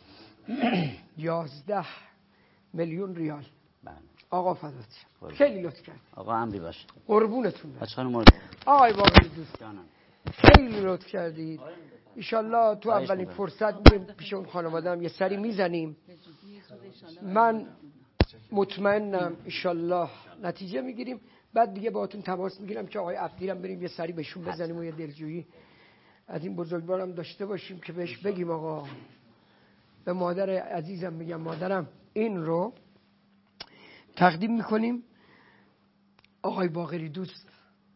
یازده میلیون ریال. آقا فدات، خیلی لطف کرد. آقا امری باشه. قربونتون برم. بچه‌ها مورد آقای باقری دوست جانم خیلی لطف کردید. ایشالله تو اولین فرصت میریم پیش اون خانواده‌ام یه سری میزنیم. من مطمئنم ایشالله نتیجه میگیریم. بعد دیگه باهاتون تماس میگیرم که آقای عبدیرم بریم یه سری بهشون بزنیم و یه دلجویی از این بزرگوارم داشته باشیم که بهش بگیم آقا، به مادر عزیزم میگم مادرم این رو تقدیم میکنیم آقای باقری دوست،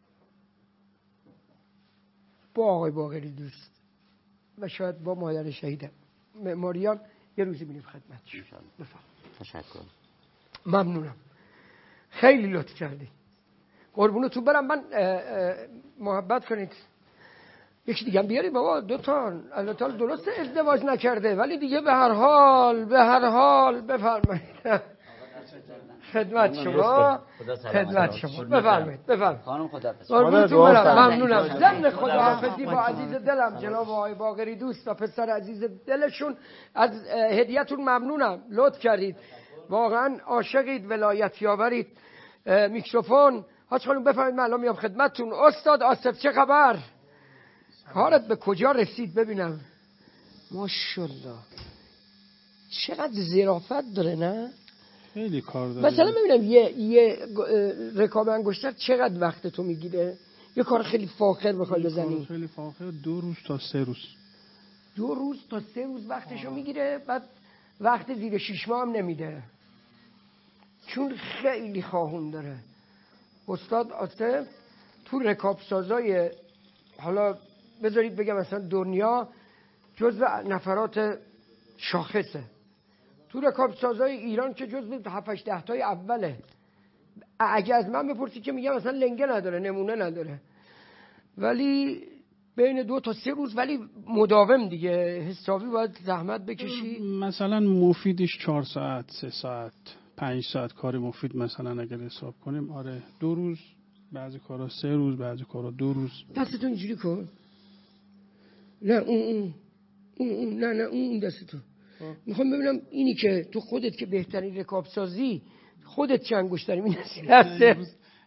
با آقای باقری دوست و شاید با مادر شهیدم معماریان یه روزی میریم خدمتش. بفرمایید. تشکر. ممنونم. خیلی لطف کردید. قربونتون برم. من اه اه محبت کنید یکی دیگه هم بیاری بابا، دو تا الله تعالی درست ازدواج نکرده ولی دیگه به هر حال به هر حال بفرمایید. خدمت شما، خدمت شما، بفرمایید بفرمایید. خانم خدا قربونتون برم. ممنونم. ضمن خداحافظی با عزیز دلم جناب آقای باقری دوست و پسر عزیز دلشون از هدیه‌تون ممنونم. لطف کردید، واقعا عاشقید، ولایت یاورید. میکروفون حاج خانم بفرمایید، من الان میام خدمتتون. استاد آصف چه خبر؟ کارت به کجا رسید ببینم؟ ماشاءالله چقدر ظرافت داره. نه خیلی کار داره. مثلا ببینم یه یه رکاب انگشتر چقدر وقت تو میگیره؟ یه کار خیلی فاخر بخوای بزنی. خیلی فاخر دو روز تا سه روز. دو روز تا سه روز وقتشو میگیره. بعد وقت زیر شیش ماه هم نمیده چون خیلی خواهون داره. استاد آصف تو رکاب سازای، حالا بذارید بگم مثلا دنیا جزو نفرات شاخصه، تو رکاب سازای ایران که جزو هفت هشت ده تای اوله. اگه از من بپرسی که میگم مثلا لنگه نداره، نمونه نداره، ولی بین دو تا سه روز، ولی مداوم دیگه حسابی باید زحمت بکشی. مثلا مفیدش چهار ساعت، سه ساعت، پنج ساعت کار مفید مثلا اگر حساب کنیم، آره دو روز، بعضی کارا سه روز، بعضی کارا دو روز. دستتون اینجوری کن. نه اون اون اون, اون. نه نه اون دستتون. میخوام ببینم اینی که تو خودت که بهترین رکاب سازی خودت چه انگشتری می‌نویسی دسته.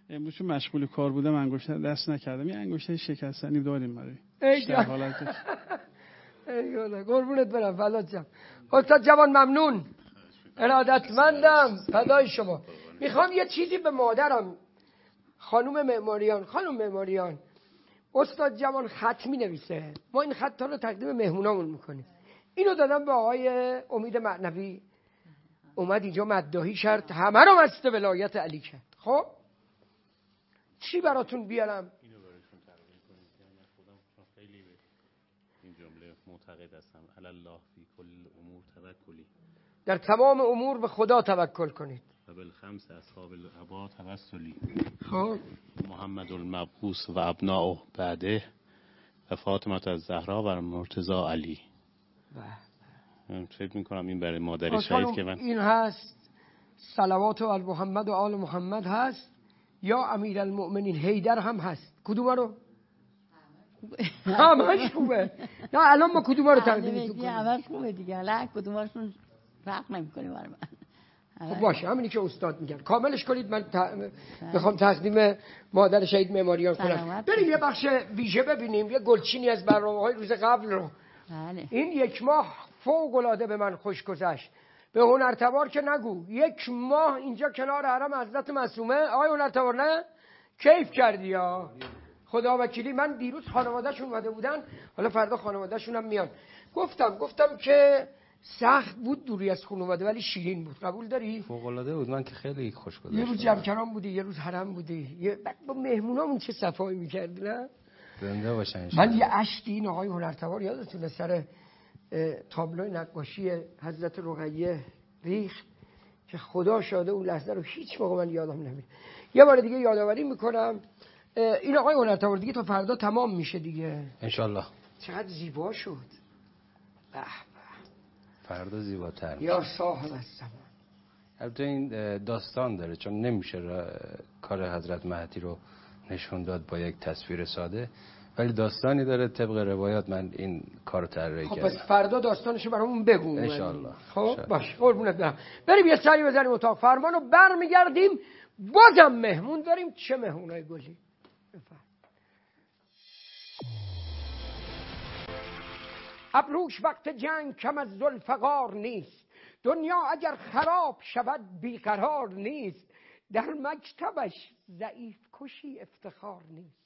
امروز چون مشغول کار بودم انگشتر دست نکردم. یه انگشتر شکستنی داریم برای ای در حالتش. ای والا قربونت برم فدات شم. استاد جوان ممنون، ارادتمندم، فدای شما. میخوام یه چیزی به مادرم، خانم معماریان، خانم معماریان، استاد جوان خط می نویسه، ما این خطا رو تقدیم مهمونامون میکنیم. اینو دادم به آقای امید معنوی، اومد اینجا مداحی شرط همه رو مست ولایت علی کرد. خب چی براتون بیارم؟ اینو براشون تقدیم کنید که من خودم خیلی به این جمله معتقد هستم. علی الله فی کل امور توکلی، در تمام امور به خدا توکل کنید. و بالخمس اصحاب العبا توسلی. خب محمد المبعوث و ابناء بعده و فاطمه الزهرا و مرتضی علی. من فکر میکنم این برای مادر شهید که من این هست، صلوات و آل محمد و آل محمد هست، یا امیر المؤمنین حیدر هم هست. کدوم رو؟ همش خوبه. نه الان ما کدوم رو تقدیم کنیم؟ همش خوبه دیگه، الان کدومشون فرق نمیکنه برای من. خب باشه، همینی که استاد میگن کاملش کنید. من میخوام تقدیم مادر شهید معماریان کنم. بریم یه بخش ویژه ببینیم، یه گلچینی از برنامه‌های روز قبل رو. بله. این یک ماه فوق‌العاده به من خوش گذشت. به هنرتبار که نگو، یک ماه اینجا کنار حرم حضرت معصومه. آقای هنرتبار نه؟ کیف کردی یا خدا وکیلی. من دیروز خانواده‌شون اومده بودن، حالا فردا خانواده‌شون هم میان. گفتم گفتم که سخت بود دوری از خانواده ولی شیرین بود. قبول داری؟ فوق‌العاده بود. من که خیلی خوش گذشت. یه روز جمکران بودی، یه روز حرم بودی، یه با مهمونامون چه صفایی می‌کردی نه؟ زنده باشن. من یه اشکی این آقای هنرتبار یادتونه سر تابلوی نقاشی حضرت رقیه ریخت که خدا شاده اون لحظه رو هیچ موقع من یادم نمیره. یه بار دیگه یادآوری میکنم این آقای هنرتبار دیگه تا فردا تمام میشه دیگه انشالله. چقدر زیبا شد. به فردا زیباتر میشه. یا صاحب الزمان. البته این داستان داره، چون نمیشه کار حضرت مهدی رو نشون داد با یک تصویر ساده، ولی داستانی داره. طبق روایات من این کارو طراحی خب کردم. پس فردا داستانشو برامون بگو ان شاء الله. خب باش قربونت برم. بریم یه سری بزنیم اتاق فرمان و برمیگردیم. بازم مهمون داریم. چه مهمونای گلی؟ ابروش وقت جنگ کم از ذوالفقار نیست، دنیا اگر خراب شود بیقرار نیست، در مکتبش ضعیف کشی افتخار نیست،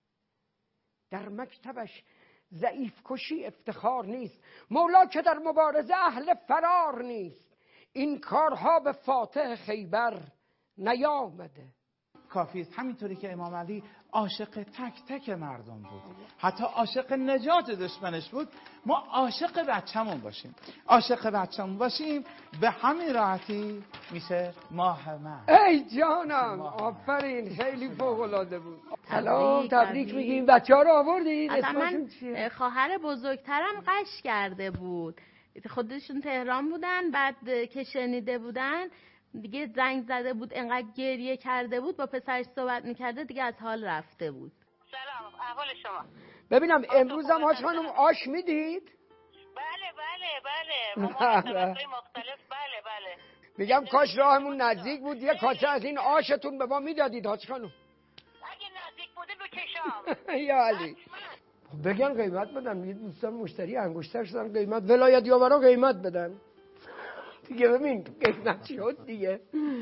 در مکتبش ضعیف کشی افتخار نیست. مولا که در مبارزه اهل فرار نیست، این کارها به فاتح خیبر نیامده. کافی است همینطوری که امام علی عاشق تک تک مردم بود، حتی عاشق نجات دشمنش بود، ما عاشق بچه‌مون باشیم. عاشق بچه‌مون باشیم به همین راحتی میشه ماه من. ای جانم آفرین، خیلی فوق‌العاده بود. سلام تبریک میگیم. بچه‌ها رو آوردید؟ اسمشون چیه؟ خواهر بزرگترم قش کرده بود، خودشون تهران بودن، بعد که شنیده بودن دیگه زنگ زده بود، انقدر گریه کرده بود، با پسرش صحبت میکرده دیگه از حال رفته بود. سلام، احوال شما؟ ببینم امروز هم حاج خانم آش میدید؟ بله بله بله، مناسبت‌های مختلف. بله بله. میگم کاش راهمون نزدیک بود یه کاسه از این آشتون به ما میدادید حاج خانم. اگه نزدیک بوده بکشام. یا علی. بگن قیمت بدن. یه دوستان مشتری انگشتر شدن قیمت ولایت یاورا قیمت بدن دیگه. ببین قیمت شد دیگه.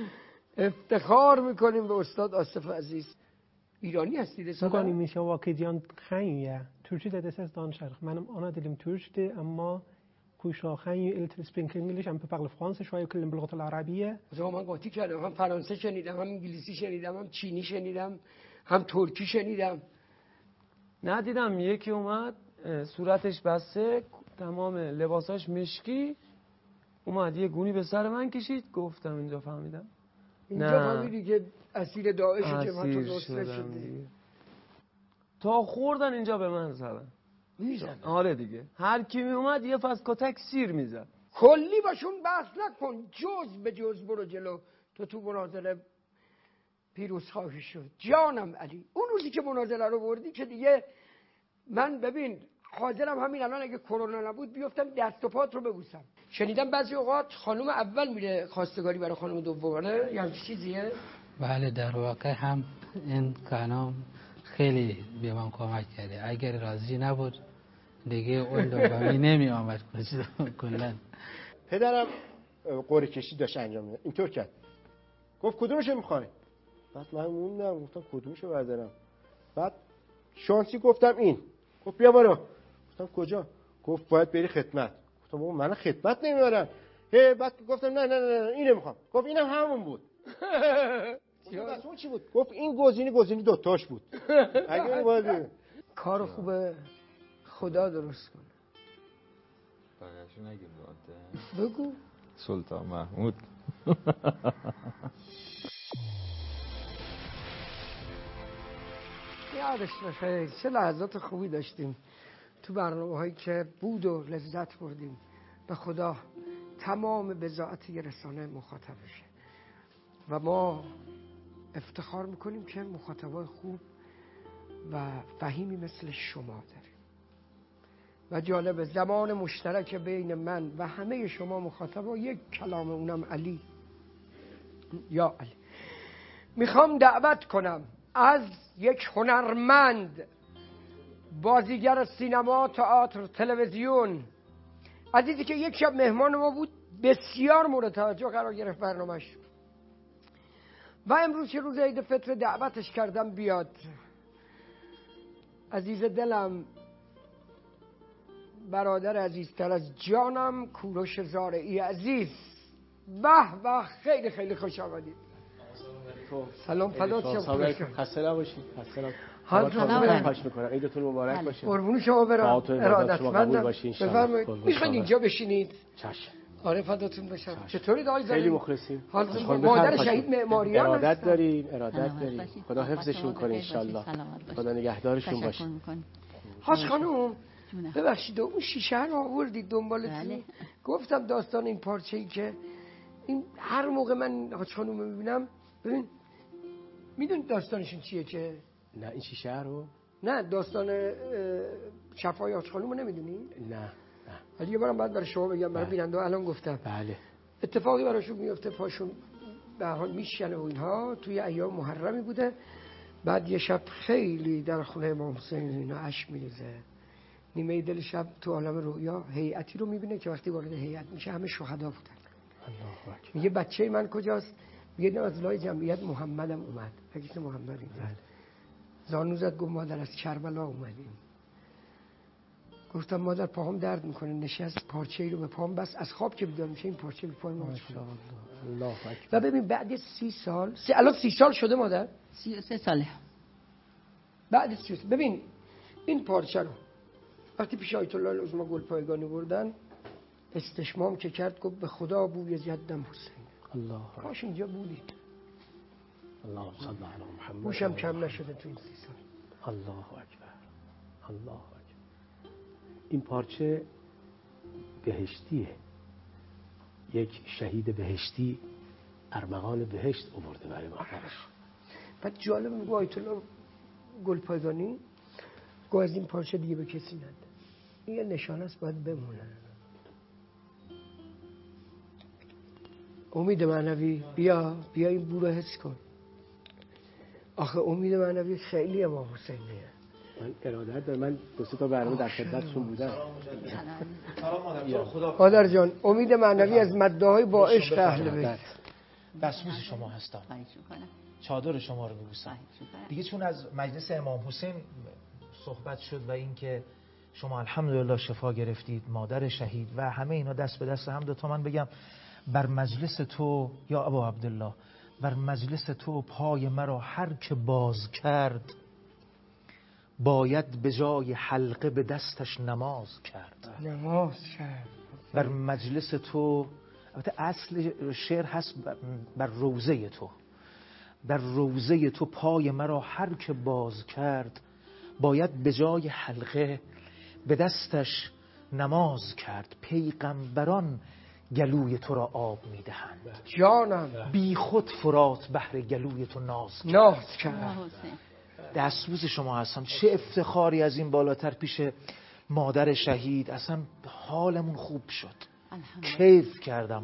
افتخار میکنیم به استاد آصف عزیز. ایرانی هستید اصلا؟ Benim için vakıdiyan khanya. Türkçe de ses danışarıq. Mənim ana dilim Türkçedir, amma kuşa khanya il speak English, am parle français, شوية أتكلم باللغة العربية. من قاطی کردم، هم فرانسه شنیدم، هم انگلیسی شنیدم، هم چینی شنیدم، هم ترکی شنیدم. نه دیدم یکی اومد صورتش بسته، تمام لباساش مشکی، اومد یه گونی به سر من کشید، گفتم اینجا فهمیدم. اینجا فهمیدی که اسیر داعش و جماعت نصرت شدی. تا خوردن اینجا به من زدن. میزن. آره دیگه. هر کی می اومد یه فاز کتک سیر میزد. کلی باشون بحث نکن، جز به جز برو جلو. تو تو مناظره پیروز خواهی شد. جانم علی، اون روزی که مناظره رو بردی که دیگه من ببین حاضرم همین الان اگه کرونا نبود بیفتم دست و پات رو ببوسم. شنیدم بعضی اوقات خانم اول میره خواستگاری برای خانم دومه، یعنی چیزیه؟ بله در واقع هم این کانام خیلی به من کمک کرده. اگر راضی نبود دیگه اون دومی نمی آمد کلا. پدرم قرعه کشی داشت انجام میداد، اینطور کرد گفت کدومشو میخوای؟ بعد من موندم گفتم کدومشو بردارم. بعد شانسی گفتم این. گفت بیا برو. گفتم کجا؟ گفت باید بری خدمت. گفتم بابا من خدمت نمیارم. هی بعد گفتم نه نه نه اینو میخوام. گفت اینم همون بود. گفت اون چی بود؟ گفت این گزینه گزینه دوتاش بود. اگه باید کار خوبه خدا درست کنه. بقیه‌شو نگیم باده. بگو. سلطان محمود. یادش بخیر چه لحظات خوبی داشتیم تو برنامه هایی که بود و لذت بردیم. به خدا تمام بضاعت یه رسانه مخاطبشه و ما افتخار میکنیم که مخاطبای خوب و فهیمی مثل شما داریم و جالب زمان مشترک بین من و همه شما مخاطبا یک کلام، اونم علی. یا علی میخوام دعوت کنم از یک هنرمند، بازیگر سینما، تئاتر، تلویزیون، عزیزی که یک شب مهمان ما بود، بسیار مورد توجه قرار گرفت برنامه‌اش و امروز که روز عید فطر دعوتش کردم بیاد. عزیز دلم، برادر عزیزتر از جانم، کوروش زارعی عزیز. به به خیلی خیلی خوش آمدید. سلام فدات شم. خسته نباشید. خسته نباشید. حالتون خوش میکنم. عیدتون مبارک باشه. قربون شما برم. ارادتمندم. بفرمایید. میخواین اینجا بشینید؟ چشم. آره فداتون باشم. چطوری دایی زنید؟ خیلی مخلصیم. حالتون مادر شهید معماریان هستن. ارادت داریم، ارادت داریم. خدا حفظشون کنه ان شاء الله. خدا نگهدارشون باشه. حاج خانم ببخشید اون شیشه رو آوردید دنبالتون. گفتم داستان این پارچه‌ای که این هر موقع من حاج خانم رو میبینم، ببین میدونی داستانشون چیه که نه این شیشه رو نه داستان شفای حاج خانم رو نمیدونی؟ نه نه ولی یه بارم بعد برای شما بگم، برای بیننده الان گفتم. بله. اتفاقی براشون میفته، پاشون به حال میشکنه و اینها. توی ایام محرمی بوده، بعد یه شب خیلی در خونه امام حسین اینا اشک میریزه. نیمه دل شب تو عالم رویا هیئتی رو میبینه که وقتی وارد هیئت میشه همه شهدا بودن. الله اکبر. میگه بچه من کجاست؟ میگه از لای جمعیت محمدم اومد. بگید محمد این زانو زد گفت مادر از کربلا اومدیم. گفتم مادر پاهم درد میکنه. نشست پارچه‌ای رو به پاهم بس، از خواب که بیدار میشه این پارچه به پای ما میشه. الله اکبر. و ببین بعد سی سال سی... الان سی سال شده مادر؟ سی و سه ساله. بعد سی سال ببین این پارچه رو وقتی پیش آیت الله العظما گلپایگانی بردن، استشمام که کرد گفت به خدا بوی جدم حسین. الله کاش اینجا بودی. الله صلی علی محمد. بوشم کم نشده تو این سی سال. الله اکبر. الله اکبر. این پارچه بهشتیه. یک شهید بهشتی ارمغان بهشت آورده برای ما. بعد جالب میگه آیت الله گلپایگانی گو از این پارچه دیگه به کسی نده. این یه نشانه است باید بمونه. امید معنوی بیا بیا این بو رو حس کن. آخه امید معنوی خیلی امام حسینیه. من ارادت دارم. من دو سه تا برنامه در خدمتتون بودم. مادر جان امید معنوی از مداهای با عشق اهل بیت. دستبوس شما هستم. چادر شما رو ببوسم. دیگه چون از مجلس امام حسین صحبت شد و اینکه شما الحمدلله شفا گرفتید، مادر شهید و همه اینا دست به دست هم دو تا من بگم بر مجلس تو یا ابا عبدالله، بر مجلس تو پای مرا هر که باز کرد باید به جای حلقه به دستش نماز کرد. نماز کرد. بر مجلس تو، البته اصل شعر هست بر روضه تو، در روضه تو پای مرا هر که باز کرد باید به جای حلقه به دستش نماز کرد. پیغمبران گلوی تو را آب میدهند، جانم بی خود فرات بحر گلوی تو ناز کرد. ناز کرد. دستبوس شما هستم. چه افتخاری از این بالاتر پیش مادر شهید. اصلا حالمون خوب شد، کیف کردم مادر.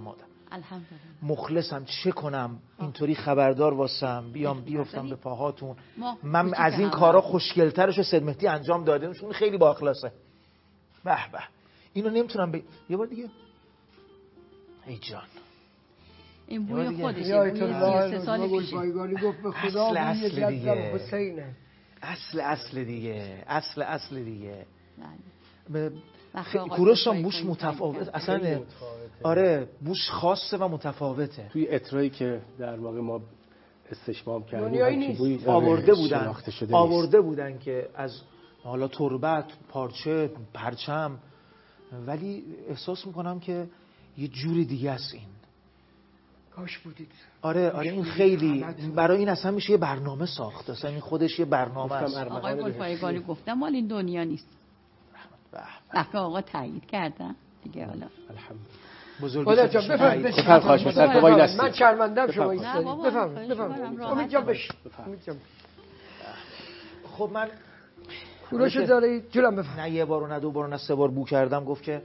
الحمدلله. مخلصم، چه کنم؟ اینطوری خبردار واسم بیام بیفتم به پاهاتون. من از این کارا خوشگلترش رو سید مهدی انجام داده، چون خیلی با اخلاصه. به به اینو نمیتونم ب... یه بار دیگه. ای جان این بوی خودشه، یا بوی سی و سه سال پیشه. گفت به خدا اصل اصل دیگه. حسینه. اصل اصل دیگه اصل اصل دیگه. بله. کوروش هم بوش متفاوت اصلا. آره بوش خاصه و متفاوته. توی اطرایی که در واقع ما استشمام کردیم آورده بودن آورده بودن که از حالا تربت، پارچه، پرچم، ولی احساس میکنم که یه جوری دیگه است این. کاش بودید. آره آره این خیلی برای این اصلا میشه یه برنامه ساخت، اصلا این خودش یه برنامه است. آقای گلپایگانی گفتم مال این دنیا نیست. وقتی آقا تایید کردن دیگه حالا خدا جان بفرم بفرم خواهش می‌کنم وای دست من شرمنده‌ام شما ایستادید. بفرم بفرم امید جان بش امید جان. خب من کوروش دارید جلم بفرم. نه یه بار و نه دو بار و نه سه بار بو کردم. گفت که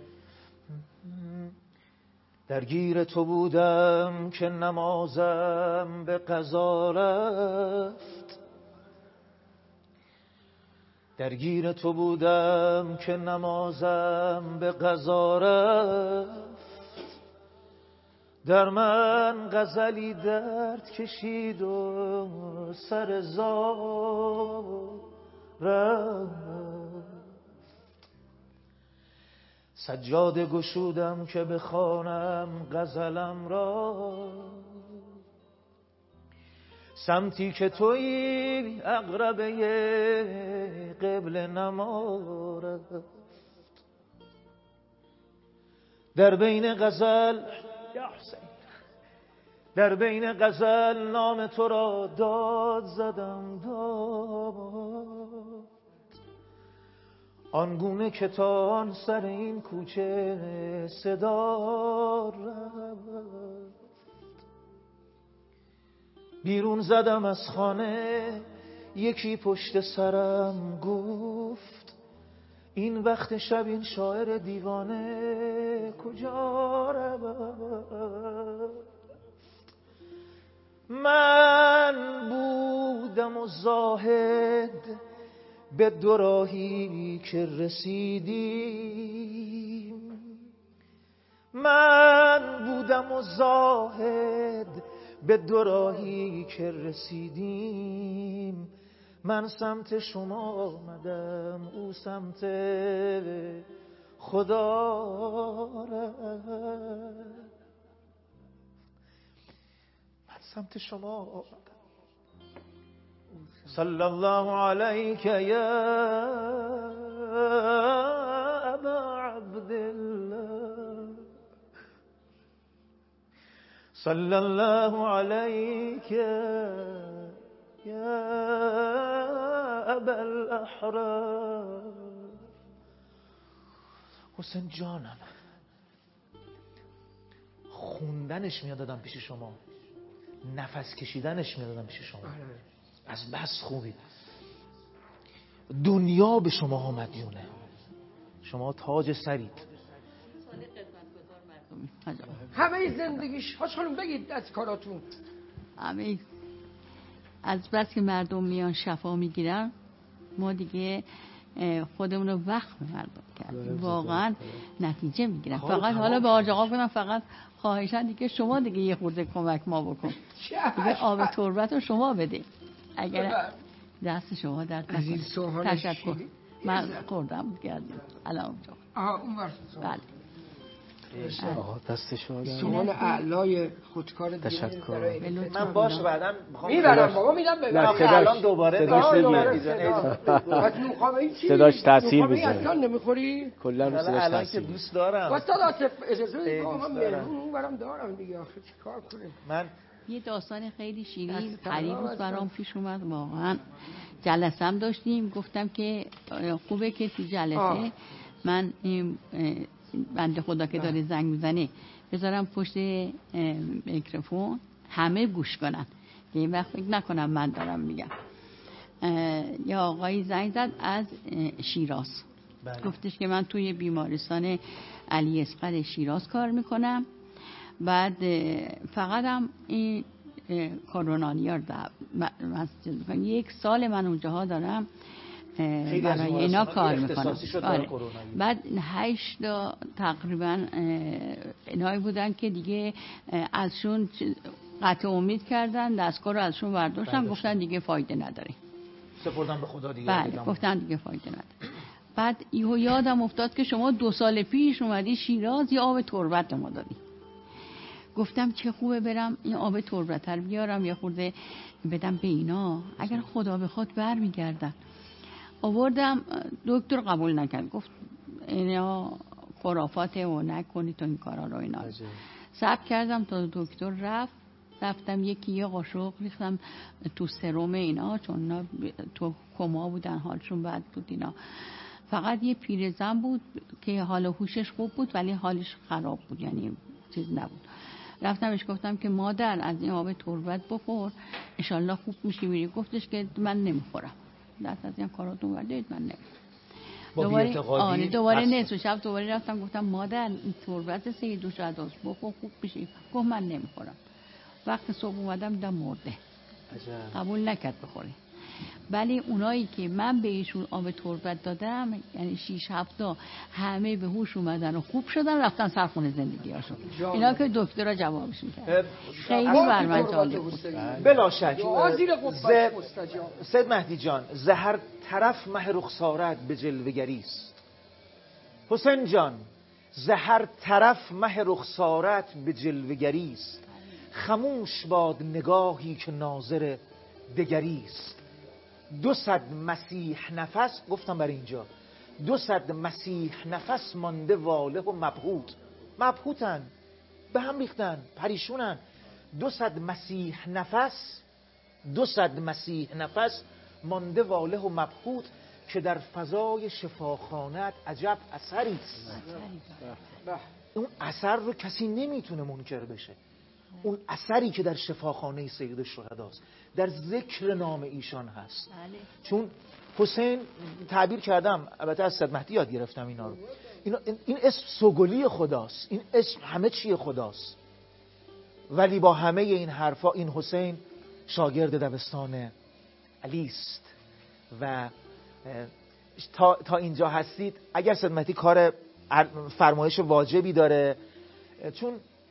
درگیر تو بودم که نمازم به قضا رفت، درگیر تو بودم که نمازم به قضا رفت، در من غزلی درد کشید و سر زار رفت، سجاده گشودم که بخوانم غزلم را، سمتی که تویی عقربه قبل نما رفت، در بین غزل یا حسین در بین غزل نام تو را داد زدم داد، آنگونه که تا آن سر این کوچه صدا رفت، بیرون زدم از خانه یکی پشت سرم گفت این وقت شب این شاعر دیوانه کجا رفت، من بودم و زاهد به دو راهی که رسیدیم، من بودم و زاهد به دو راهی که رسیدیم، من سمت شما آمدم او سمت خدا رفت، من سمت شما آمدم. صلی الله علیک یا ابا عبدالله، صلی الله علیک یا ابا الاحرار. حسین جانم خوندنش میادادم پیش شما، نفس کشیدنش میادادم پیش شما، از بس خوبی. دنیا به شما مدیونه، شما تاج سرید. همه زندگیش هاش خانم بگید از کاراتون. همه از بس که مردم میان شفا میگیرن ما دیگه خودمون رو وقت مردم کردیم، واقعا نتیجه میگیرن. فقط حالا به آج آقا کنم فقط خواهشن دیگه شما دیگه یه خورده کمک ما بکن دیگه، آب تربت رو شما بده. اگر دست شما در تشکر من خوردم گردیم الان جا آها اون ورس بله آها دست شما سوال اعلای خودکار تشکر. من باشه بعداً میبرم بابا میدم به الان دوباره صداش تاثیر میذاره. اصلا نمیخوری کلا رو صداش تاثیر دوست دارم. واسه آصف اجازه بدید که من مهمون برام دارم دیگه، آخه چیکار کنیم. من یه داستان خیلی شیرین قریب برام پیش اومد، واقعا جلسم داشتیم، گفتم که خوبه که تو جلسه آه. من این بنده خدا که داره زنگ میزنه بذارم پشت میکروفون همه گوش کنن که این وقت فکر نکنم من دارم میگم. یا آقای زنگ زد از شیراز بله. گفتش که من توی بیمارستان علی اصغر شیراز کار میکنم بعد فقط هم این کرونانیا رو مسجد میکنم. یک سال من اونجاها دارم برای اینا کار میکنم. آره. بعد هشت تا تقریبا اینایی بودن که دیگه ازشون قطع امید کردن، دستگاه رو ازشون برداشتن، گفتن دیگه فایده نداره، سپردن به خدا دیگه. بله گفتن دیگه فایده نداره. بعد یهو یادم افتاد که شما دو سال پیش اومدی شیراز یه آب تربت ما دادی. گفتم چه خوبه برم این آب تربت رو بیارم یه خورده بدم به اینا، اگر خدا بخواد برمیگردن. آوردم، دکتر قبول نکرد، گفت اینا خرافاته و نکنی تو این کارا رو. اینا صبر کردم تا دکتر رفت، رفتم یکی یه قاشق ریختم تو سرم اینا، چون اینا تو کما بودن، حالشون بد بود. اینا فقط یه پیرزن بود که حال هوشش خوب بود ولی حالش خراب بود، یعنی چیز نبود. رفتمش گفتم که مادر از این آب تربت بخور انشالله خوب میشی میری. گفتش که من نمیخورم، دست از این کاراتون وردید، من نمیخورم. دوباره آره دوباره نصف شب دوباره رفتم گفتم مادر این تربت سه دو شاید است بخور خوب بشی. گفت من نمیخورم. وقت صبح اومدم دیدم مرده. قبول نکرد بخوره. ولی اونایی که من به ایشون آب تربت دادم، یعنی شیش هفته همه به هوش اومدن و خوب شدن، رفتن سرخونه زندگی هاشون. اینا که دکترها جوابشون کرد. خیلی بر من جالب بود. بلا شک سید مهدی جان، زهر طرف مه رخسارت به جلوگریست. حسین جان، زهر طرف مه رخسارت به جلوگریست. خموش باد نگاهی که ناظر دگریست. دو صد مسیح نفس، گفتم برای اینجا، دو صد مسیح نفس مانده واله و مبهوت. مبهوتن، به هم ریختن، پریشونن. دو صد مسیح نفس، دو صد مسیح نفس مانده واله و مبهوت، که در فضای شفاخانت عجب اثری است. اون اثر رو کسی نمیتونه منکر بشه. اون اثری که در شفاخانه سید الشهداست، در ذکر نام ایشان هست. چون حسین تعبیر کردم، البته از سید مهدی یاد گرفتم اینا رو. اینا این اسم سوگلی خداست، این اسم همه چی خداست. ولی با همه این حرفا این حسین شاگرد دبستان علی است. و تا, تا اینجا هستید، اگر سید مهدی کار فرمایش واجبی داره، چون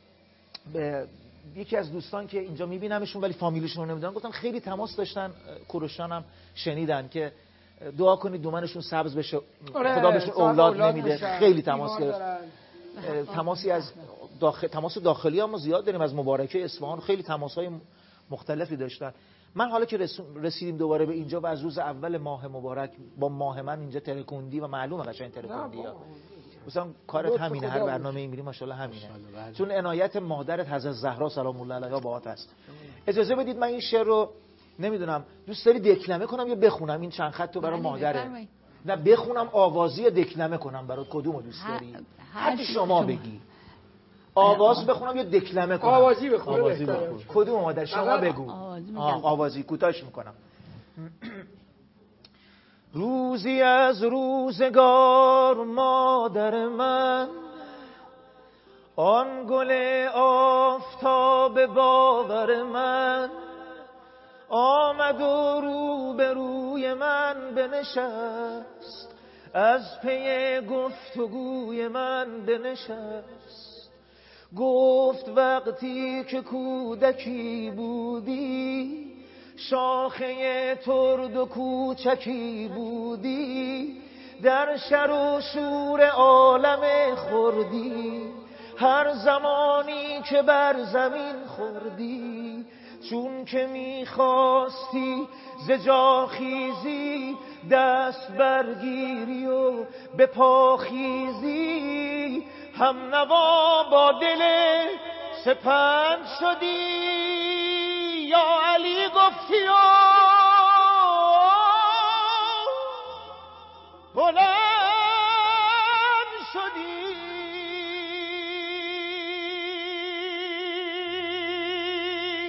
به یکی از دوستان که اینجا میبینمشون ولی فامیلشون رو نمیدونم، گفتم خیلی تماس داشتن، کوروشان هم شنیدن که دعا کنید دومنشون سبز بشه، خدا بهشون اولاد نمیده. خیلی تماس گرفت. تماسی از داخل، تماس داخلی هم زیاد داریم از مبارکه اصفهان، خیلی تماس‌های مختلفی داشتن. من حالا که رسیدیم دوباره به اینجا و از روز اول ماه مبارک با ماه من اینجا ترکوندی و معلومه قشنگ ترکوندی ها، مثلا کارت همینه، هر برنامه میریم ماشاءالله همینه، چون عنایت مادرت حضرت زهرا سلام الله علیها باهات هست. اجازه بدید من این شعر رو نمیدونم دوست داری دکلمه کنم یا بخونم؟ این چند خط رو برای مادره، نه بخونم آوازی یا دکلمه کنم برات؟ کدومو دوست داری؟ هر شما بگی. آواز بخونم یا دکلمه کنم؟ آوازی بخون. آوازی بخون. کدوم مادر شما بگو. آوازی کوتاش میکنم. روزی از روزگار مادر من، آن گل آفتاب باور من، آمد و رو به روی من بنشست، از پی گفتگوی من بنشست. گفت وقتی که کودکی بودی، شاخه ترد و کوچکی بودی، در شر و شور عالم خوردی، هر زمانی که بر زمین خوردی. چون که میخواستی ز جا خیزی، دست برگیری و به پا خیزی، هم نوا با دل سپند شدی. یا علی گفتی و بلند شدی.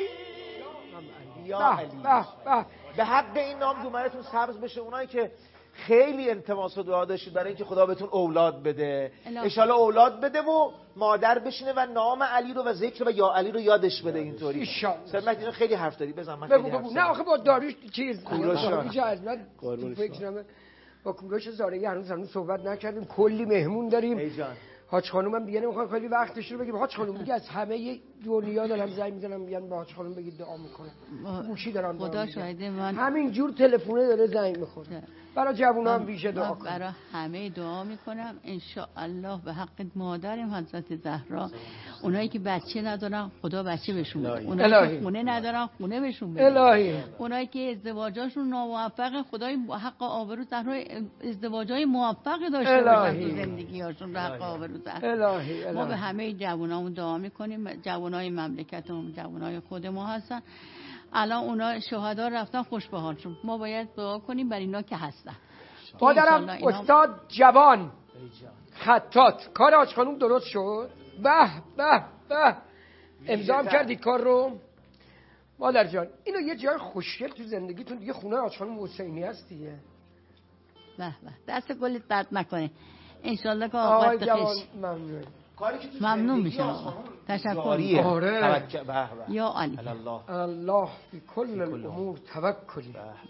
یا علی، به حق این نام دومرتون سبز بشه. اونایی که خیلی التماس و دعا داشتید برای اینکه خدا بهتون اولاد بده، الهی. ان اولاد بده و مادر بشینه و نام علی رو و ذکر و یا علی رو یادش بده اینطوری. ان شاء الله. سر مهدی خیلی حرف داری، بزن من بگو خیلی حرف بگو. نه آخه با داریوش چیز کوروش از من فکر با کوروش زارعی هنوز هنوز صحبت نکردیم، کلی مهمون داریم. ای جان. حاج خانومم دیگه نمیخوام خیلی وقتش رو بگیم. حاج خانوم دیگه از همه دنیا دارم زنگ میزنم میگن با حاج خانوم بگید دعا میکنه. گوشی دارم خدا شاهده من همین جور تلفونه داره زنگ میخوره. برای جوونا هم ویژه دعا کنم. برای همه دعا میکنم ان شاء الله به حق مادرم حضرت زهرا. اونایی که بچه ندارن خدا بچه بهشون بده. اونایی که خونه ندارن خونه بهشون بده. الهی. اونایی که ازدواجاشون ناموفق خدای حق آبرو زهرا ازدواجای موفق داشته باشن تو زندگی‌هاشون به حق آبرو زهرا. الهی. الهی. ما به همه جوانامون دعا میکنیم. جوانای مملکتمون جوانای خود ما هستن. الان اونا شهدا رفتن خوش به حالشون. ما باید دعا کنیم بر اینا که هستن. مادرم استاد جوان خطاط کار حاج خانوم درست شد. به به به امضا هم کردی کار رو. مادر جان اینو یه جای خوشگل تو زندگیتون دیگه خونه حاج خانوم حسینی هست دیگه. به به دست گلت درد نکنه ان شاء الله که آقا جوان ممنون. کاری که تو ممنون میشم. تشکر. آره. یا علی. الله. الله فی کل الامور توکلی.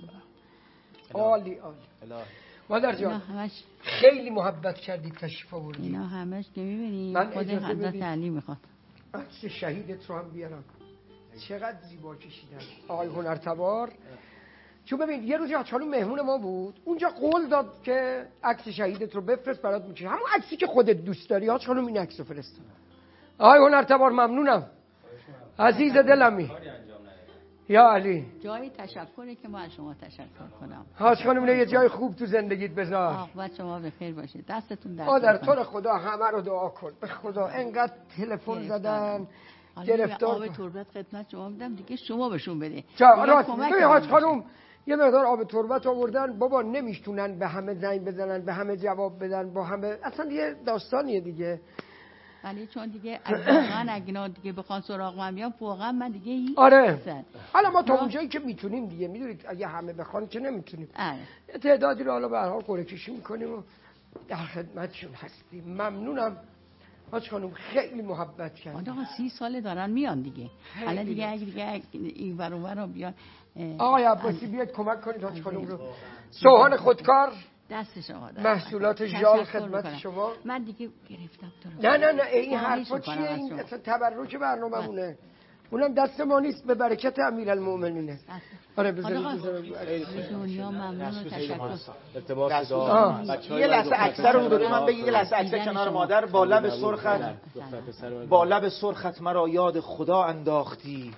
عالی عالی. مادر جان خیلی محبت کردی تشریف آوردی. اینا همش که می‌بینی خود حضرت علی میخواد. عکس شهیدت رو هم بیارم. چقدر زیبا کشیدن آقای هنرتبار. چون ببین یه روز حاج خانوم مهمون ما بود، اونجا قول داد که عکس شهیدت رو بفرست برات می‌چینم. همون عکسی که خودت دوست داری حاج خانوم این عکسو فرست. آقای هنرتبار ممنونم. عزیز دلمی. یا علی جای تشکری که ما از شما تشکر کنم. حاج خانم یه جای خوب تو زندگیت بذار. عاقبت شما بخیر باشه. دستتون درد نکنه. در طور خدا همه رو دعا کن. به خدا انقدر تلفن زدن گرفتار. آب تربت خدمت شما میدم دیگه شما بهشون بده. چا راست توی حاج خانم یه مقدار آب تربت آوردن بابا نمیشتونن به همه زنگ بزنن به همه جواب بدن با همه اصلا یه داستانیه دیگه. ولی چون دیگه واقعا اگه دیگه بخوان سراغ من بیان واقعا من دیگه هیچ. آره حالا ما تا اونجایی که میتونیم دیگه میدونید اگه همه بخوان که نمیتونیم. آره تعدادی رو حالا به هر حال قرعه کشی میکنیم و در خدمتشون هستیم. ممنونم حاج خانم خیلی محبت کردید. آقا سی ساله دارن میان دیگه. حالا دیگه اگه دیگه این ور اون ور بیان. آقای عباسی بیاید کمک کنید حاج خانم رو. سوهان خودکار دست شما دارم. محصولات ژال خدمت شما. من دیگه گرفتم تو رو. نه نه نه این حرفا چیه؟ این اصلا تبرک برنامه‌مونه. اونم دست ما نیست به برکت امیرالمومنینه. آره بذارید بذارید دنیا ممنون و تشکر. ارتباط یه لحظه اکثر رو بده من بگی. یه لحظه اکثر کنار مادر با لب سرخت با لب سرخت مرا یاد خدا انداختی،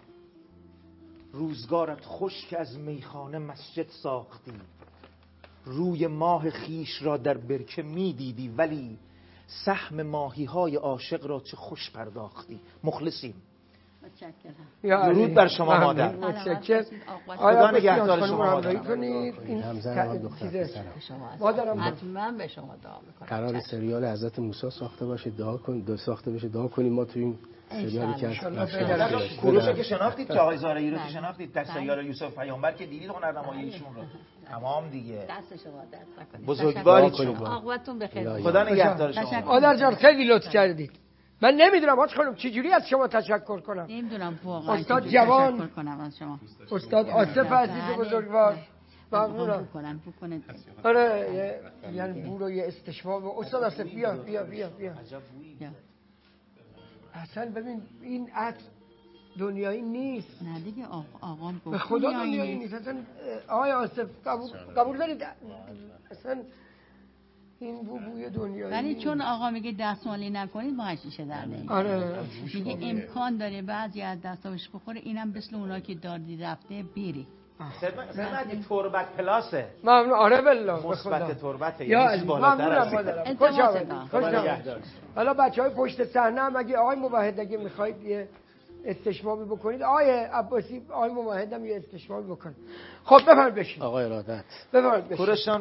روزگارت خوش که از میخانه مسجد ساختی، روی ماه خیش را در برکه می دیدی ولی سهم ماهی های عاشق را چه خوش پرداختی. مخلصیم. متشکرم. درود بر شما مادر. متشکرم. خدا نگهدار شما مادر. کنید این مادرم حتما به شما دعا میکنم. قرار سریال حضرت موسی ساخته باشه دعا کن دو ساخته بشه دعا کنیم ما تو این سریالی که از کوروش که شناختید که آقای زارعی رو که شناختید در سریال یوسف پیامبر که دیدید هنرنماییشون رو تمام دیگه. دست شما درد نکنه. بزرگواری شما. عاقبتون بخیر. خدا نگهدار شما. مادر جان خیلی لطف کردید. من نمیدونم حاج خانم چجوری از شما تشکر کنم. نمیدونم واقعا استاد جوان تشکر کنم از شما. استاد آصف عزیز بزرگوار ممنونم. بکنن بکنن. آره یعنی بورو یه استشمام استاد آصف بیا بیا بیا بیا. اصلا ببین این عطر دنیایی نیست. نه دیگه آقام گفت به خدا دنیایی نیست. اصلا آقای آصف قبول قبول دارید اصلا این بو بوی دنیایی. ولی چون آقا میگه دستمالی نکنید ما هشیشه در نمیاد. آره میگه امکان داره بعضی از دستاش بخوره اینم مثل اونا که داردی رفته بیری. سمت تربت پلاسه. ممنون. آره بالله مثبت تربته یا علی ممنونم. خوش آمدید. خوش آمدید. حالا بچهای پشت صحنه هم اگه آقای موحد اگه میخواید یه استشمامی بکنید آقای عباسی آقای موحد هم یه استشمامی بکنید. خب بفرمایید بشین. آقای ارادت بفرمایید بشین. کوروشان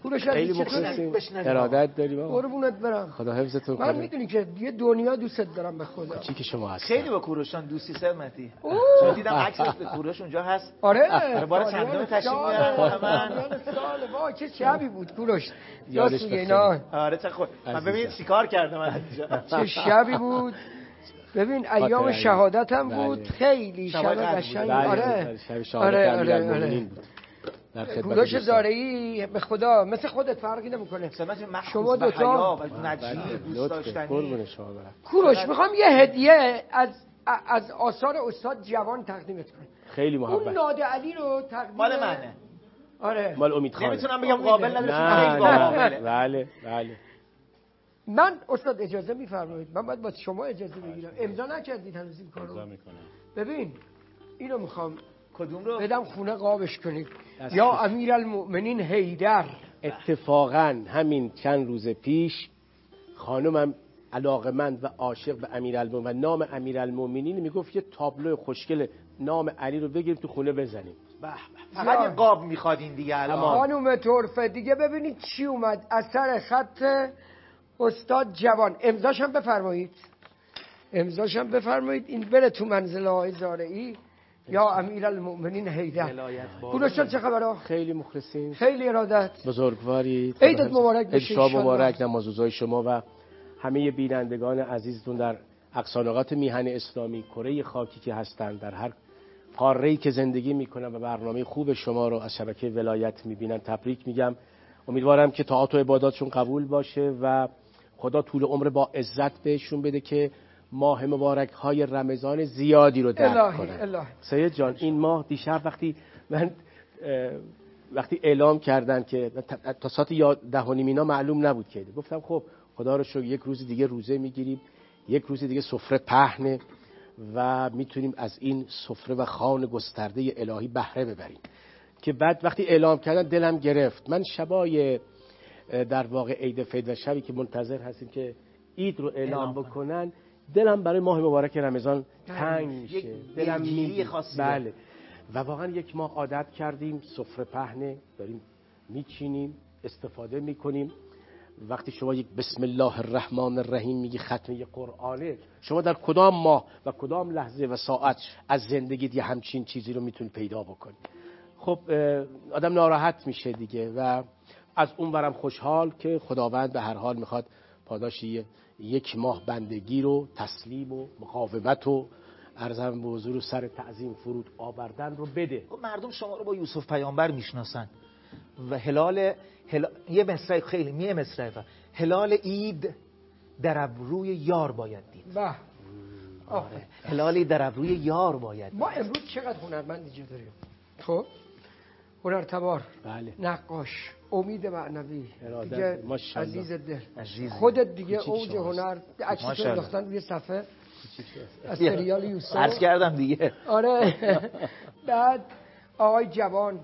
کوروش خیلی عزیز مخلصیم، ارادت داری بابا. قربونت برم. خدا حفظتون کنه. من میدونی که یه دنیا دوستت دارم به خدا. چی که شما هست. خیلی با کوروشان دوستی سلمتی. چون دیدم عکس کوروش اونجا هست. آره. بار چندم تشریف میارن من. سال با چه شبی بود کوروش. یادش بخیر. آره چه خوب. من ببین چیکار کردم اینجا. چه شبی بود. ببین ایام شهادت هم بود. خیلی شب قشنگ. آره. آره آره آره. کوروش زارعی به خدا مثل خودت فرقی نمیکنه. شما دو تا نجیب دوست داشتنی. کوروش میخوام یه هدیه از از آثار استاد جوان تقدیمت کنم. خیلی محبت. اون ناده علی رو تقدیم مال منه. آره. مال امید خان. نمیتونم بگم قابل نداره. نه بله بله. من استاد اجازه میفرمایید من باید با شما اجازه بگیرم. امضا نکردید هنوز این کارو. امضا میکنم. ببین اینو میخوام کدوم رو بدم خونه قابش کنید. یا امیرالمؤمنین حیدر. اتفاقا همین چند روز پیش خانمم علاقمند و عاشق به امیرالمؤمنین و نام امیرالمؤمنین میگفت یه تابلو خوشگل نام علی رو بگیریم تو خونه بزنیم. به فقط یه قاب میخوادین دیگه الان. خانم طرفه دیگه ببینید چی اومد اثر خط استاد جوان. امضاش هم بفرمایید. امضاش هم بفرمایید. این بره تو منزل آقای زارعی یا امیرالمؤمنین حیدر. کوروش چه خبره؟ خیلی مخلصین. خیلی ارادت. بزرگوارید. عیدت مبارک باشه. عید شما مبارک. نمازروزای شما و همه بینندگان عزیزتون در اقصانقاط میهن اسلامی کره خاکی که هستند در هر قاره‌ای که زندگی میکنن و برنامه خوب شما رو از شبکه ولایت میبینن تبریک میگم. امیدوارم که طاعات و عباداتشون قبول باشه و خدا طول عمر با عزت بهشون بده که ماه مبارک های رمضان زیادی رو درک کنن. سید جان این ماه دیشب وقتی من وقتی اعلام کردن که تا ساعت ده و نیم اینا معلوم نبود که گفتم خب خدا رو شکر یک روز دیگه روزه میگیریم، یک روز دیگه سفره پهنه و میتونیم از این سفره و خوان گسترده الهی بهره ببریم. که بعد وقتی اعلام کردن دلم گرفت. من شبای در واقع عید فطر و شبی که منتظر هستیم که عید رو اعلام بکنن دلم برای ماه مبارک رمضان تنگ میشه. دلم میگه بله. و واقعا یک ماه عادت کردیم سفره پهنه داریم میچینیم استفاده میکنیم. وقتی شما یک بسم الله الرحمن الرحیم میگی ختمه قرآنه شما در کدام ماه و کدام لحظه و ساعت از زندگیت یه همچین چیزی رو میتونی پیدا بکنی؟ خب آدم ناراحت میشه دیگه و از اون برم خوشحال که خداوند به هر حال میخواد پاداشی یک ماه بندگی رو تسلیم و مقاومت و عرضم به حضور سر تعظیم فرود آوردن رو بده. مردم شما رو با یوسف پیامبر میشناسن و هلال, هلال... یه مصرع خیلی میه مصرع هلال عید در ابروی یار باید دید. به آره. هلالی در ابروی یار باید دید. ما امروز چقدر هنرمند اینجا داریم. خب هنرتبار بله. نقاش امید معنوی دیگه عزیز دل عزیز. خودت دیگه اوج هنر عکسش انداختن روی صفحه از سریال یوسف عرض کردم دیگه. آره بعد آقای جوان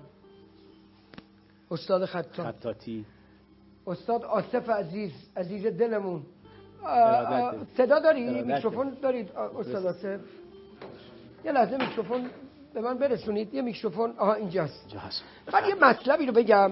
استاد خطاط خطاطی استاد آصف عزیز عزیز دلمون صدا داری؟ میکروفون دارید استاد آصف؟ یه لحظه میکروفون به من برسونید. یه میکروفون آها اینجاست. بعد یه مطلبی رو بگم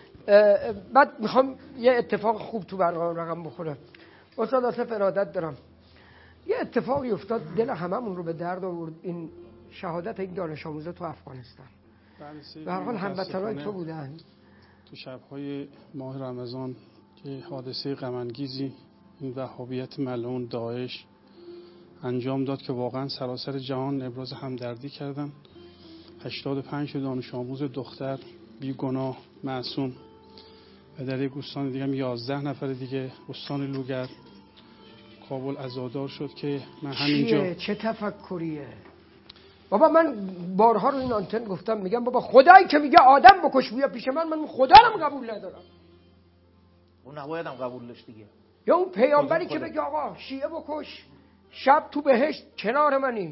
بعد میخوام یه اتفاق خوب تو برنامه رقم بخوره. استاد آصف ارادت دارم. یه اتفاقی افتاد دل هممون رو به درد آورد. این شهادت این دانش آموزا تو افغانستان. به هر حال هموطنای تو بودن. تو شب‌های ماه رمضان که حادثه غم انگیزی این وهابیت ملعون داعش انجام داد که واقعا سراسر جهان ابراز همدردی کردن. هشتاد و پنج دانش آموز دختر بیگناه معصوم و در یک استان دیگه هم یازده نفر دیگه استان لوگر کابل عزادار شد که من همینجا چه تفکریه بابا. من بارها رو این آنتن گفتم میگم بابا خدایی که میگه آدم بکش بیا پیش من من خدا رو قبول ندارم. اون نبایدم قبول داشت دیگه. یا اون پیامبری که بگه آقا شیعه بکش شب تو بهشت کنار منی.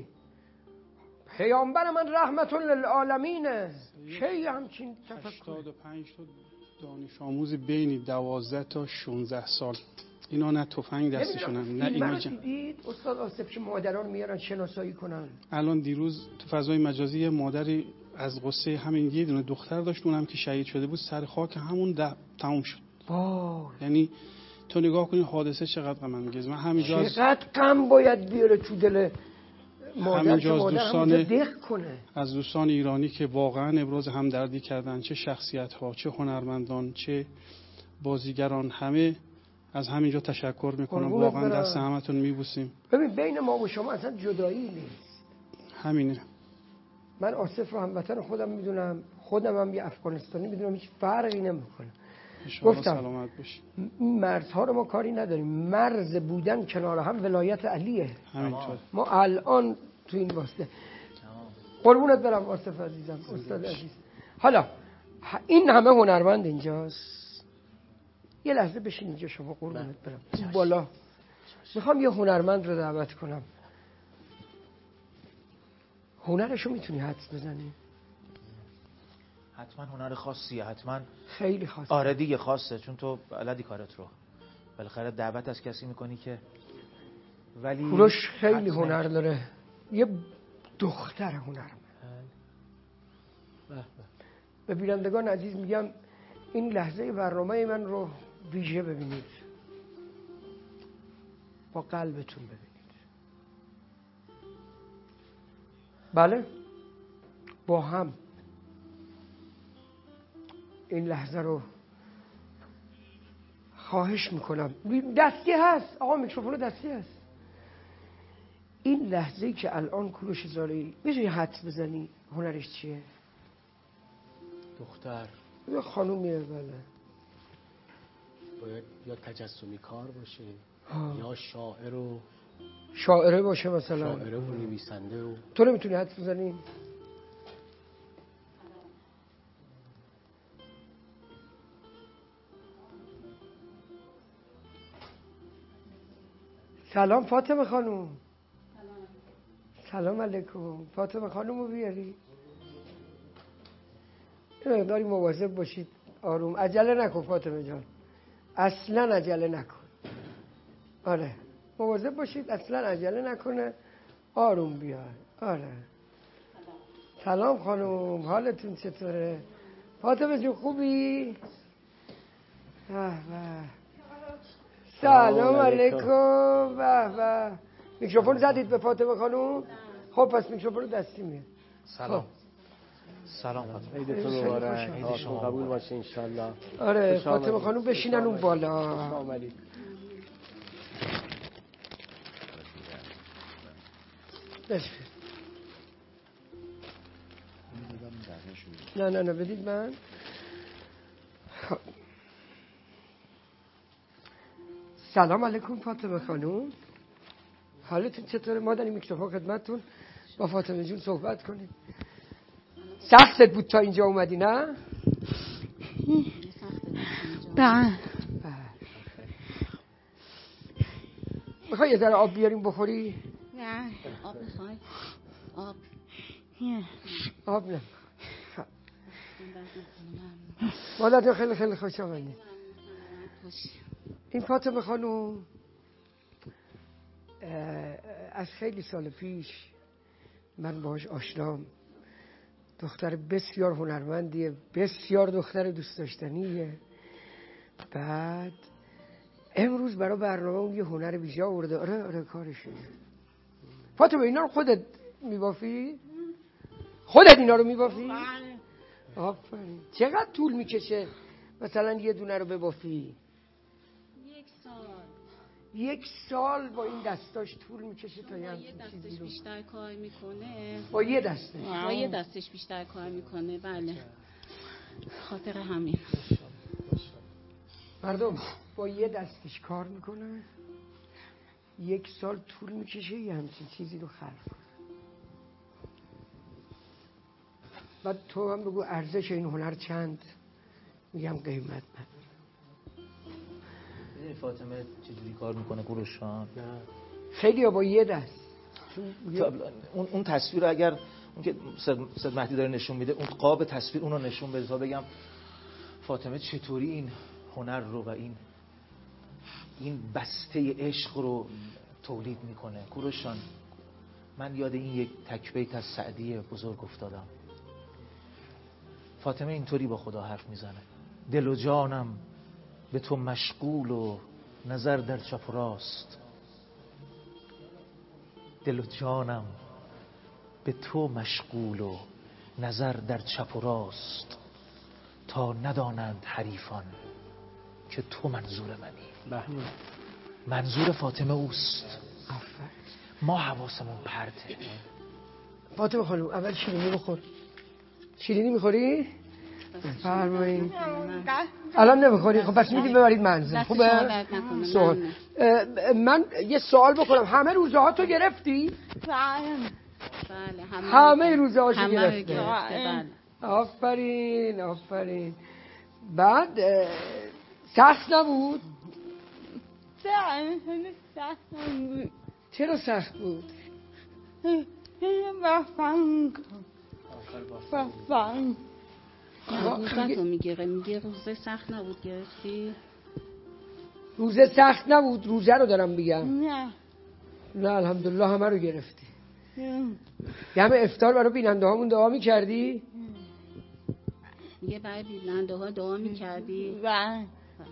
پیامبر من رحمت للعالمینه. چه همچین تفکر؟ هشتاد و پنج تا دانش آموز بین دوازده تا شانزده سال اینا نه تفنگ دستشون هم نه اینا جن. دیدید استاد آصف که مادران میارن شناسایی کنن. الان دیروز تو فضای مجازی یه مادری از قصه همین یه دونه دختر داشت، اونم که شهید شده بود سر خاک همون ده تموم شد. یعنی تو نگاه کنی حادثه چقدر غم انگیز. من همینجا چقدر غم باید بیاره تو دل مادر که مادر همونجا دق کنه. از دوستان ایرانی که واقعا ابراز همدردی کردن، چه شخصیت ها، چه هنرمندان، چه بازیگران، همه از همینجا تشکر میکنم. واقعا دست همتون میبوسیم. ببین بین ما و شما اصلا جدایی نیست. همینه. من آصف رو هموطن خودم میدونم، خودم هم یه افغانستانی میدونم، هیچ فرقی نمیکنه. گفتم سلامت باشی. مرزها رو ما کاری نداریم، مرز بودن کنار هم ولایت علیه. همینطور. ما الان تو این واسطه قربونت برم آصف عزیزم، استاد عزیز. حالا این همه هنرمند اینجاست، یه لحظه بشین اینجا شما، قربونت برم بالا. میخوام یه هنرمند رو دعوت کنم. هنرشو میتونی حدس بزنی؟ حتما هنر خاصیه، حتما خیلی خاصه. آره دیگه خاصه، چون تو بلدی کارت رو، بالاخره دعوت از کسی میکنی که ولی کوروش خیلی هنر داره، یه دختر هنرمند. به بینندگان عزیز میگم این لحظه برنامه من رو ویژه ببینید، با قلبتون ببینید. بله با هم این لحظه رو خواهش میکنم. دستی هست آقا، میکروفون دستی هست. این لحظه‌ای که الان کوروش زارعی میتونی حدس بزنی هنرش چیه؟ دختر یه خانومیه. بله باید یا تجسمی کار باشه ها. یا شاعر و شاعره باشه مثلا، شاعره و نویسنده و تو نمیتونی حدس بزنی؟ سلام فاطمه خانوم. سلام علیکم. فاطمه خانوم رو بیاری. یه مقداری مواظب باشید، آروم، عجله نکن فاطمه جان، اصلا عجله نکن. آره مواظب باشید، اصلا عجله نکنه، آروم بیار. آره سلام خانوم، حالتون چطوره؟ فاطمه جون خوبی؟ به به. سلام علیکم. به به. میکروفون زدید به فاطمه خانوم؟ خب پس میکروفون رو دستی میاد. سلام. سلام فاطمه. عیدتون مبارک. عید شما قبول باشه ان شاء الله. آره فاطمه خانوم بشینن اون بالا. سلام علیکم. بشین. نه نه نه بدید من. سلام علیکم فاطمه خانوم، حالتون چطوره؟ ما داریم میکروفون خدمتتون، با فاطمه جون صحبت کنیم. سختت بود تا اینجا اومدی نه؟ بله. میخوای یه ذره آب بیاریم بخوری؟ نه آب میخوای؟ آب آب نه. مادر خیلی خیلی خوش آمدید. این فاطمه خانوم از خیلی سال پیش من باهاش آشنام. دختر بسیار هنرمندیه، بسیار دختر دوست داشتنیه. بعد امروز برای برنامه اون یه هنر ویژه آورده. آره آره کارشه. فاطمه اینا رو خودت میبافی؟ خودت اینا رو میبافی؟ آفرین. چقدر طول میکشه مثلا یه دونه رو ببافی؟ یک سال. یک سال با این دستاش طول میکشه تا یه همچین چیزی رو. بیشتر کار میکنه. با یه دستش. با یه دستش بیشتر کار میکنه. بله. خاطر همین. مردم با یه دستش کار میکنه، یک سال طول میکشه یه همچین چیزی رو خلق کنه. بعد تو هم بگو ارزش این هنر چند؟ میگم قیمت نداره. فاطمه چجوری کار میکنه کوروشان؟ خیلی ها با یه دست. اون اون تصویر اگر اون که سید مهدی داره نشون میده، اون قاب تصویر اون رو نشون بده تا بگم فاطمه چطوری این هنر رو و این این بسته عشق رو تولید میکنه. کوروشان من یاد این یک تک بیت از سعدی بزرگ افتادم. فاطمه اینطوری با خدا حرف میزنه: دل و جانم به تو مشغول و نظر در چپ و راست. دل و جانم به تو مشغول و نظر در چپ و راست، تا ندانند حریفان که تو منظور منی. منظور فاطمه اوست، ما حواسمون پرته. فاطمه خانم اول شیرینی بخور. شیرینی میخوری؟ فرمایید. الان نمیخوری؟ خب پس میدیم ببرید منزل. خوبه؟ سوال. من یه سوال بکنم، همه روزه ها تو گرفتی؟ بله. همه روزه هاشو همه گرفتی؟ بله. آفرین آفرین. بعد سخت نبود؟ سخت نبود. چرا سخت بود؟ بفنگ بفنگ روزه میگیره میگه روزه سخت نبود گرفتی؟ روزه سخت نبود، روزه رو دارم میگم. نه نه الحمدلله همه رو گرفتی. یه همه افطار برای بیننده هامون دعا میکردی؟ میگه برای بیننده ها دعا میکردی؟ بله.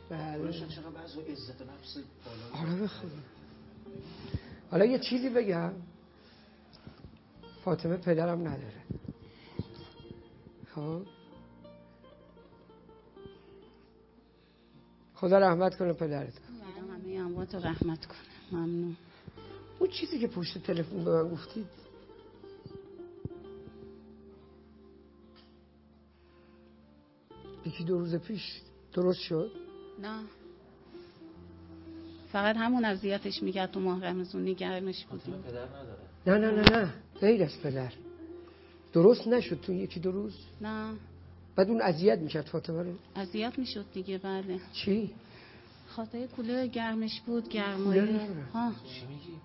عزت نفس بالا. آره بخدا. حالا یه چیزی بگم، فاطمه پدرم نداره. خب خدا رحمت کنه پدرت. همه اموات رو رحمت کنه. ممنون. اون چیزی که پشت تلفن به من گفتید یکی دو روز پیش درست شد؟ نه فقط همون اذیتش میگه تو ماه رمضان نگرمش بودیم. پدر نداره. نه نه نه نه غیر از پدر. درست نشد تو یکی دو روز؟ نه. بعد اون اذیت میکرد فاطمه رو؟ اذیت میشد دیگه. بله. چی؟ خاطر کولر گرمش بود. گرمایی ها. چی میگی؟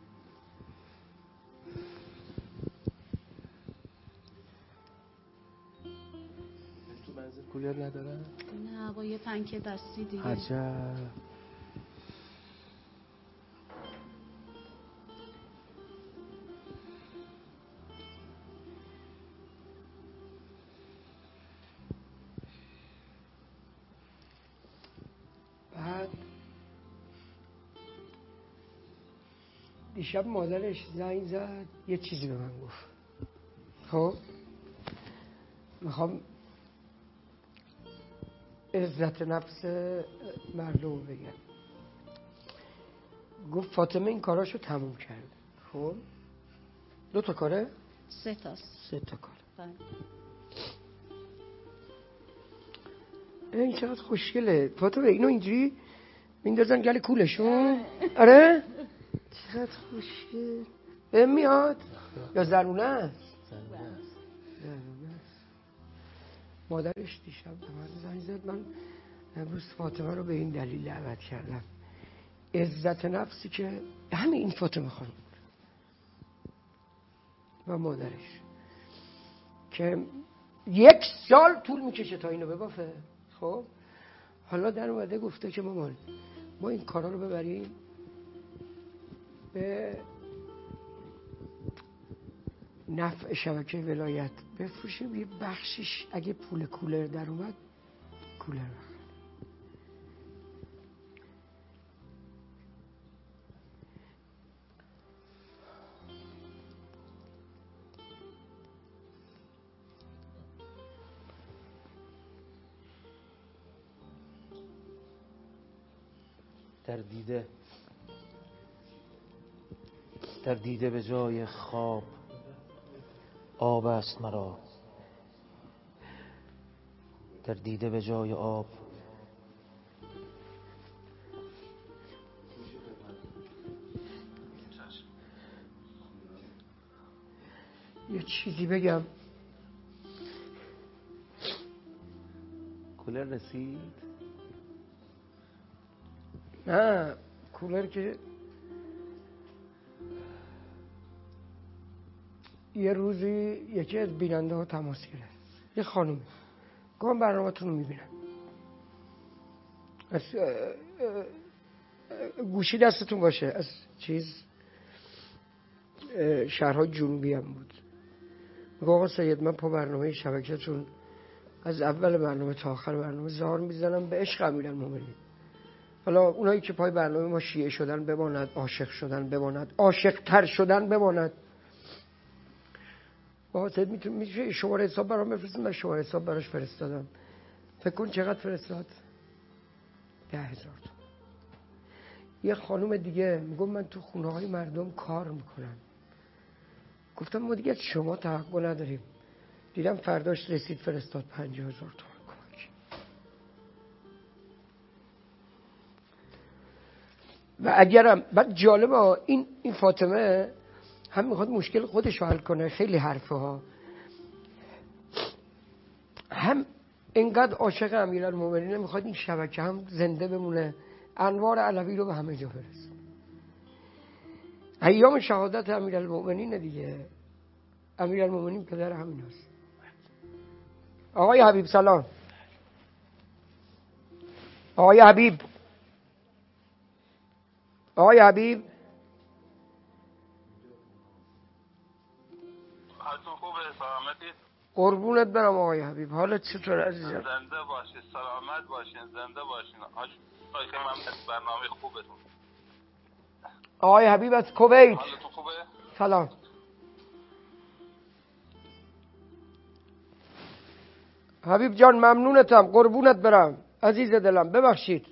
تو منزل کولر نداره؟ نه با یه پنکه دستی دیگه. عجب. بعد دیشب مادرش زنگ زد یه چیزی به من گفت. خب میخوام عزت نفس مردم بگم. گفت فاطمه این کاراشو تموم کرد. خب دو تا کاره؟ سه تاست. سه تا کاره. بله. این چقدر خوشگله فاطمه. اینو اینجوری میندازن گل کولشون. آره چقدر خوشگل. بهم میاد یا زرونه است؟ زرونه است. مادرش دیشب به من زنگ زد. من امروز فاطمه رو به این دلیل دعوت کردم. عزت نفسی که همین این فاطمه خانم و مادرش که یک سال طول میکشه تا اینو ببافه. خب حالا در اومده گفته که مامان ما این کارا رو ببریم به نفع شبکه ولایت بفروشیم، یه بخشش اگه پول کولر در اومد کولر بخریم. در دیده در دیده به جای خواب آب است مرا. در دیده به جای آب یه چیزی بگم. کولر رسید؟ نه کولر که یه روزی یکی از بیننده ها تماس گرفت. یه خانومی گفتم برنامه‌تون رو میبینم. از گوشی دستتون باشه. از چیز شهرهای جنوبی هم بود. میگه آقا سید من پا برنامه شبکه‌تون از اول برنامه تا آخر برنامه زار میزنم به عشق امیرالمومنین. حالا اونایی که پای برنامه ما شیعه شدن بماند، عاشق شدن بماند، عاشق تر شدن بماند. واسه میتونه میشه شماره حساب برام بفرستین؟ من شماره حساب براش فرستادم. فکر کن چقدر فرستاد؟ ده هزار تومان. یه خانوم دیگه میگم من تو خونه های مردم کار میکنم. گفتم ما دیگه شما توقع نداریم. دیدم فرداش رسید فرستاد پنجاه هزار تومان کمک. و اگرم بعد جالبه این این فاطمه هم میخواد مشکل خودش رو حل کنه، خیلی حرفه ها، هم اینقدر عاشق امیرالمومنین میخواد این شبکه هم زنده بمونه، انوار علوی رو به همه جا برسه. ایام شهادت امیرالمومنین دیگه. امیرالمومنین پدر همین هست. آقای حبیب سلام. آقای حبیب آقای حبیب حالتون خوبه؟ سلامتی؟ قربونت برم آقای حبیب. حالت چطور عزیزم؟ زنده باشین، سلامت باشین، زنده باشین. آقای که من برنامه خوبتون. آقای حبیب از کویت. حالتون خوبه؟ سلام. حبیب جان ممنونتم، قربونت برم عزیز دلم، ببخشید.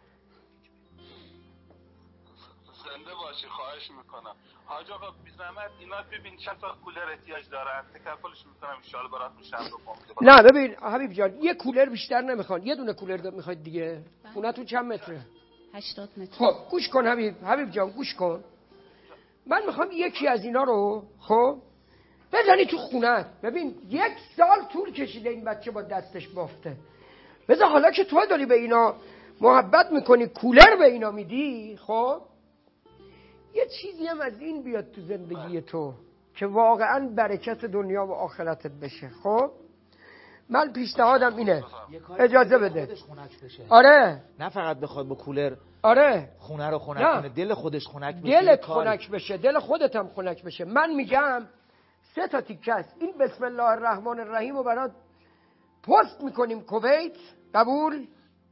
زنده باشی، خواهش میکنم. حاج آقا بی زحمت اینا ببین چند تا کولر احتیاج دارن، تکفلش میکنم ان شاء الله براتون شب رو کنم. نه ببین حبیب جان یه کولر بیشتر نمیخوان، یه دونه کولر میخواید دیگه. خونتون چند متره؟ هشتاد متر. خب گوش کن حبیب، حبیب جان گوش کن. من میخوام یکی از اینا رو خب بزنی تو خونت. ببین یک سال طول کشیده این بچه با دستش بافته. بذار حالا که تو داری به اینا محبت میکنی، کولر به اینا میدی، خب یه چیزی هم از این بیاد تو زندگی تو که واقعا برکت دنیا و آخرتت بشه. خب من پیشنهادم اینه، اجازه بده. آره نه فقط بخواد با کولر آره خونه رو خنک کنه، دل خودش خنک بشه، دلت خنک بشه، دل خودت هم خنک بشه. من میگم سه تا تیکه است. این بسم الله الرحمن الرحیم رو برات پست میکنیم کویت، قبول؟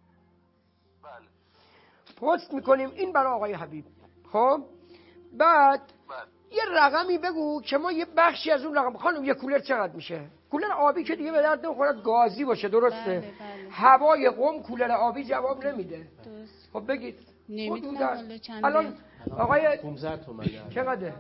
پست میکنیم این برای آقای حبیب. خب بعد یه رقمی بگو که ما یه بخشی از اون رقم. خانم یه کولر چقدر میشه؟ کولر آبی که دیگه به درد نمیخوره، گازی باشه، درسته؟ بله بله. هوای قم کولر آبی جواب نمیده. خب بگید نمیدونم چند الان آقای پانزده تومن چقدره؟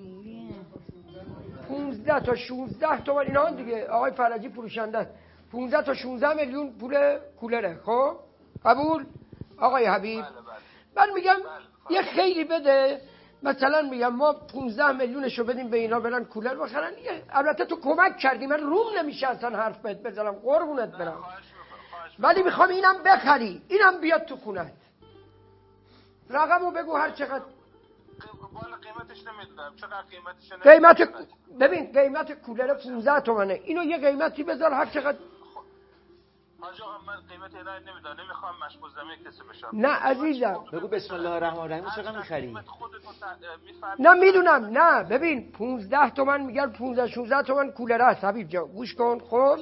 پانزده تا شانزده تومن اینا دیگه. آقای فرجی فروشنده پانزده تا شانزده میلیون پول کولره. خب قبول آقای حبیب؟ من میگم یه خیلی بده، مثلا میگم ما پانزده میلیونشو بدیم به اینا برن کولر بخرن. البته تو کمک کردی، من روم نمیشه اصلا حرف بهت بزنم، قربونت برم، ولی میخوام اینم بخری، اینم بیاد تو خونت. رقمو بگو هر چقدر. والا قیمتش نمیدونم چقدر قیمتش. قیمت ببین قیمت کولر پانزده تومنه، اینو یه قیمتی بذار هر چقدر. حاج آقا من قیمت اینا نمیدونم، نمیخوام مشغول زمین کسی بشم. نه عزیزم بگو بسم الله الرحمن الرحیم چقدر میخری؟ نه میدونم، نه ببین پانزده تومن میگن، پانزده شانزده تومن کولر است حبیب جان، گوش کن. خب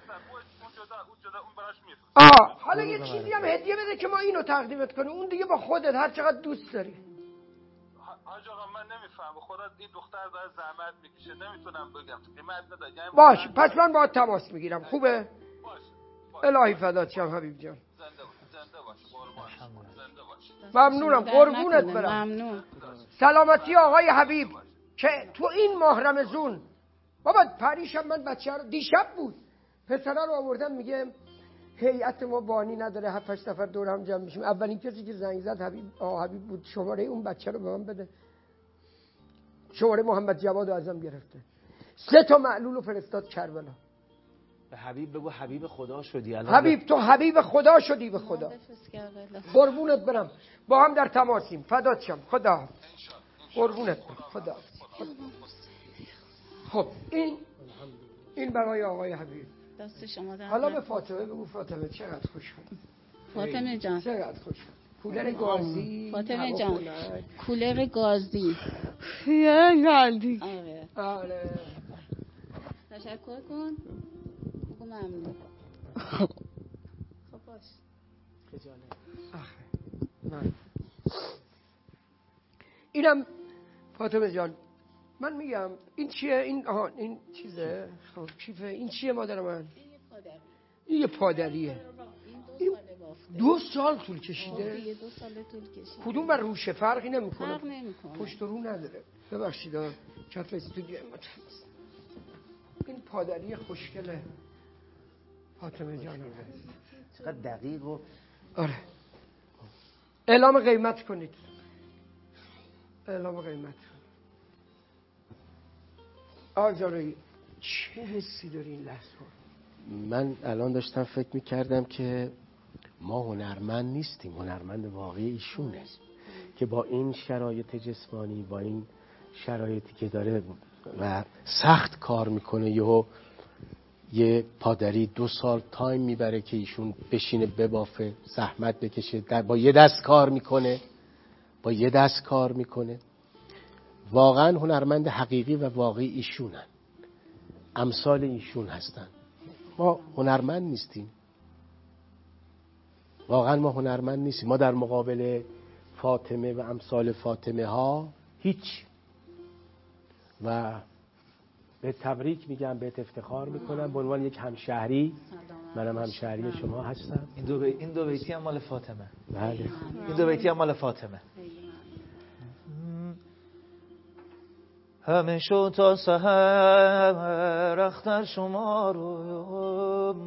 آه حالا یه چیزی هم هدیه بده که ما اینو تقدیمت کنیم، اون دیگه با خودت هر چقدر دوست داری. حاج آقا من نمیفهم، خدا این دختر داره زحمت میکشه، نمیتونم بگم قیمت نده. یعنی باش پس من باهات تماس میگیرم. خوبه؟ الهی فدات شم حبیب جان. زنده باش، زنده باش. ممنونم، قربونت برم. ممنون. سلامتی آقای حبیب که تو این ماه رمضان. بابا پریشم من بچه رو دیشب بود پسرا رو آوردم، میگه هیئت ما بانی نداره، هفت هشت نفر دور هم جمع میشیم. اولین کسی که زنگ زد حبیب آقا حبیب بود، شماره اون بچه رو به من بده. شماره محمد جواد رو ازم گرفته، سه تا معلول رو فرستاد کربلا. به حبیب بگو حبیب خدا شدی. حبیب تو حبیب خدا شدی به خدا. قربونت برم، با هم در تماسیم. فدات شم. خدا قربونت برم. خدا. خب این این برای آقای حبیب. دست شما در. حالا به فاطمه بگو فاطمه چقدر خوشحال. فاطمه جان چقدر خوشحال. کولر گازی. فاطمه جان کولر گازی. یه آره. آره. تشکر کن. بگو ممنون. خب باش من. اینم فاطمه جان من میگم این چیه این آها این چیزه خب کیفه این چیه مادر من این یه پادریه این دو سال طول کشیده دو سال طول کشیده کدوم بر روشه فرقی نمیکنه فرق نمیکنه پشت و رو نداره ببخشید کف استودیو این پادری خوشگله فاطمه جان چقدر دقیق و آره اعلام قیمت کنید اعلام قیمت آجاری چه حسی داری این لحظه؟ من الان داشتم فکر میکردم که ما هنرمند نیستیم، هنرمند واقعی ایشونه که با این شرایط جسمانی با این شرایطی که داره و سخت کار میکنه یهو یه پادری دو سال تایم میبره که ایشون بشینه ببافه زحمت بکشه در با یه دست کار میکنه با یه دست کار میکنه. واقعا هنرمند حقیقی و واقعی ایشونن، امثال ایشون هستن. ما هنرمند نیستیم، واقعا ما هنرمند نیستیم. ما در مقابل فاطمه و امثال فاطمه ها هیچ. و به تبریک میگم، به افتخار میکنم به عنوان یک همشهری. منم همشهری شما هستم. این دو این دو بیتی هم مال فاطمه. بله این دو بیتی هم مال فاطمه. همه شو تا سحر اختر شما رو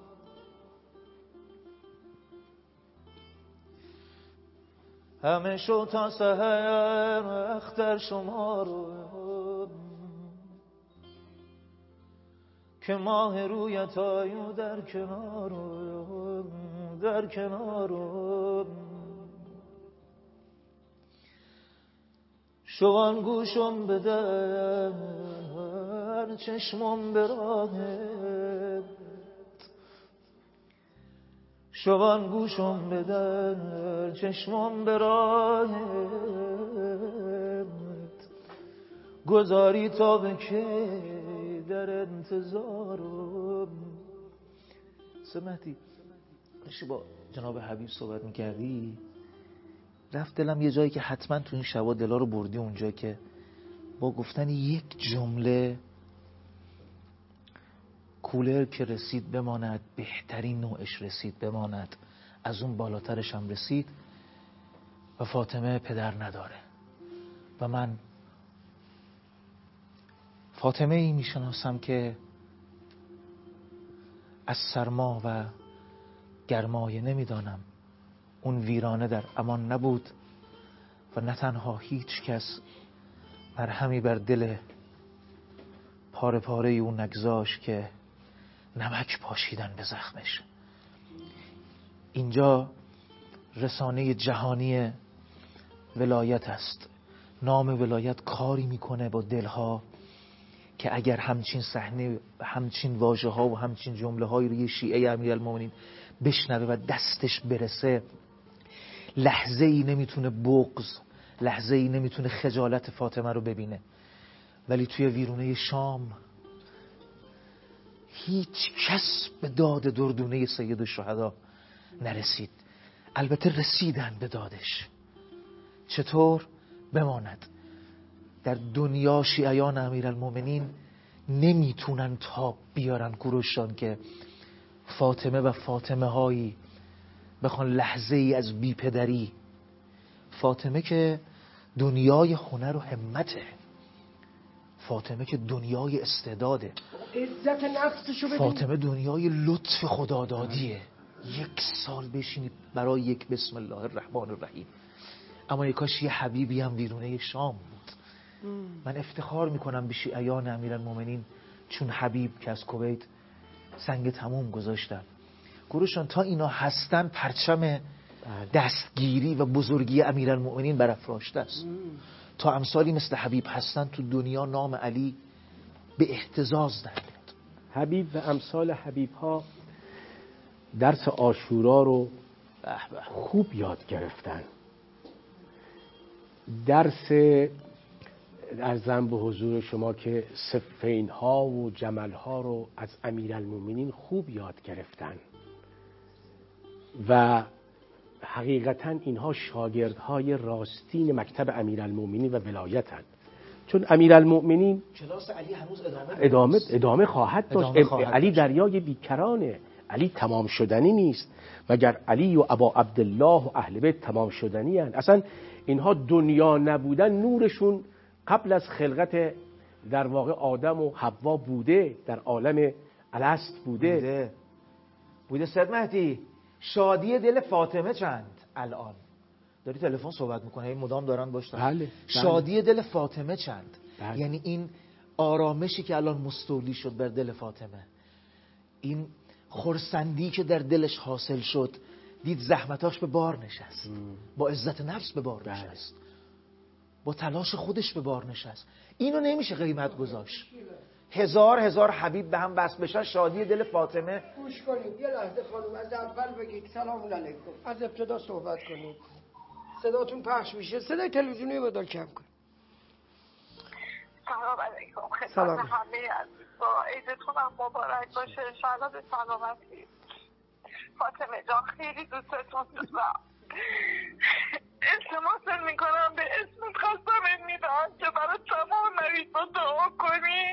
همه شو تا سحر اختر شما رو که ماه رویت آیو در کنارو در کنارو شوان گوشم بدر چشمم براهت شوان گوشم بدر چشمم براهت گذاری تا به که در انتظارم. سمتی نشی با جناب حبیب صحبت میکردی رفت دلم یه جایی که حتما تو این شبا دلا رو بردی اونجا که با گفتن یک جمله کولر که رسید بماند بهترین نوعش رسید بماند از اون بالاترش هم رسید و فاطمه پدر نداره و من فاطمه ای میشناسم که از سرما و گرمایه نمیدانم اون ویرانه در امان نبود و نه تنها هیچ کس مرهمی بر دل پاره پاره اون نگذاشت که نمک پاشیدن به زخمش. اینجا رسانه جهانی ولایت است. نام ولایت کاری میکنه با دلها که اگر همچین صحنه همچین واژه ها و همچین جمله هایی رو یه شیعه امیرالمومنین بشنوه و دستش برسه لحظه ای نمیتونه بغض لحظه ای نمیتونه خجالت فاطمه رو ببینه. ولی توی ویرونه شام هیچ کس به داد دردونه سید الشهدا نرسید. البته رسیدن به دادش. چطور؟ بماند در دنیا شیعیان امیرالمومنین نمیتونن تاب بیارن کوروشان که فاطمه و فاطمه هایی بخوان لحظه ای از بی پدری. فاطمه که دنیای هنر و همته، فاطمه که دنیای استعداده، عزت نفسشو ببین، فاطمه دنیای لطف خدادادیه. یک سال بشینی برای یک بسم الله الرحمن الرحیم. اما یکاش یه حبیبی هم ویرونه شام بود. من افتخار میکنم به شیعیان امیرالمومنین چون حبیب که از کویت سنگ تموم گذاشتن. گروشان تا اینا هستن پرچم دستگیری و بزرگی امیرالمومنین برافراشته است. تا امثالی مثل حبیب هستن تو دنیا نام علی به احتزاز در میاد. حبیب و امثال حبیب ها درس عاشورا رو خوب یاد گرفتن. درس ارزم به حضور شما که صفین ها و جمل ها رو از امیرالمومنین خوب یاد گرفتن و حقیقتا اینها شاگردهای راستین مکتب امیرالمومنین و ولایتن، چون امیرالمومنین کلاس علی هنوز ادامه ادامه, ادامه خواهد داشت. ادامه خواهد علی داشت. دریای بیکرانه، علی تمام شدنی نیست، مگر علی و ابا عبدالله و اهل بیت تمام شدنی هن. اصلا اینها دنیا نبودن، نورشون قبل از خلقت در واقع آدم و حوا بوده، در عالم الست بوده بوده, بوده. سید مهدی، شادی دل فاطمه چند الان؟ داری تلفن صحبت میکنه، این مدام دارن باشتن. بله. شادی دل فاطمه چند؟ بله. یعنی این آرامشی که الان مستولی شد بر دل فاطمه، این خرسندی که در دلش حاصل شد، دید زحمتاش به بار نشست، ام. با عزت نفس به بار نشست، بله. با تلاش خودش به بار نشست. اینو نمیشه قیمت گذاشت. هزار هزار حبیب به هم بس بشن، شادی دل فاطمه. گوش کنید یه لحظه خانم، از اول بگید سلام علیکم، از ابتدا صحبت کنید، صداتون پخش میشه، صدای تلویزیونی رو بدل کم کن. سلام علیکم، سلام. خدمت همه عزیزا، عیدتون هم مبارک باشه، انشاءالله به سلامتی. فاطمه جان خیلی دوستتون دارم، التماس میکنم به اسمت خواستم میدم که برای تمام مریضا دعا کنی،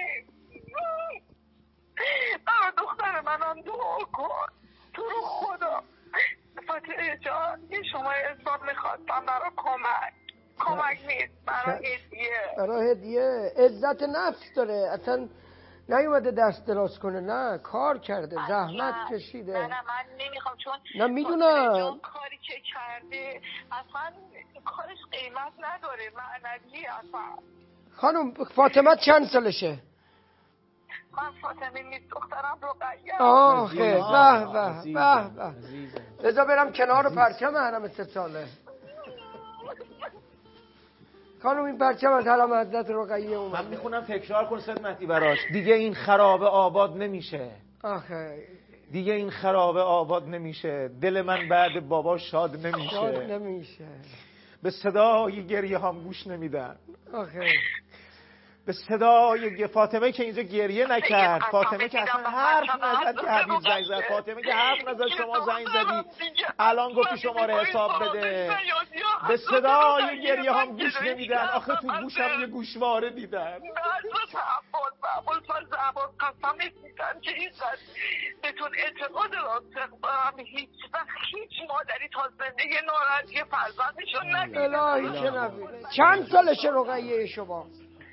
برای دختر منم دعا کن، تو رو خدا. فاطمه جان یه شما حساب میخواستم برای کمک، کمک نیست، برای هدیه. برای هدیه عزت نفس داره، اصلا نیومده دست دراز کنه، نه کار کرده، زحمت کشیده. نه نه من نمیخوام، چون نه میدونم کاری که کرده اصلا کارش قیمت نداره، معنوی اصلا. خانم فاطمه چند سالشه؟ من فاطمه نیست، دخترم رقیه. آخه به به به به، بذار برم کنار پرچم حرم سه ساله. خانم این پرچم از حرم حضرت رقیه اومد. من میخونم تکرار کن سید مهدی براش. دیگه این خرابه آباد نمیشه. آخه دیگه این خرابه آباد نمیشه، دل من بعد بابا شاد نمیشه. شاد نمیشه. به صدای گریه هم گوش نمیدن. آخه به صدای فاطمه که اینجا گریه نکرد، فاطمه که اصلا حرف نزد که حبیب زنگ زد، فاطمه که حرف نزد شما زنگ زدی الان گفتی شماره حساب بده. به صدای گریه هم گوش نمیدن. آخه تو گوشم یه گوشواره دیدن. قسم میدن که این بهتون اعتقاد راسخ دارم، هیچ وقت هیچ مادری تا زندگی ناراحتی فرزندشون نبینه. الهی که نبینه. چند سالشه رقیه شما؟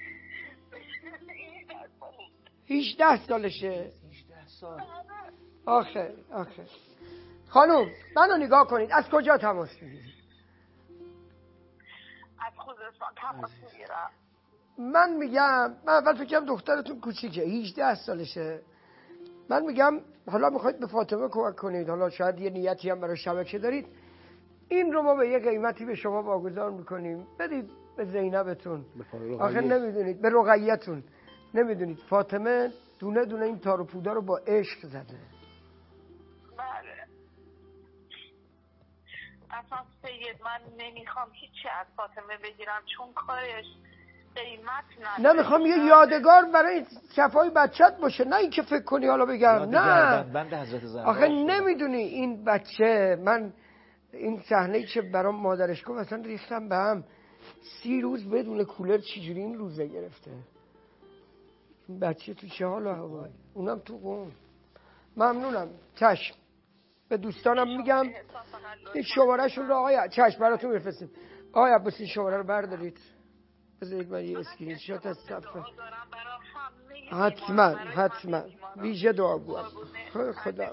هجده سالشه. آخه آخه خانم منو نگاه کنید، از کجا تماس میگیرید؟ از خوزستان تماس میگیرم. من میگم، من اول فکرم دخترتون کوچیکه، هجده سالشه. من میگم حالا میخواید به فاطمه کمک کنید، حالا شاید یه نیتی هم برای شبکه دارید، این رو ما به یه قیمتی به شما واگذار میکنیم، بدید به زینبتون. آخه نمیدونید، به رقیتون. نمیدونید فاطمه دونه دونه این تار و پودا رو با عشق زده. بله. اصلا سید من نمیخوام هیچی از فاطمه بگیرم، چون کارش قیمت نداره. نمیخوام یه یادگار برای صفای بچت باشه، نه این که فکر کنی حالا بگم نه. آخه نمیدونی این بچه، من این صحنه‌ای که برام مادرش گفت اصلا ریختم به هم. سی روز بدون کولر چجوری این روزه گرفته؟ این بچه تو چه حال و هوایی، اونم تو قوم. ممنونم. چشم به دوستانم میگم این شماره شون رو آقای چشم براتون میفرستیم. آقای عباسی شماره رو بردارید، بذارید من یه اسکرین شات از صفحه. حتما حتما ویژه دعاگوام. خدا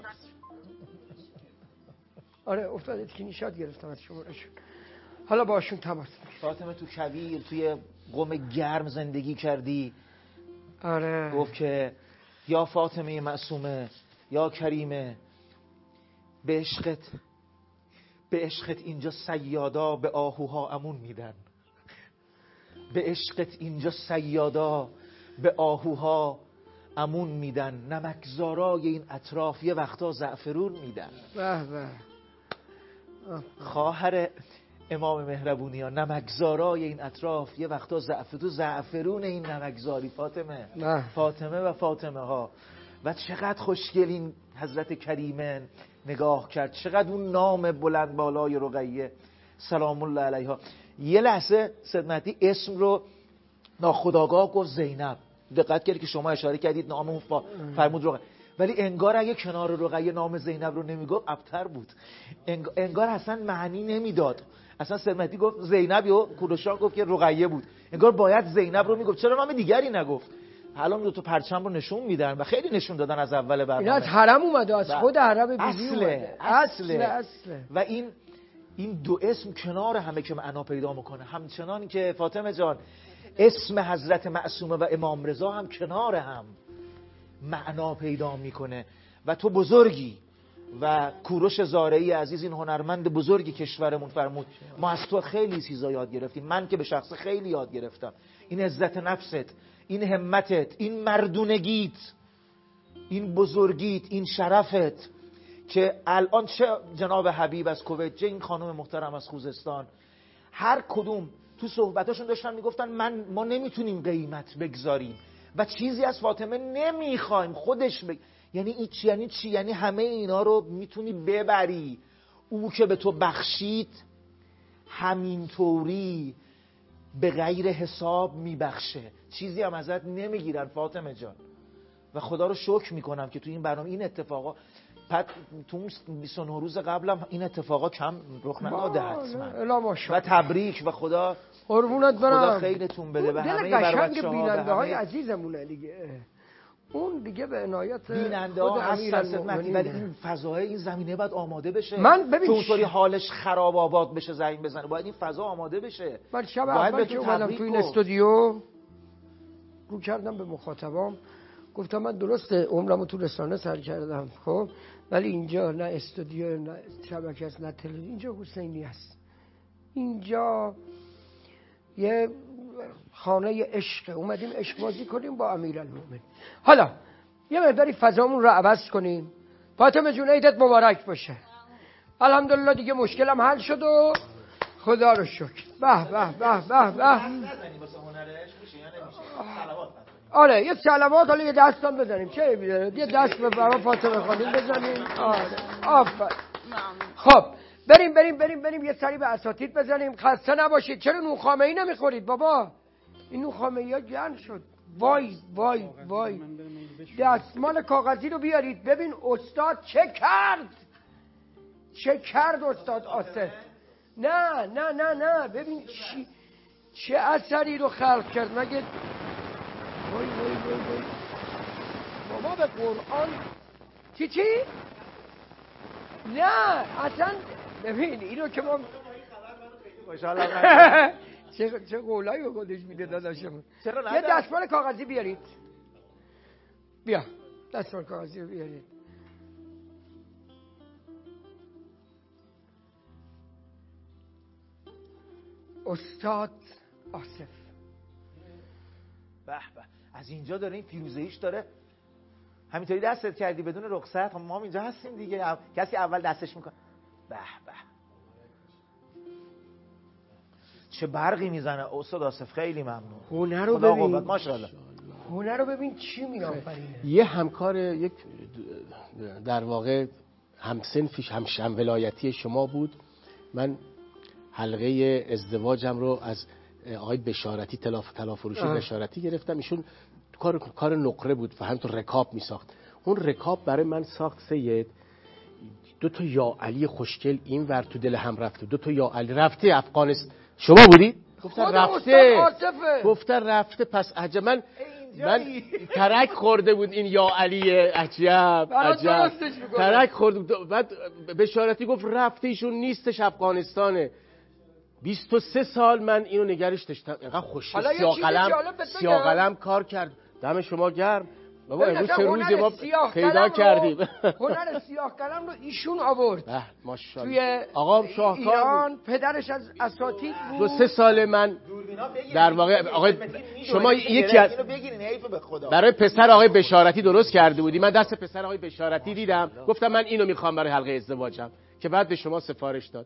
آره افتاد اسکرین شات گرفتم از شماره شون، حالا باشون تماس میگیرم. فاطمه تو کویر توی قم گرم زندگی کردی. آره. گفت که یا فاطمه معصومه یا کریمه، به عشقت به عشقت اینجا سیادا به آهوها امون میدن. به عشقت اینجا سیادا به آهوها امون میدن. نمکزارای این اطراف یه وقتا زعفرون میدن. به به. خواهر امام مهربونی ها، نمکزارای این اطراف، یه وقتا زعفر تو زعفرون این نمکزاری فاطمه نه. فاطمه و فاطمه ها. و چقدر خوشگل این حضرت کریمه نگاه کرد، چقدر اون نام بلند بالای رقیه سلام الله علیها. یه لحظه سیدمهدی اسم رو ناخودآگاه گفت زینب، دقت کردید که شما اشاره کردید نام اون فرمود رقیه، ولی انگار اگه کنار رقیه نام زینب رو نمیگفت ابتر بود، انگار اصلا معنی نمیداد. اصلا سیدمهدی گفت زینب و کوروشان گفت که رقیه بود، انگار باید زینب رو میگفت، چرا نام دیگری نگفت؟ حالا دو تا پرچم رو نشون میدن و خیلی نشون دادن از اول برنامه. این از حرم اومده، از خود حرم بیبی اومده. اصله اصله. و این این دو اسم کنار همه که معنا پیدا میکنه، همچنان که فاطمه جان اسم حضرت معصومه و امام رضا هم کنار هم معنا پیدا میکنه. و تو بزرگی و کوروش زارعی عزیز، این هنرمند بزرگی کشورمون فرمود ما از تو خیلی چیزا یاد گرفتیم، من که به شخص خیلی یاد گرفتم. این عزت نفست، این همتت، این مردونگیت، این بزرگیت، این شرفت که الان چه جناب حبیب از کویت، چه این خانم محترم از خوزستان، هر کدوم تو صحبتاشون داشتن میگفتن من ما نمیتونیم قیمت بگذاریم و چیزی از فاطمه نمیخوایم خودش بگ... یعنی این چی؟ یعنی چی؟ یعنی همه اینا رو میتونی ببری. او که به تو بخشید همینطوری به غیر حساب میبخشه، چیزی هم ازت نمیگیرن فاطمه جان. و خدا رو شکر میکنم که تو این برنامه این اتفاقا بعد تو بیست و نه روز قبلم این اتفاقا کم رخ نداده حتما. و تبریک و خدا قربونت برم، خدا خیرتون بده به همه قشنگ بیننده های عزیزمونه دیگه. اون دیگه به عنایت بیننده ها هستن، ولی این فضای این زمینه باید آماده بشه. من ببین که اونطوری حالش خراب آباد بشه زنگ بزنه، باید این فضا آماده بشه. من شب اول که اومدم تو این استودیو رو کردم به مخاطبام، گفتم من درست عمرمو تو رسانه سر کردم خب، ولی اینجا نه استودیو نه شبکه است نه تلویزیون، اینجا حسینی است، اینجا یه خانه عشق، اومدیم عشق بازی کنیم با امیرالمومنین. حالا یه مقداری فضامون رو عوض کنیم. فاطمه جون عیدت مبارک باشه. الحمدلله دیگه مشکلم حل شد و خدا رو شکر. به به به به به. آره یه صلوات، حالا یه دستان بزنیم، چه می‌داره یه دست به بابا فاطمه خانم بزنیم. آره آفرین. خب بریم بریم بریم بریم یه سری به اساتید بزنیم. خسته نباشید. چرا نوخامه‌ای نمیخورید بابا؟ این نوخامه‌ای‌ها گرم شد. وای وای وای. دستمال کاغذی رو بیارید. ببین استاد چه کرد، چه کرد استاد آصف. نه نه نه نه ببین چی چه اثری رو خلق کرد مگه. وای وای وای وای بابا به قرآن چی چی؟ نه اصلا ببین اینو که ما چه چه قولایی به خودش میده داداشمون. یه دستمال کاغذی بیارید. بیا دستمال کاغذی رو بیارید. استاد آصف. به به از اینجا داره این فیروزه‌ایش داره همینطوری دستت کردی بدون رخصت. ما اینجا هستیم دیگه، کسی اول دستش میکنه. به به چه برقی میزنه استاد آصف، خیلی ممنون. هنر رو ببین، ماشاءالله. هنر رو ببین چی میآفرینه. یه همکار یک در واقع همسنفیش همشم ولایتی شما بود. من حلقه ازدواجم رو از آقای بشارتی تلاف تلافروشی بشارتی گرفتم. ایشون کار کار نقره بود و همینطور رکاب میساخت. اون رکاب برای من ساخت سید. دو تا یا علی خوشگل این ور تو دل هم رفته. دو تا یا علی رفته افغانستان. شما بودید؟ گفتن رفته. گفتن رفته. پس عجب من من ترک خورده بود این یا علی. عجب عجب ترک خورده بود. بعد بشارتی گفت رفته، ایشون نیستش افغانستانه. بیست و سه سال من اینو نگرش داشتم. اینقدر خوش سیاه قلم سیاه قلم کار کرد. دم شما گرم بابا. امروز چه روزی ما پیدا کردیم. هنر سیاه قلم رو ایشون آورد. ماشاءالله. آقا شاهکار ایران، پدرش از اساتید بود. دو سه سال من در واقع آقا شما یکی از برای پسر آقای بشارتی درست کرده بودی. من دست پسر آقای بشارتی دیدم، گفتم من اینو میخوام برای حلقه ازدواجم، که بعد به شما سفارش داد.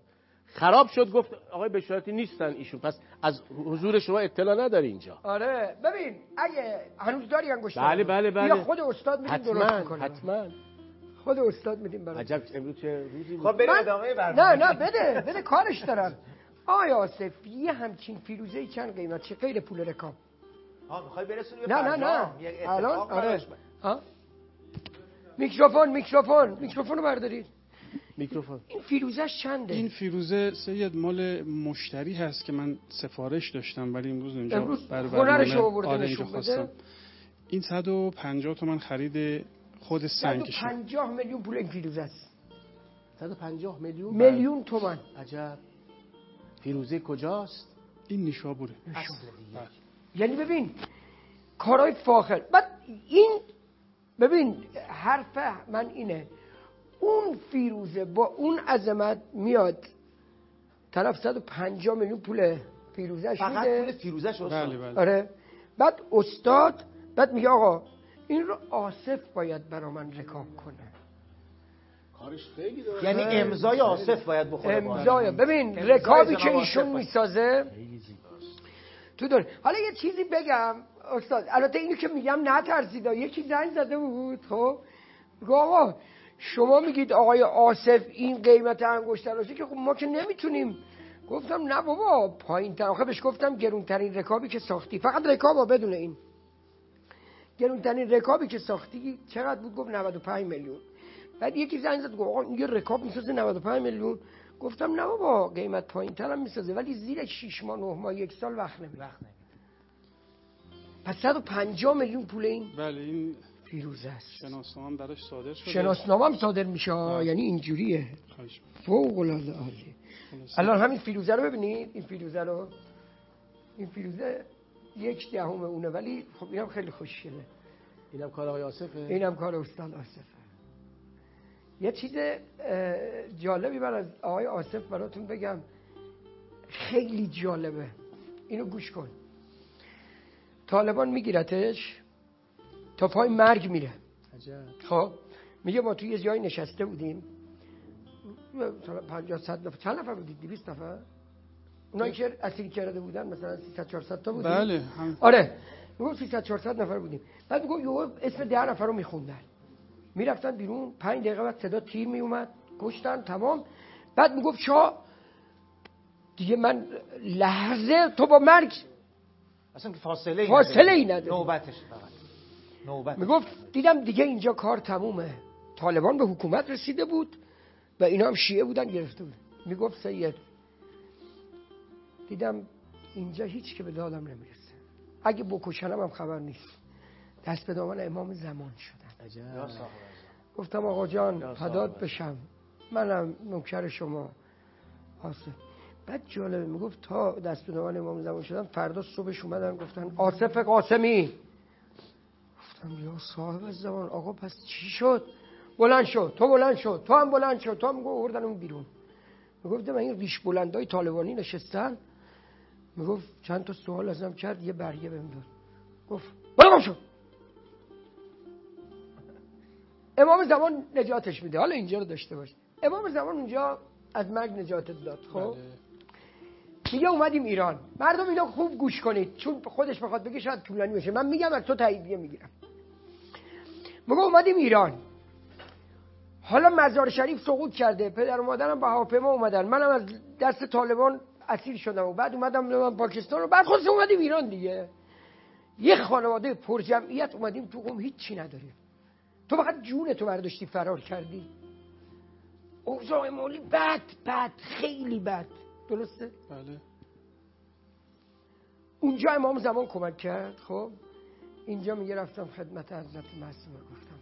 خراب شد، گفت آقای بشارتی نیستن ایشون، پس از حضور شما اطلاع نداری اینجا. آره ببین اگه هنوز داری انگشتر بله بله بله یا خود استاد میدیم درست میکنه. حتما خود استاد میدیم برای عجب امروز چه روزی بود. خب بریم ادامه برنامه. نه نه بده بده کارش دارم. آیا آصف یه همچین فیروزه چند قیمت چه غیر پول رکاب؟ ها میخوای برسونی به نه نه نه الان آره ها میکروفون میکروفون میکروفونو بردارید. میکروفون. این فیروزهش چنده؟ این فیروزه سید مال مشتری هست که من سفارش داشتم ولی امروز اینجا امروز بر هنرش رو آورده آره نشون خواستم. بده. این صد و پنجاه تومن خرید خود سنگشه. صد و پنجاه میلیون پول این فیروزه است. صد و پنجاه میلیون میلیون تومان. عجب. فیروزه کجاست؟ این نیشابوره. یعنی ببین کارهای فاخر. بعد این ببین حرف من اینه اون فیروزه با اون عظمت میاد طرف صد و پنجاه میلیون پول فیروزهش میده. فقط پول فیروزهش استاد. بله بله. آره. بعد استاد بعد میگه آقا این رو آصف باید برا من رکاب کنه. کارش خیلی داره. یعنی امضای آصف باید بخوره. امضای ببین رکابی که ایشون میسازه تو داره. حالا یه چیزی بگم استاد، البته اینو که میگم نترسید، یکی زنگ زده بود خب میگه آقا شما میگید آقای آصف این قیمت انگشتر باشه که خب ما که نمیتونیم. گفتم نه بابا پایین تر. آخه بهش گفتم گرونترین رکابی که ساختی، فقط رکابا بدون این، گرونترین رکابی که ساختی چقدر بود؟ گفت نود و پنج میلیون. بعد یکی زنگ زد گفت آقا این رکاب میسازه نود و پنج میلیون. گفتم نه بابا قیمت پایین تر هم میسازه ولی زیر شش ماه نه ماه یک سال وقت نمیده. پس صد و پنجاه میلیون پول این بله این فیروزه است. شناسنامه براش صادر شده. شناسنامه هم صادر میشه یعنی اینجوریه. فوق العاده عالی. الان همین فیروزه رو ببینید، این فیروزه رو، این فیروزه یک دهم اونه ولی خب اینم خیلی خوشگله. اینم کار آقای آصفه؟ اینم کار استاد آصفه. یه چیز جالبی من از آقای آصف براتون بگم، خیلی جالبه، اینو گوش کن. طالبان میگیرتش تا پای مرگ میره. خب میگه ما توی یه جایی نشسته بودیم مثلا پنجاه صد نفر، چند نفر بودید؟ دویست نفر؟ اونایی که اسیر کرده بودن مثلا سیصد چهارصد تا بودیم. بله هم... آره میگم سیصد چهارصد نفر بودیم. بعد میگم یهو اسم ده نفر رو میخوندن، میرفتن بیرون، پنج دقیقه بعد صدا تیر میومد، کشتن تمام. بعد میگفت شاه دیگه من لحظه تو با مرگ اصلا فاصله ای فاصله ای نداره، نوبتش فقط نوبت. میگفت دیدم دیگه اینجا کار تمومه، طالبان به حکومت رسیده بود و اینا هم شیعه بودن گرفته بود. میگفت سید دیدم اینجا هیچ که به دادم نمیرسه، اگه بکشنم هم خبر نیست، دست به دامن امام زمان شدن. گفتم آقا جان فدات بشم، منم نوکر شما آصف. بعد جالبه میگفت تا دست به دامن امام زمان شدن، فردا صبحش اومدن گفتن آصف قاسمی. گفتم یا صاحب زمان آقا پس چی شد؟ بلند شد، تو بلند شد، تو هم بلند شد، تو هم گفت آوردن اون بیرون. میگفتم این ریش بلندای طالبانی نشستن. میگفت چند تا سوال ازم کرد، یه برگه بهم داد، گفت برام شد امام زمان نجاتش میده. حالا اینجا رو داشته باش، امام زمان اونجا از مرگ نجاتت داد. خب میگه اومدیم ایران، مردم اینا خوب گوش کنید چون خودش بخواد بگه شاید طولانی بشه، من میگم از تو تاییدیه میگیرم. میگه اومدیم ایران، حالا مزار شریف سقوط کرده، پدر و مادرم به هواپیما اومدن، منم از دست طالبان اسیر شدم و بعد اومدم من پاکستان و بعد خودش اومدیم ایران دیگه. یه خانواده پر جمعیت اومدیم تو قم، هیچ چی نداریم، تو فقط جون تو برداشتی فرار کردی. اوضاع مالی بد بد خیلی بد، درسته؟ بله. اونجا امام زمان کمک کرد. خب اینجا میگه رفتم خدمت حضرت معصومه گفتم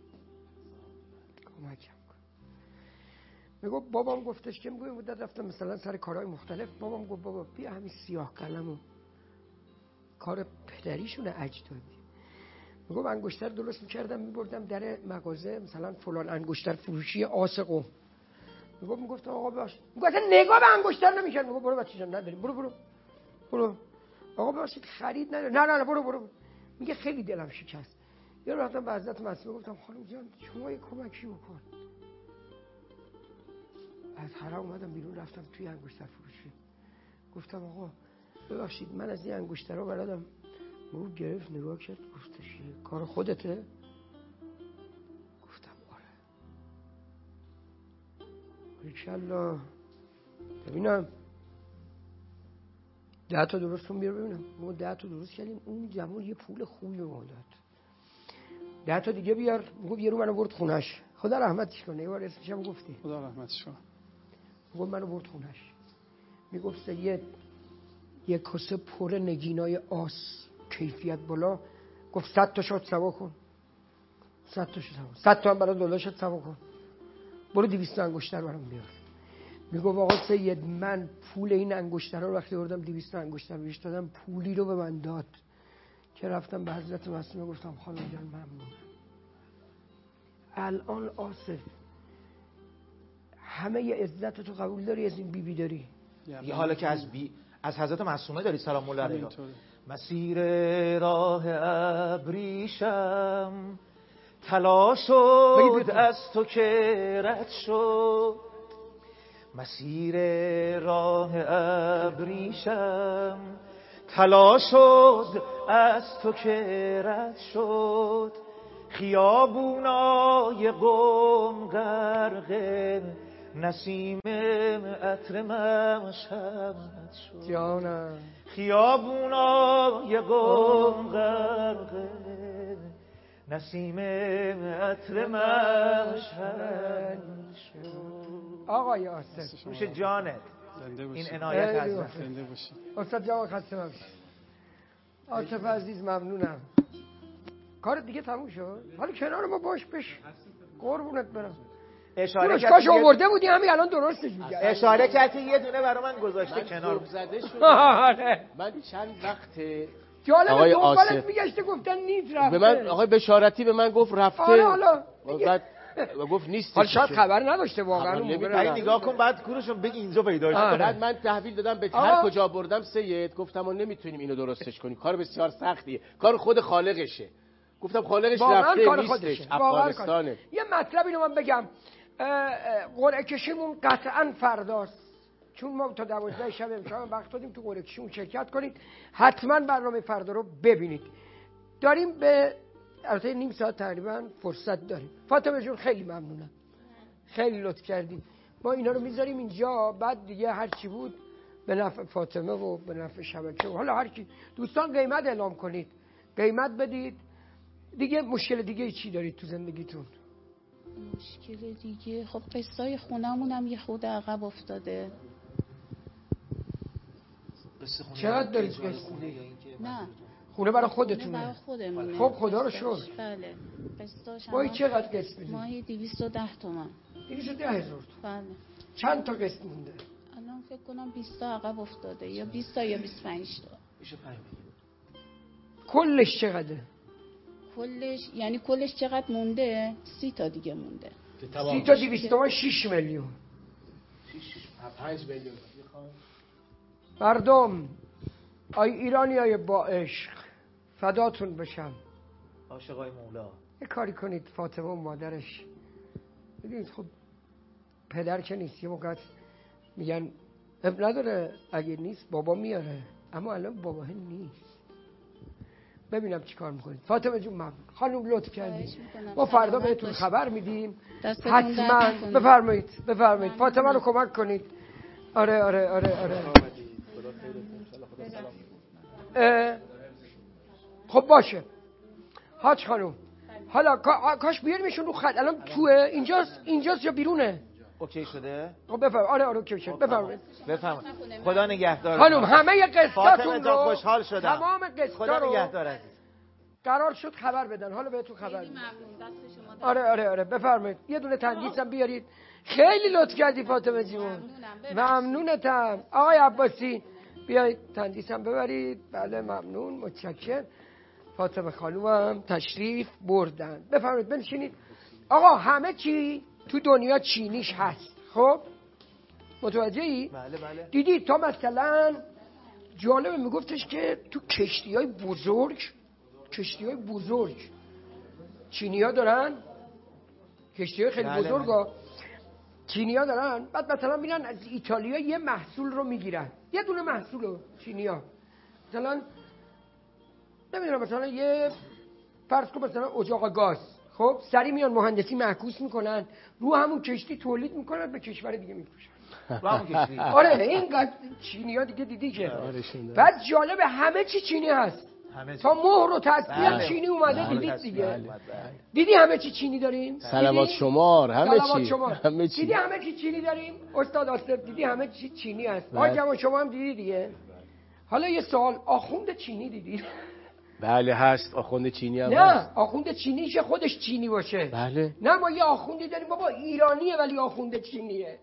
کمکم کن. میگه بابام گفتش که میگه مدت رفتم مثلا سر کارهای مختلف، بابام گفت بابا بیا همین سیاه قلمو، کار پدریشونه اجدادی. میگم انگشتر درست میکردم میبردم در مغازه مثلا فلان انگشتر فروشی آس قم. میگم میگفتم آقا باش، میگه اصلا نگاه به انگشتر نمیکرد. میگم برو بچه جان نداریم، برو برو برو آقا باشید خرید نداره، نه نه نه برو برو. میگه خیلی دلم شکست. یه رو رفتم به حضرت معصومه گفتم خانم جان شما یه کمکی بکن. از حرم اومدم بیرون رفتم توی انگشتر فروشی. گفتم آقا ببخشید من از این انگشترها بلدم. مرو گرفت نگاه کرد گفتش کار خودته؟ گفتم آره. انشالله ببینم ده تا درست کن بیار ببینم. ما ده تا درست کردیم. اون زمان یه پول خوبی به ما داد. ده تا دیگه بیار. میگفت یه رو منو برد خونش. خدا رحمتش کنه. یه بار اسمش هم گفتی. خدا رحمتش کنه. میگفت منو برد خونش. میگفت سید یه کاسه پر نگینای آس کیفیت بالا. گفت صد تا شد سوا کن. صد تا شد سوا. صد تا هم برای دلار شد سوا کن. برو دویست انگشتر برام بیار. میگفت آقا سید من پول این انگشترها رو وقتی بردم دویست انگشتر بهش دادم پولی رو به من داد که رفتم به حضرت معصومه گفتم خانم جان ممنون. الان آصف همه عزت تو قبول داری از این بی بی داری؟ یه حالا که از بی از حضرت معصومه داری سلام الله علیها. مسیر راه ابریشم طلا شد از تو که رد شد. مسیر راه ابریشم طلا شد از تو که رد شد. خیابونای قم غرق نسیم عطر مشهد شد. جانم خیابونای قم غرق نسیم عطر مشهد شد. آقای آصف نوش جانت. این عنایت از زنده باشی. استاد جواد خسته نباشی. آصف عزیز ممنونم. کار دیگه تموم شد. حالا کنار ما باش بش. قربونت برم. اشاره کردی کاش آورده بودی همین الان درستش میگه. اشاره کردی یه دونه برای من گذاشته کنار. زده شد. من چند وقت جالب دنبالت میگشته گفتن نیست رفته. به من آقای بشارتی به من گفت رفته. آره حالا بعد گفت نیست. حالا شاید خبر نداشته واقعا. نمیدونم نگاه کن بعد کورشون بگی اینجا پیدا شد. بعد من تحویل دادم به هر کجا بردم سید گفتم ما نمیتونیم اینو درستش کنیم. کار بسیار سختیه. کار خود خالقشه. گفتم خالقش رفته نیستش. افغانستانه. یه مطلب اینو من بگم. قرعه کشیمون قطعا فرداست. چون ما تا دوازده شب امشب وقت دادیم تو قرعه کشیمون شرکت کنید. حتما برنامه فردا رو ببینید. داریم به البته نیم ساعت تقریبا فرصت داریم. فاطمه جون خیلی ممنونم. خیلی لطف کردیم. ما اینا رو میذاریم اینجا بعد دیگه هر چی بود به نفع فاطمه و به نفع شبکه و حالا هر کی دوستان قیمت اعلام کنید. قیمت بدید. دیگه مشکل دیگه چی دارید تو زندگیتون؟ مشکل دیگه خب قصای خونمون هم یه خود عقب افتاده. چقدر دارید قسط؟ نه خونه برای خودتونه؟ برای خودمونه. خب خدا رو شکر. بله. قسطاش ماهی چقدر قسط میدید؟ ماهی دویست و ده تومن. دویست و ده هزار. بله. چند تا قسط مونده؟ الان فکر کنم بیست تا عقب افتاده یا بیست تا یا بیست و پنج تا. میشه پنج. کلش چقدره؟ کلش یعنی کلش چقدر مونده؟ سی تا دیگه مونده. سی تا دویست تومن شش میلیون. شش پنج میلیون. مردم آی ایرانیای با عشق فداتون بشم. عاشقای مولا. یه کاری کنید فاطمه و مادرش. ببینید خب پدر که نیست یه موقع میگن اب نداره اگه نیست بابا میاره اما الان بابا نیست. ببینم چی کار میکنید. فاطمه جون ممنون. خانم لطف کردید. ما فردا بهتون خبر میدیم. حتما بفرمایید بفرمایید. فاطمه رو کمک کنید. آره آره آره آره. خب باشه. حاج خانم حالا کاش بیارمشون رو خط. الان توه اینجاست اینجاست یا بیرونه؟ اوکی شده؟ خب بفرمایید. آره آره اوکی شد. بفرمایید. بفرمایید. خدا نگهدار. خانم همه قسطاتون رو خوشحال شدم. تمام قسطا خدا رو نگهدار عزیز. قرار شد خبر بدن. حالا بهتون خبر میدم. آره آره آره بفرمایید. یه دونه تنگیس هم بیارید. خیلی لطف کردی فاطمه جون. ممنونتم. آقای عباسی بیایید تندیس هم ببرید. بله ممنون متشکرم. فاطمه خانوم هم تشریف بردن. بفرمایید بنشینید. آقا همه چی تو دنیا چینیش هست. خب متوجهی؟ بله بله. دیدی تا مثلا جالبه میگفتش که تو کشتی های بزرگ کشتی های بزرگ چینی ها دارن کشتی های خیلی بله بزرگ ها. چینی‌ها دارن، بعد مثلا میرن از ایتالیا یه محصول رو میگیرن، یه دونه محصول رو چینی‌ها مثلا نمیدونم مثلا یه فرض کن مثلا اجاق گاز، خب سری میان مهندسی معکوس میکنن رو همون کشتی تولید میکنن به کشور دیگه میفروشن. آره این چینی‌ها دیگه دیدی که بعد جالب همه چی چینی هست، تا مهر و تصویر چینی اومده دیدید دیگه. دیدی همه چی چینی داریم؟ سلامات شمار همه چی همه چی دیدی همه چی چینی داریم؟ استاد آصف دیدی همه چی چینی هست. آقا شما هم دیدی دیگه. حالا یه سوال، آخوند چینی دیدی؟ بله هست، آخوند چینی هم نه هست. آخوند چینی شه خودش چینی باشه. بله. نه ما یه آخوندی داریم بابا ایرانیه ولی آخوند چینیه.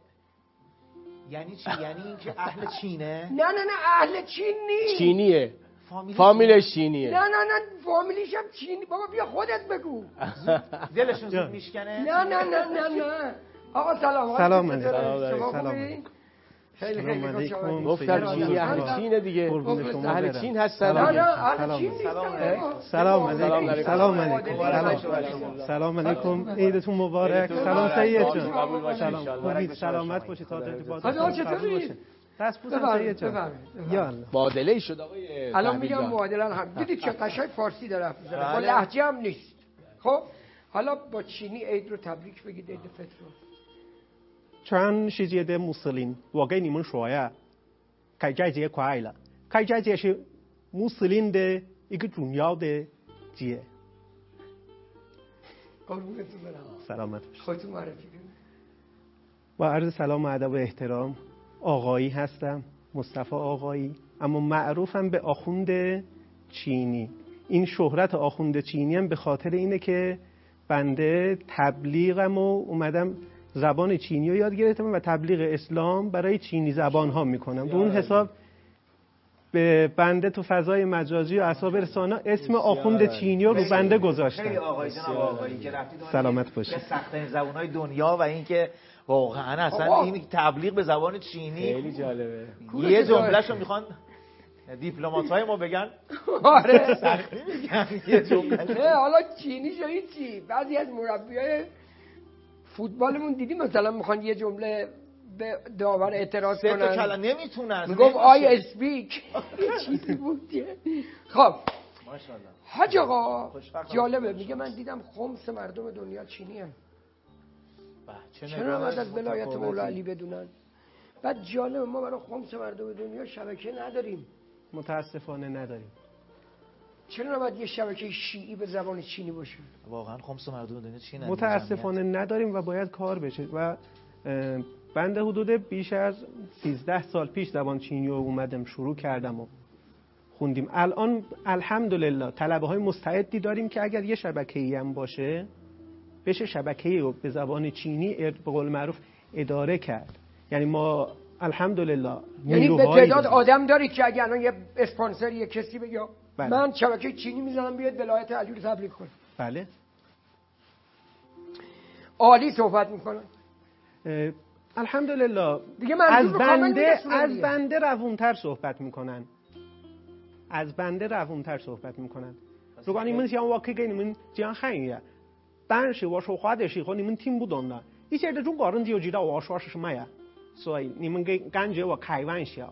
یعنی چی؟ یعنی اینکه اهل چینه؟ نه نه نه اهل چین نیست. چینیه. فامیلش چینیه. نه نه نه فامیلیش هم چینی. بابا بیا خودت بگو. دلشون زود میشکنه؟ نه نه نه نه نه. آقا سلام. سلام علیکم. سلام علیکم. خیلی خیلی خوشحالم. گفتم چینی اهل چینه دیگه. اهل چین هستن. نه نه اهل چین نیستن. سلام علیکم. سلام علیکم. سلام علیکم. عیدتون مبارک. سلام سید جان. سلام. امید سلامت باشید تا ارتباطات چطوری؟ دست بوسم سید جان. یا الله. معادله شد آقای. الان میگم معادله هم. دیدید چه قشنگ فارسی داره حرف میزنه. با لهجه هم نیست. خب حالا با چینی عید رو تبریک بگید، عید فطر رو. 全世界的穆斯林，我跟你们说呀，开斋节快乐！开斋节是穆斯林的一个重要的节。سلامت خودتون معرفی کنید. با عرض سلام و ادب و احترام، آقایی هستم، مصطفی آقایی، اما معروفم به آخوند چینی. این شهرت آخوند چینی هم به خاطر اینه که بنده تبلیغم و اومدم زبان چینی رو یاد گرفتم و تبلیغ اسلام برای چینی زبان ها میکنم. به اون حساب به بنده تو فضای مجازی و اصحاب رسانه اسم آخوند چینی رو بنده گذاشتم. خیلی آقای جناب آقایی که رفتید سلامت باشید. که سخت‌ترین زبان‌های دنیا و اینکه واقعا اصلا این تبلیغ به زبان چینی خیلی جالبه. یه جمله‌شو میخوان دیپلمات‌های ما بگن. آره سختی میگن یه جمله. حالا چینی شو چی؟ بعضی از مربیای فوتبالمون دیدی مثلا میخوان یه جمله به داور اعتراض کنن، سه تا کلمه نمیتونن، میگم آی اسپیک یه چیزی بود. خب ماشاءالله حاج آقا جالبه، میگه من دیدم خمس مردم دنیا چینی هم. چرا باید از ولایت مولا علی بدونن؟ بعد جالبه ما برای خمس مردم دنیا شبکه نداریم. متاسفانه نداریم. چرا نباید یه شبکه شیعی به زبان چینی باشه؟ واقعا خمس مردم دنیا چینه. متاسفانه نداریم و باید کار بشه. و بنده حدود بیش از سیزده سال پیش زبان چینی رو اومدم شروع کردم و خوندیم. الان الحمدلله طلبه های مستعدی داریم که اگر یه شبکه‌ای هم باشه بشه شبکه‌ای رو به زبان چینی به قول معروف اداره کرد. یعنی ما الحمدلله یعنی به تعداد آدم دارید که اگر الان یه اسپانسر یه کسی بگه بله. من شبکه چینی میزنم بیاد ولایت علی رو تبلیغ کنه. بله عالی صحبت میکنن. الحمدلله دیگه از بنده از بنده روونتر صحبت میکنن. از بنده روونتر صحبت میکنن. 如果你们想我可以给你们讲汉语，但是我说话的时候你们听不懂的，一些的中国人就知道我说是什么呀，所以你们给感觉我开玩笑。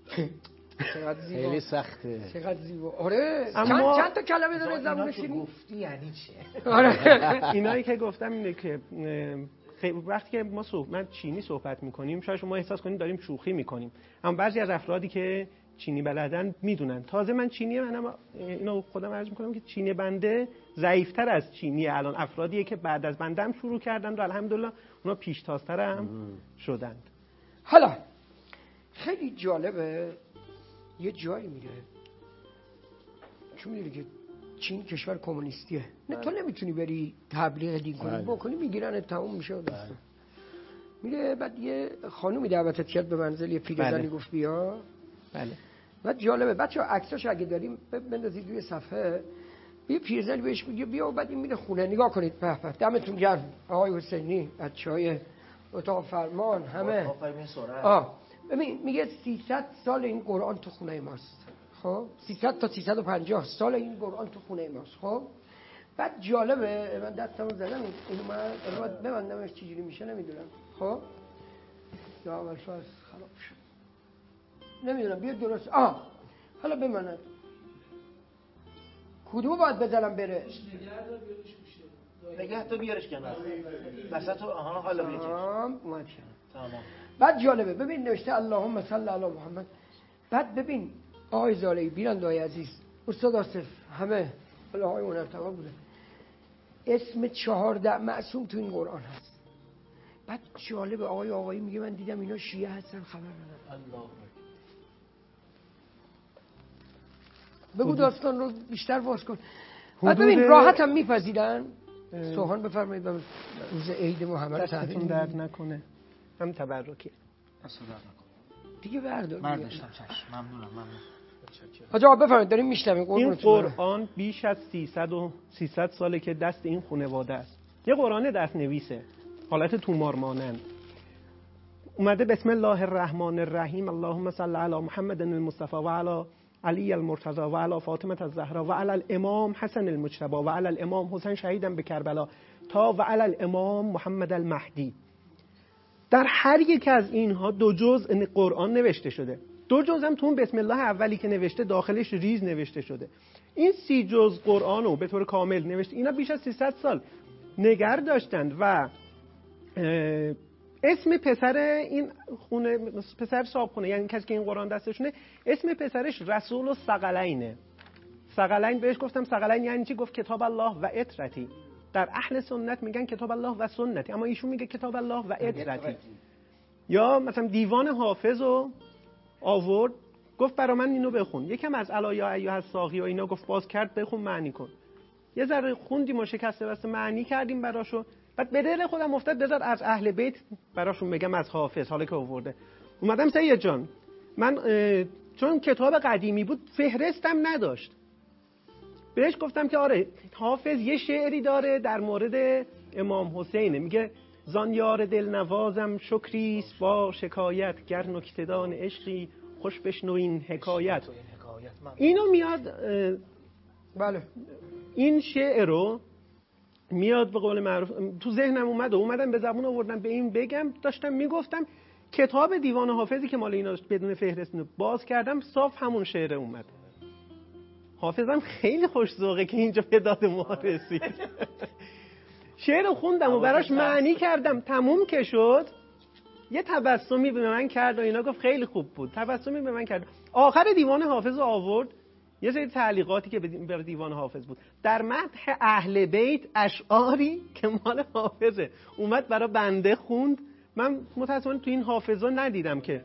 خیلی سخته. چقدر زیبا. آره اما چند تا کلمه داره زبان چینی گفتی یعنی چه؟ آره اینایی که گفتم اینه که وقتی که ما صحبت چینی صحبت میکنیم شاید شما احساس کنید داریم شوخی میکنیم، اما بعضی از افرادی که چینی بلدن میدونن. تازه من چینی منم اینو خودم عرض میکنم که چینی بنده ضعیفتر از چینی الان افرادیه که بعد از بنده هم شروع کردن و الحمدلله اونا پیشتازتر هم شدند. حالا خیلی جالبه یه جایی میره چون میدونی که چین کشور کمونیستیه، نه تو نمیتونی بری تبلیغ دین کنی بکنی میگیرن تموم میشه و دستم میره. بعد یه خانومی دعوتت کرد به منزل، یه پیرزنی گفت بیا. بله. بعد جالبه بچه‌ها عکساش اگه داریم بندازید روی صفحه. یه پیرزنی بهش میگه بیا و بعد این میره خونه. نگاه کنید به به دمتون گرم آقای حسینی، بچه‌های اتاق فرمان همه. آه ببین میگه سیصد سال این قرآن تو خونه ماست. خب سیصد تا سیصد و پنجاه سال این قرآن تو خونه ماست. خب بعد جالبه من دستمو زدم اینو من الان ببندمش چجوری میشه نمیدونم. خب تا اول فصل خراب شد. نمیدونم بیا درست. آه حالا بماند کدوم باید بزنم بره؟ نگه تو بیارش کنار وسط. آها حالا بیا تمام اومد شد. تمام. بعد جالبه ببین نوشته اللهم صل علی محمد. بعد ببین آقای زالعی بیننده‌های عزیز استاد آصف همه آقای هنرتوا بوده اسم چهارده معصوم تو این قرآن هست. بعد جالبه آقای آقایی میگه من دیدم اینا شیعه هستن خبر ندارم. الله بگو داستان رو بیشتر باز کن. بعد ببین راحت هم میپذیرن. سوهان بفرمایید روز عید محمد دستتون درد نکنه. هم تبرکی اصلا درد نکنه دیگه بردار. برداشتم چشم. ممنونم ممنون. حاج آقا بفرمایید داریم میشنویم. این قرآن بیش از سیصد و سیصد ساله که دست این خانواده است. یه قرآن دست نویسه حالت تومار مانند اومده بسم الله الرحمن الرحیم اللهم صل علی محمد المصطفى و علی علی المرتضی و علی فاطمه الزهرا و علی الامام حسن المجتبی و علی الامام حسین شهیدم به کربلا تا و علی الامام محمد المهدی. در هر یک از اینها دو جزء قرآن نوشته شده. دو جزء هم تو اون بسم الله اولی که نوشته داخلش ریز نوشته شده. این سی جزء قرآن رو به طور کامل نوشته. اینا بیش از سیصد سال نگر داشتند و اسم پسر این خونه پسر صاحب خونه یعنی کسی که این قرآن دستشونه اسم پسرش رسول الثقلینه. ثقلین بهش گفتم ثقلین یعنی چی؟ گفت کتاب الله و اطرتی. در اهل سنت میگن کتاب الله و سنتی اما ایشون میگه کتاب الله و اطرتی. یا مثلا دیوان حافظ رو آورد گفت برا من اینو بخون. یکم از الایا ایها الساقی و اینا گفت باز کرد بخون معنی کن. یه ذره خوندیم و شکسته بسته معنی کردیم براشو. بعد به دل خودم افتاد بذار از اهل بیت براشون بگم از حافظ حالا که آورده. اومدم سید جان من چون کتاب قدیمی بود فهرستم نداشت بهش گفتم که آره حافظ یه شعری داره در مورد امام حسینه میگه زان یار دل نوازم شکریست با شکایت گر نکته‌دان عشقی خوش بشنو این حکایت. اینو میاد بله این شعر رو میاد به قول معروف تو ذهنم اومد و اومدم به زبون آوردم به این بگم داشتم میگفتم کتاب دیوان حافظی که مال اینا بدون فهرست باز کردم صاف همون شعر اومد. حافظم خیلی خوش ذوقه که اینجا به داد ما رسید. شعر خوندم و براش معنی کردم تموم که شد یه تبسمی به من کرد و اینا گفت خیلی خوب بود. تبسمی به من کرد. آخر دیوان حافظ رو آورد یه سری تعلیقاتی که به دیوان حافظ بود در مدح اهل بیت اشعاری که مال حافظه اومد برای بنده خوند. من متأسفانه تو این حافظا ندیدم که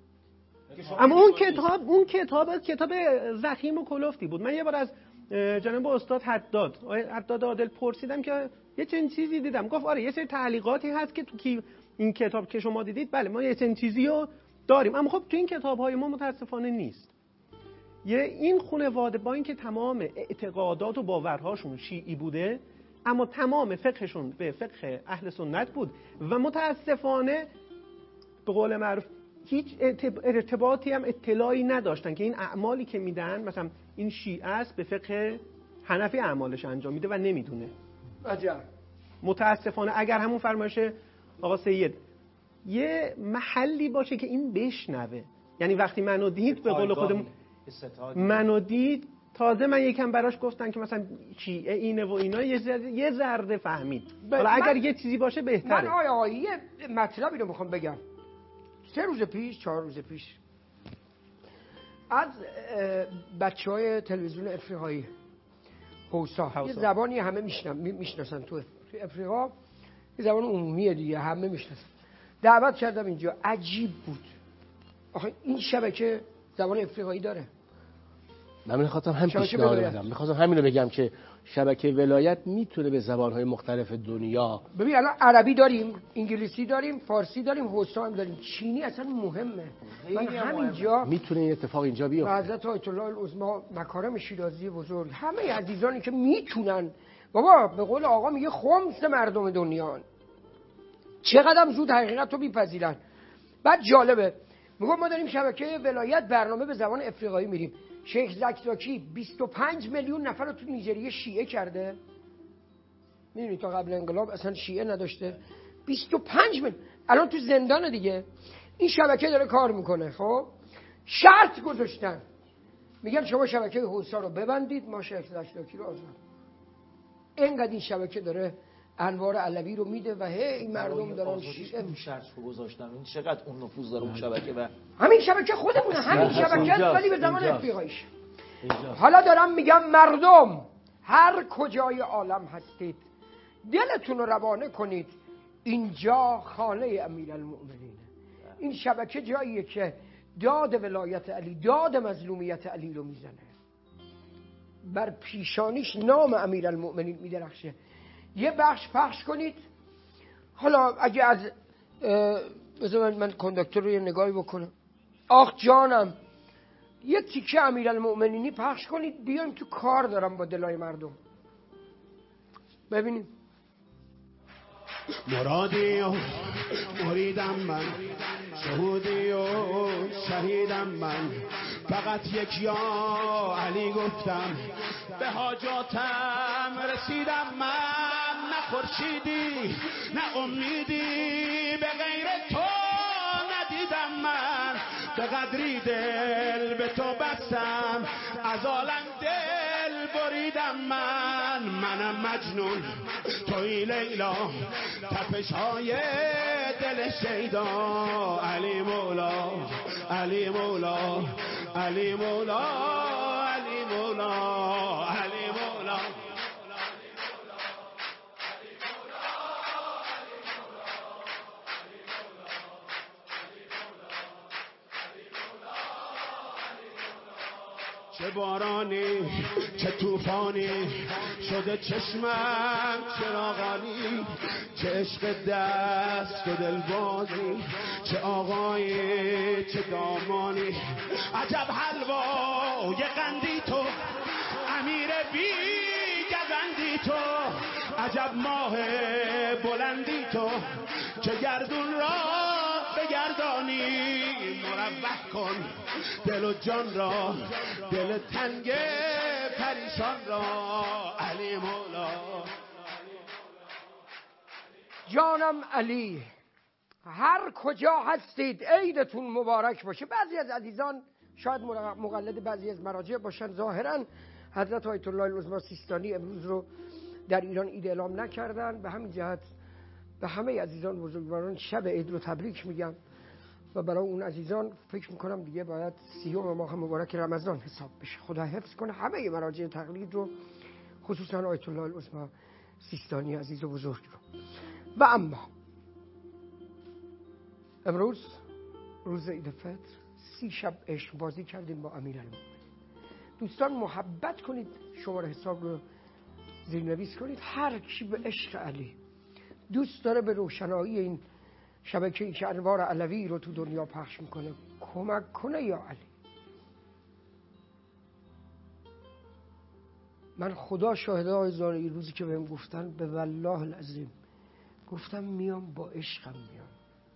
اما اون کتاب اون کتاب کتاب ضخیم و کلفتی بود. من یه بار از جناب استاد حداد حداد عادل پرسیدم که یه چنین چیزی دیدم گفت آره یه سری تعلیقاتی هست که تو کی این کتاب که شما دیدید بله ما یه چنین چیزی رو داریم اما خب تو این کتاب‌های ما متأسفانه نیست. یه این خانواده با اینکه تمام اعتقادات و باورهاشون شیعی بوده اما تمام فقهشون به فقه اهل سنت بود و متاسفانه به قول معروف هیچ ارتباطی هم اطلاعی نداشتن که این اعمالی که میدن مثلا این شیعه است به فقه حنفی اعمالش انجام میده و نمیدونه. عجب. متاسفانه اگر همون فرمایش آقا سید یه محلی باشه که این بشنوه یعنی وقتی منو دید به قول خودمون منو دید تازه من یکم براش گفتن که مثلا چیه اینه و اینا یه ذره فهمید. حالا اگر یه چیزی باشه بهتره. من آیا آیا یه مطلبی رو میخوام بگم. سه روز پیش چهار روز پیش از بچه های تلویزیون افریقایی هوسا یه زبانی همه میشناسن تو افریقا یه زبان عمومیه دیگه همه میشناسن دعوت کردم اینجا. عجیب بود آخه این شبکه زبان افریقایی داره. من میخواستم هم پیشنهاد بدم میخواستم همین رو بگم که شبکه ولایت میتونه به زبانهای مختلف دنیا ببین الان عربی داریم انگلیسی داریم فارسی داریم هوسا هم داریم چینی اصلا مهمه. من همینجا میتونه این اتفاق اینجا بیفته. حضرت آیت الله العظما مکارم شیرازی بزرگ همه عزیزانی که میتونن بابا به قول آقا میگه خمس مردم دنیا چقدر زود حقیقت رو میپذیرن. بعد جالبه میگم ما داریم شبکه ولایت برنامه به زبان افریقایی میریم. شیخ زکزاکی بیست و پنج میلیون نفر رو تو نیجریه شیعه کرده. میدونی تا قبل انقلاب اصلا شیعه نداشته. بیست و پنج میلیون الان تو زندان دیگه. این شبکه داره کار میکنه. خب شرط گذاشتن، میگن شما شبکه حوضا رو ببندید، ما شیخ زشتاکی رو آزاد. اینقدر این شبکه داره انوار علوی رو میده و هی مردم دارن شیعه اون شرط رو گذاشتن. این چقدر اون نفوذ داره اون شبکه و همین شبکه خودمونه، همین شبکه ولی به زمان افریقاییش. حالا دارم میگم مردم هر کجای عالم هستید دلتون رو روانه کنید، اینجا خانه امیرالمؤمنینه. این شبکه جاییه که داد ولایت علی، داد مظلومیت علی رو میزنه، بر پیشانیش نام امیرالمؤمنین میدرخشه. یه بخش پخش کنید. حالا اگه از بذار من, من کنداکتور رو یه نگاهی بکنم. آخ جانم، یه تیکه امیرالمؤمنینی پخش کنید، بیایم تو کار دارم با دلای مردم. ببینیم. مرادی و مریدم من، شهودی و شهیدم من، فقط یک یا علی گفتم، به حاجاتم رسیدم من. نه خورشیدی نه امیدی به غیر تو ندیدم من، به قدری دل به تو بستم، از عالم دل بریدم من. منم مجنون توی لیلا، تپش های دل شیدا، علی مولا علی مولا علی مولا علی مولا علی مولا. چه بارانی چه توفانی شده چشمم چراغانی، چه عشق دست و دلبازی، چه آقایی چه دامانی. عجب حلوای قندی تو، امیر بی گزندی تو، عجب ماه بلندی تو، که گردون را بگردانی. مروح کن دل و جان را، دل تنگ پریشان را، علی مولا. جانم علی، هر کجا هستید عیدتون مبارک باشه. بعضی از عزیزان شاید مقلد بعضی از مراجع باشن، ظاهرا حضرت آیت الله العظمی سیستانی امروز رو در ایران عید اعلام نکردن. به همین جهت به همه عزیزان بزرگواران شب عید رو تبریک میگم و برای اون عزیزان فکر میکنم دیگه باید سیوم ماه مبارک رمضان حساب بشه. خدا حفظ کنه همه مراجع تقلید رو، خصوصا آیت الله العظمی سیستانی عزیز و بزرگ رو. و اما امروز روز عید فطر، سی شب عشق بازی کردیم با امیرالمؤمنین. دوستان محبت کنید، شماره حساب رو زیرنویس کنید. هر کی به عشق علی دوست داره به روشنایی این شبکه‌ای که انوار علوی رو تو دنیا پخش میکنه کمک کنه یا علی. من خدا شاهده های زاری روزی که بهم گفتن، به والله العظیم گفتم میام با عشقم میام.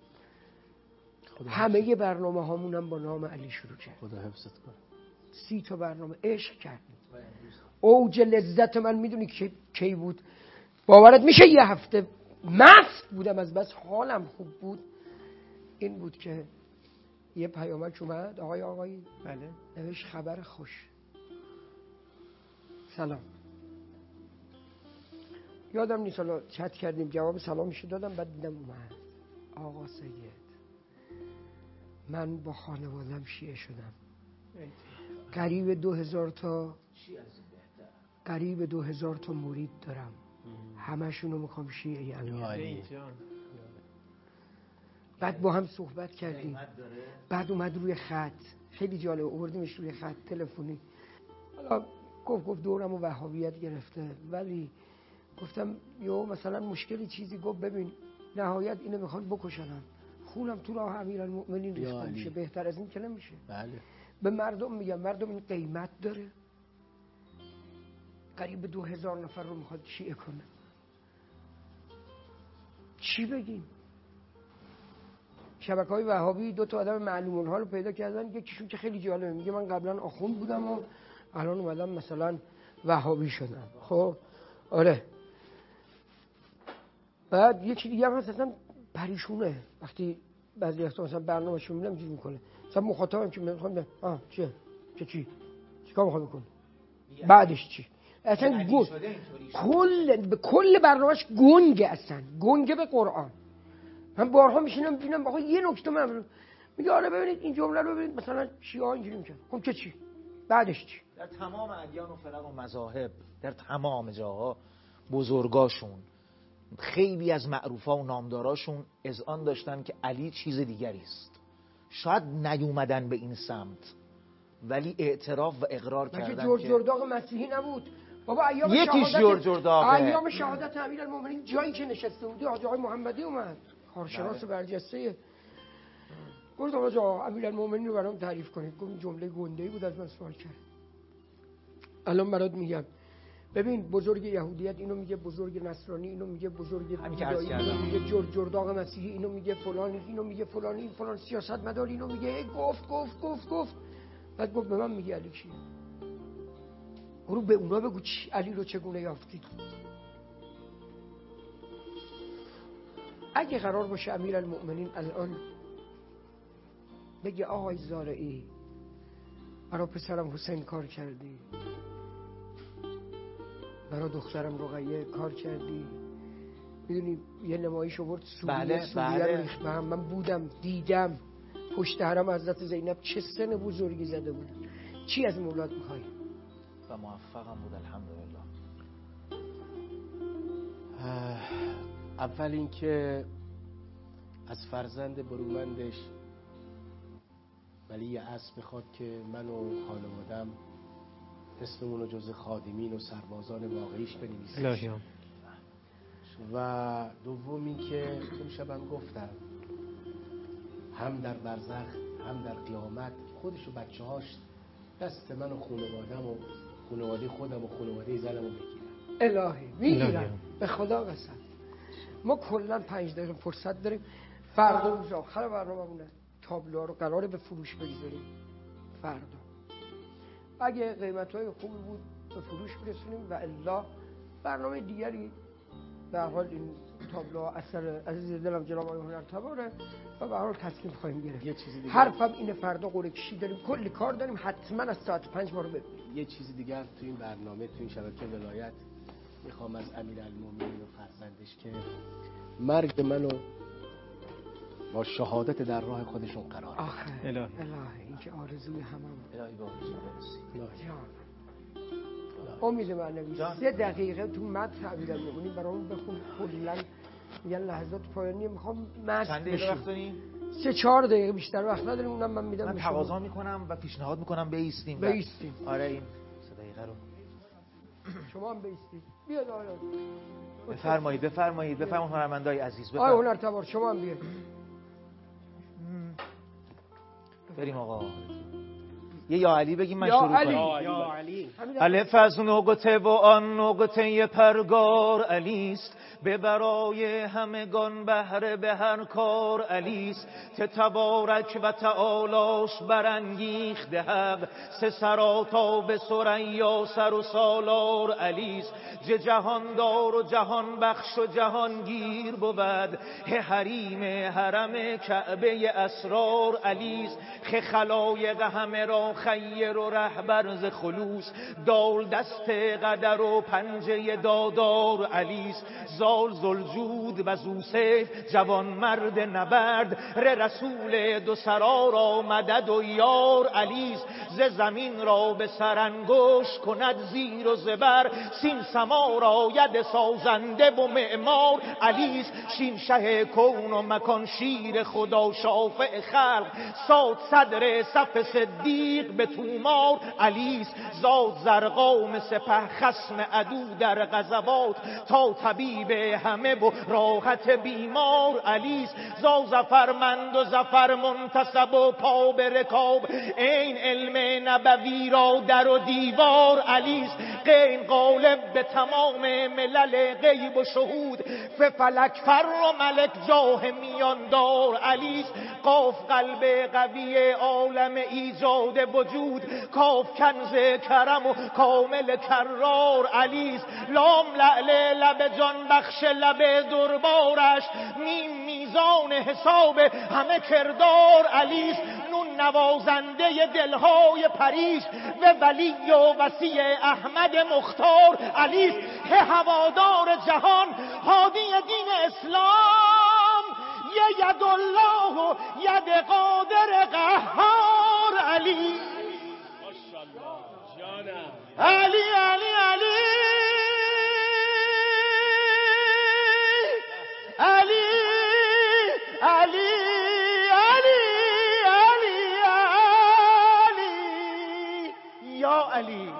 همه برنامه هامونم با نام علی شروع کرد. خدا حفظت کنه. سی تا برنامه عشق کردیم. اوج لذت من میدونی کی کی بود؟ باورت میشه یه هفته مست بودم از بس حالم خوب بود. این بود که یه پیامک اومد، آقای آقایی بله نوشت خبر خوش. سلام. یادم نیست، حالا چت کردیم جواب سلامشو دادم، بعد دیدم اومد آقا سید من با خانوادم شیعه شدم، قریب دو هزار تا قریب دو هزار تا مرید دارم، همشونو میخوام شیعه امیرالمؤمنین. بعد با هم صحبت کردیم، بعد اومد روی خط، خیلی جالب آوردیمش روی خط تلفنی. حالا گفت گفت دورم و وهابیت گرفته، ولی گفتم یو مثلا مشکلی چیزی، گفت ببین نهایت اینو میخوان بکشنم، خونم تو راه امیرالمؤمنین ریخته میشه، بهتر از این که نمیشه. بله. به مردم میگم مردم این قیمت داره، قریب دو هزار نفر رو میخواد شیعه کنه، چی بگیم؟ شبکه های وهابی دو تا آدم معلوم اونها رو پیدا کردن، یکیشون که خیلی جالبه میگه من قبلا آخوند بودم و الان اومدم مثلا وهابی شدم. خب آره. بعد یکی دیگه هم هست اصلا پریشونه، وقتی بعضی وقتا مثلا برنامه‌شون میبینم اینجوری میکنه، مثلا مخاطبم که میخوام آه چه چه چی چیکار میخوام بکنه بعدش چی اصلا گنگ کل به کل برنامه‌اش گنگه، اصلا گنگه به قرآن. من بارها میشینم میبینم آقا یه نکته من میگه آره ببینید این جمله رو ببینید مثلا شیعه اینجوری میگن، خب چه چی بعدش چی؟ در تمام ادیان و فرق و مذاهب در تمام جاها بزرگاشون خیلی از معروفا و نامداراشون اذعان داشتن که علی چیز دیگری است. شاید نیومدن به این سمت ولی اعتراف و اقرار کردن که جور جرداغ مسیحی نبود بابا. ایام یکیش جور جرداغه. ایام شهادت امیرالمومنین جایی که نشسته بود حاج آقای محمدی اومد، کارشناس برجسته، گفت آقا امیرالمومنین رو برام تعریف کنید. گفت جمله گنده‌ای بود، از من سوال کرد. الان برات میگم. ببین بزرگ یهودیت اینو میگه، بزرگ نصرانی اینو میگه، بزرگ بودایی اینو میگه، جور جرداغ مسیحی اینو میگه، فلان اینو میگه، فلانی فلان سیاستمدار اینو میگه. گفت گفت گفت گفت بعد گفت به من میگه علی چیه؟ برو به اونا بگو چی علی رو چگونه یافتی. اگه قرار باشه امیرالمؤمنین الان بگه آقای زارعی برای پسرم حسین کار کردی، برای دخترم رقیه کار کردی، میدونی یه نمایش آورد سوریه بله سوریه بله. رو ریخت بهم، من بودم دیدم پشت حرم حضرت زینب چه سن بزرگی زده بود. چی از مولاد میخوای؟ و موفقم بود الحمدلله. اول اینکه از فرزند برومندش ولی اصل میخواد که من و خانوادم اسممون رو جز خادمین و سربازان واقعیش بنویسیم. الهیام. و دومی که اون شبم گفتم هم در برزخ هم در قیامت خودش و بچه هاش دست من و خانوادم و خانواده خودم و خانواده زنم رو بگیرم. الهی میگیرم به خدا قسم. ما کلا پنج دقیقه فرصت داریم. فردا روز آخر برنامه‌مونه تابلوها رو قراره به فروش بگذاریم. فردا اگه قیمت‌های خوبی بود به فروش برسونیم و الا برنامه دیگری. به حال این تابلوها اثر عزیز دلم جناب آقای هنرتباره و به حال تصمیم خواهیم گرفت. یه چیزی دیگه حرفم اینه فردا قرعه کشی داریم، کلی کار داریم، حتما از ساعت پنج ما رو ببینید. یه چیز دیگه تو این برنامه تو این شبکه ولایت میخوام از امیرالمومنین و فرزندش که مرگ منو با شهادت در راه خودشون قرار بدن. آخه الهی الهی این که آرزوی همم. الهی با آرزو برسی. امید معنوی سه دقیقه تو متن امیرالمومنین برامون بخون. کلا میگن لحظات پایانی میخوام متن. چند دقیقه وقت داریم؟ سه چهار دقیقه بیشتر وقت نداریم. اونم من میدم. من تقاضا میکنم و پیشنهاد میکنم بایستیم. بایستیم. آره این سه دقیقه رو شما هم بایستید. بیاد آقا. بفرمایید بفرمایید بفرمایید هنرمندای عزیز بفرمایید. آقا هنرتبار شما هم بیاد. بریم آقا. یه یا علی بگیم من یا شروع علی. کنم. یا علی. الف از نقطه و آن نقطه پرگار علیست، به برای همگان بهره به هر کار علیست. ته تبارک و تعالیش برانگیخته حق، سه سراتا به سریا سر و سالار علیست. ج جهاندار و جهان بخش و جهانگیر بود، ه حریم حرم کعبه اسرار علیست. خ خلایق همه را خیر و رهبر ز خلوص، دال دست قدر و پنجه دادار علیست. زال زلجود و زوسیف جوان مرد نبرد، ر رسول دو سرا را مدد و یار علیست. ز زمین را به سرانگشت کند زیر و زبر، سین سما را ید سازنده و معمار علیست. شین شه کون و مکان شیر خدا شافع خلق، ساد صدر صف صدیق به تومار علیست. زاد زرقام سپه خصم عدو در غزوات، تا طبیب همه و راحت بیمار علیست. زا زفرمند و زفر منتصب و پا به رکاب، این علم نبوی را در و دیوار علیست. قین غالب به تمام ملل غیب و شهود، فلک فر و ملک جاه میاندار علیست. کاف قلب قوی عالم ایجاد وجود، کاف کنز کرم و کامل کرار علیست، لام لعل لب جان بخش لب دربارش، میم میزان حساب همه کردار علیست، نون نوازنده دلهای پریش و ولی و وسیع احمد مختار علیست، هوادار جهان هادی دین اسلام، یه ید الله و ید قادر قهار علی. علی علی علی علی علی علی علی علی یا علی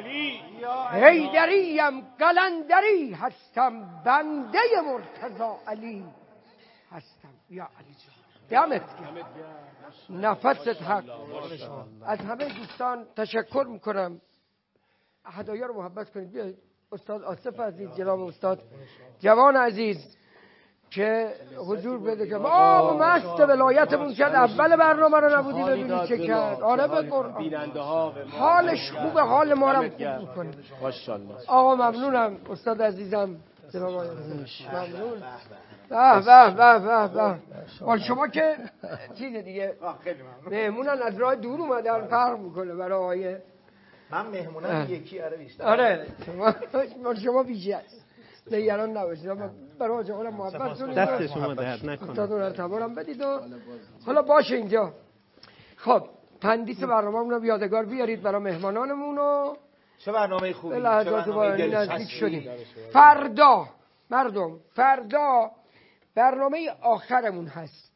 حیدریم قلندری هستم، بنده مرتضی علی هستم. یا علی جان دمت گرم، نفست حق. از همه دوستان تشکر میکنم. هدایا رو محبت کنید. بیایید استاد آصف عزیز، جناب استاد جوان عزیز که حضور بده که آقا مست ولایتمون کرد. اول برنامه رو نبودی ببینی چه کرد. آره به قرآن حالش خوبه، حال ما رو خوب میکنه. ماشاءالله. آقا ممنونم استاد عزیزم، جناب آقای ممنون. به به به به به. حال شما که چیز دیگه مهمونن از راه دور اومدن، فرق میکنه برای آقای من مهمونم یکی. آره بیشتر. آره شما شما بیشتر است. نگران نباشید. برای آقا جان محبت کنید، دست شما درد نکنه، استادون ارتبارم بدید و حالا باشه اینجا. خب تندیس برنامه‌مون رو یادگار بیارید برای مهمانانمون و چه برنامه خوبی، چه برنامه نزدیک شدیم. فردا مردم فردا برنامه آخرمون هست.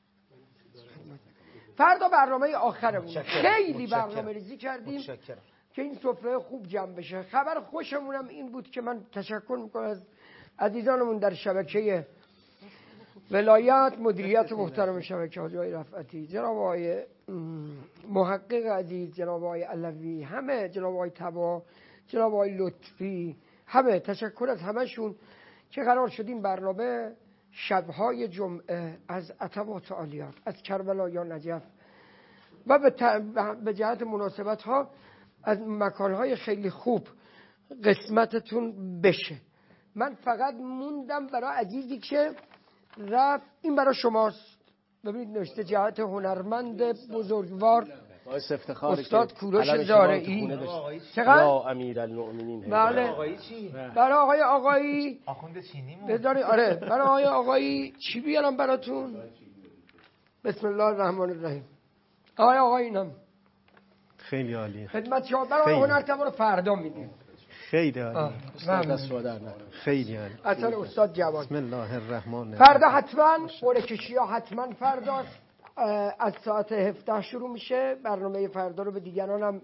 فردا برنامه آخرمون. خیلی برنامه ریزی کردیم متشکرم. که این سفره خوب جمع بشه. خبر خوشمونم این بود که من تشکر میکنم از عزیزانمون در شبکه ولایت، مدیریت محترم شبکه حاجی آقای رفعتی، جناب آقای محقق عزیز، جناب آقای علوی، همه، جناب آقای تبا، جناب آقای لطفی، همه تشکر از همشون که قرار شدیم برنامه شبهای جمعه از عتبات عالیات، از کربلا یا نجف و به, ت... به جهت مناسبت ها از مکانهای خیلی خوب قسمتتون بشه. من فقط موندم برای عزیزی که رفت، این برای شماست. ببینید نوشته جهت هنرمند بزرگوار استاد کوروش زارعی. چقدر؟ یا امیرالمؤمنین. بله. برای آقای آقایی آخوند چینیمون بذاری. آره برای آقای آقایی چی بیارم براتون؟ بسم الله الرحمن الرحیم. آقای آقایینم خیلی عالی. خدمت شما برای هنرتبار رو فردا میدیم. خیلی عالی. خیلی عالی. اثر استاد جوان. بسم الله الرحمن الرحیم. فردا حتما قرعه کشی ها حتما فردا از ساعت هفده شروع میشه. برنامه فردا رو به دیگرانم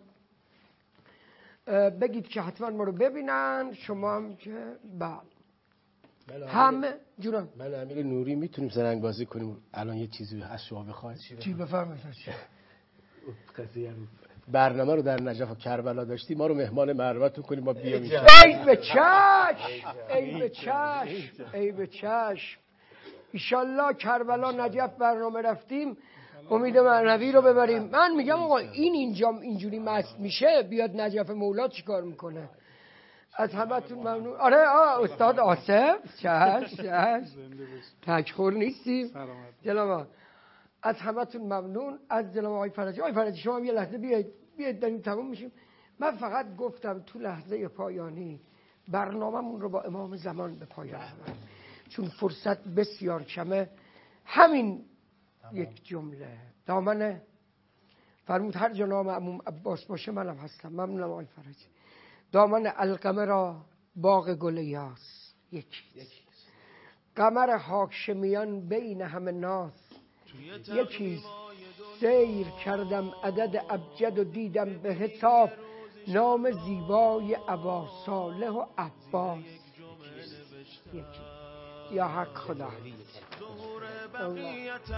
بگید که حتما ما رو ببینن. شما هم که بله همه جونم. من امیر نوری میتونیم زرنگ بازی کنیم الان یه چیزی از شما بخواید؟ چی بفرمایید؟ برنامه رو در نجف و کربلا داشتی، ما رو مهمان مرمتون کنیم، ما بیام اینجا. ای به چشم، ای به چشم، ای به چشم. ایشالله کربلا نجف برنامه رفتیم امید معنوی رو ببریم. من میگم آقا این اینجا اینجوری مست میشه، بیاد نجف مولا چیکار میکنه؟ از همتون ممنون. آره آه استاد آصف چش چش تکخور نیستیم جناب. از همتون ممنون. از جناب آقای فرجی. آقای فرجی شما هم یه لحظه بیاید بیاید داریم تموم میشیم. من فقط گفتم تو لحظه پایانی برنامه‌مون رو با امام زمان به پایان ببریم چون فرصت بسیار کمه. همین یک جمله دامن فرمود هر جا نام عموم عباس باشه منم هستم. ممنونم آقای فرجی. دامن القمه را باغ گل یاس یکیست، قمر هاشمیان بین همه ناس یکیست. سیر کردم عدد ابجد و دیدم به حساب نام زیبای ابا صالح و عباس یکیست. یا حق خدا. بقیت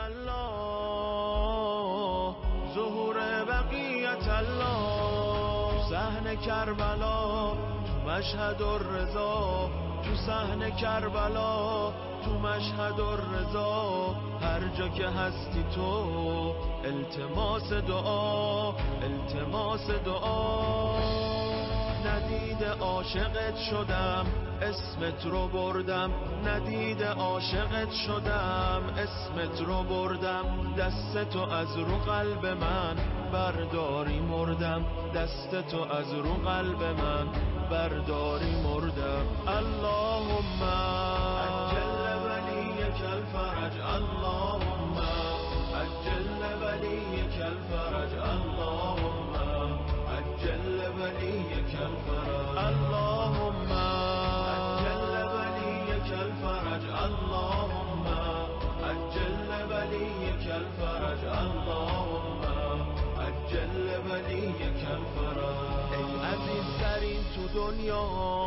الله ظهور بقیت الله صحن کربلا مشهد الرضا تو صحن کربلا، تو مشهد الرضا، هر جا که هستی تو التماس دعا، التماس دعا. ندیده عاشقت شدم اسمت رو بردم، ندیده عاشقت شدم اسمت رو بردم. دستتو از رو قلب من برداری مردم، دستتو از رو قلب من برداری مردم. اللهم عجل ولیک الفرج، اللهم عجل ولیک الفرج، اللهم عجل ولیک الفرج، اللهم عجل ولیک الفرج، اللهم عجل ولیک الفرج، اللهم عجل ولیک الفرج. ای عزیزترین تو دنیا،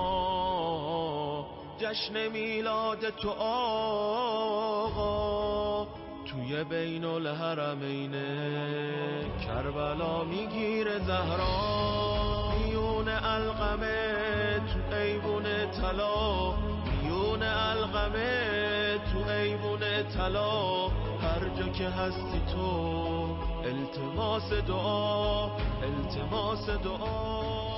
جشن میلاد تو آقا، توی بین الحرمین کربلا میگیره زهرا. میون القمه تو ایوون طلا، میون القمه تو ایوون طلا. هر جا که هستی تو التماس دعا، التماس دعا.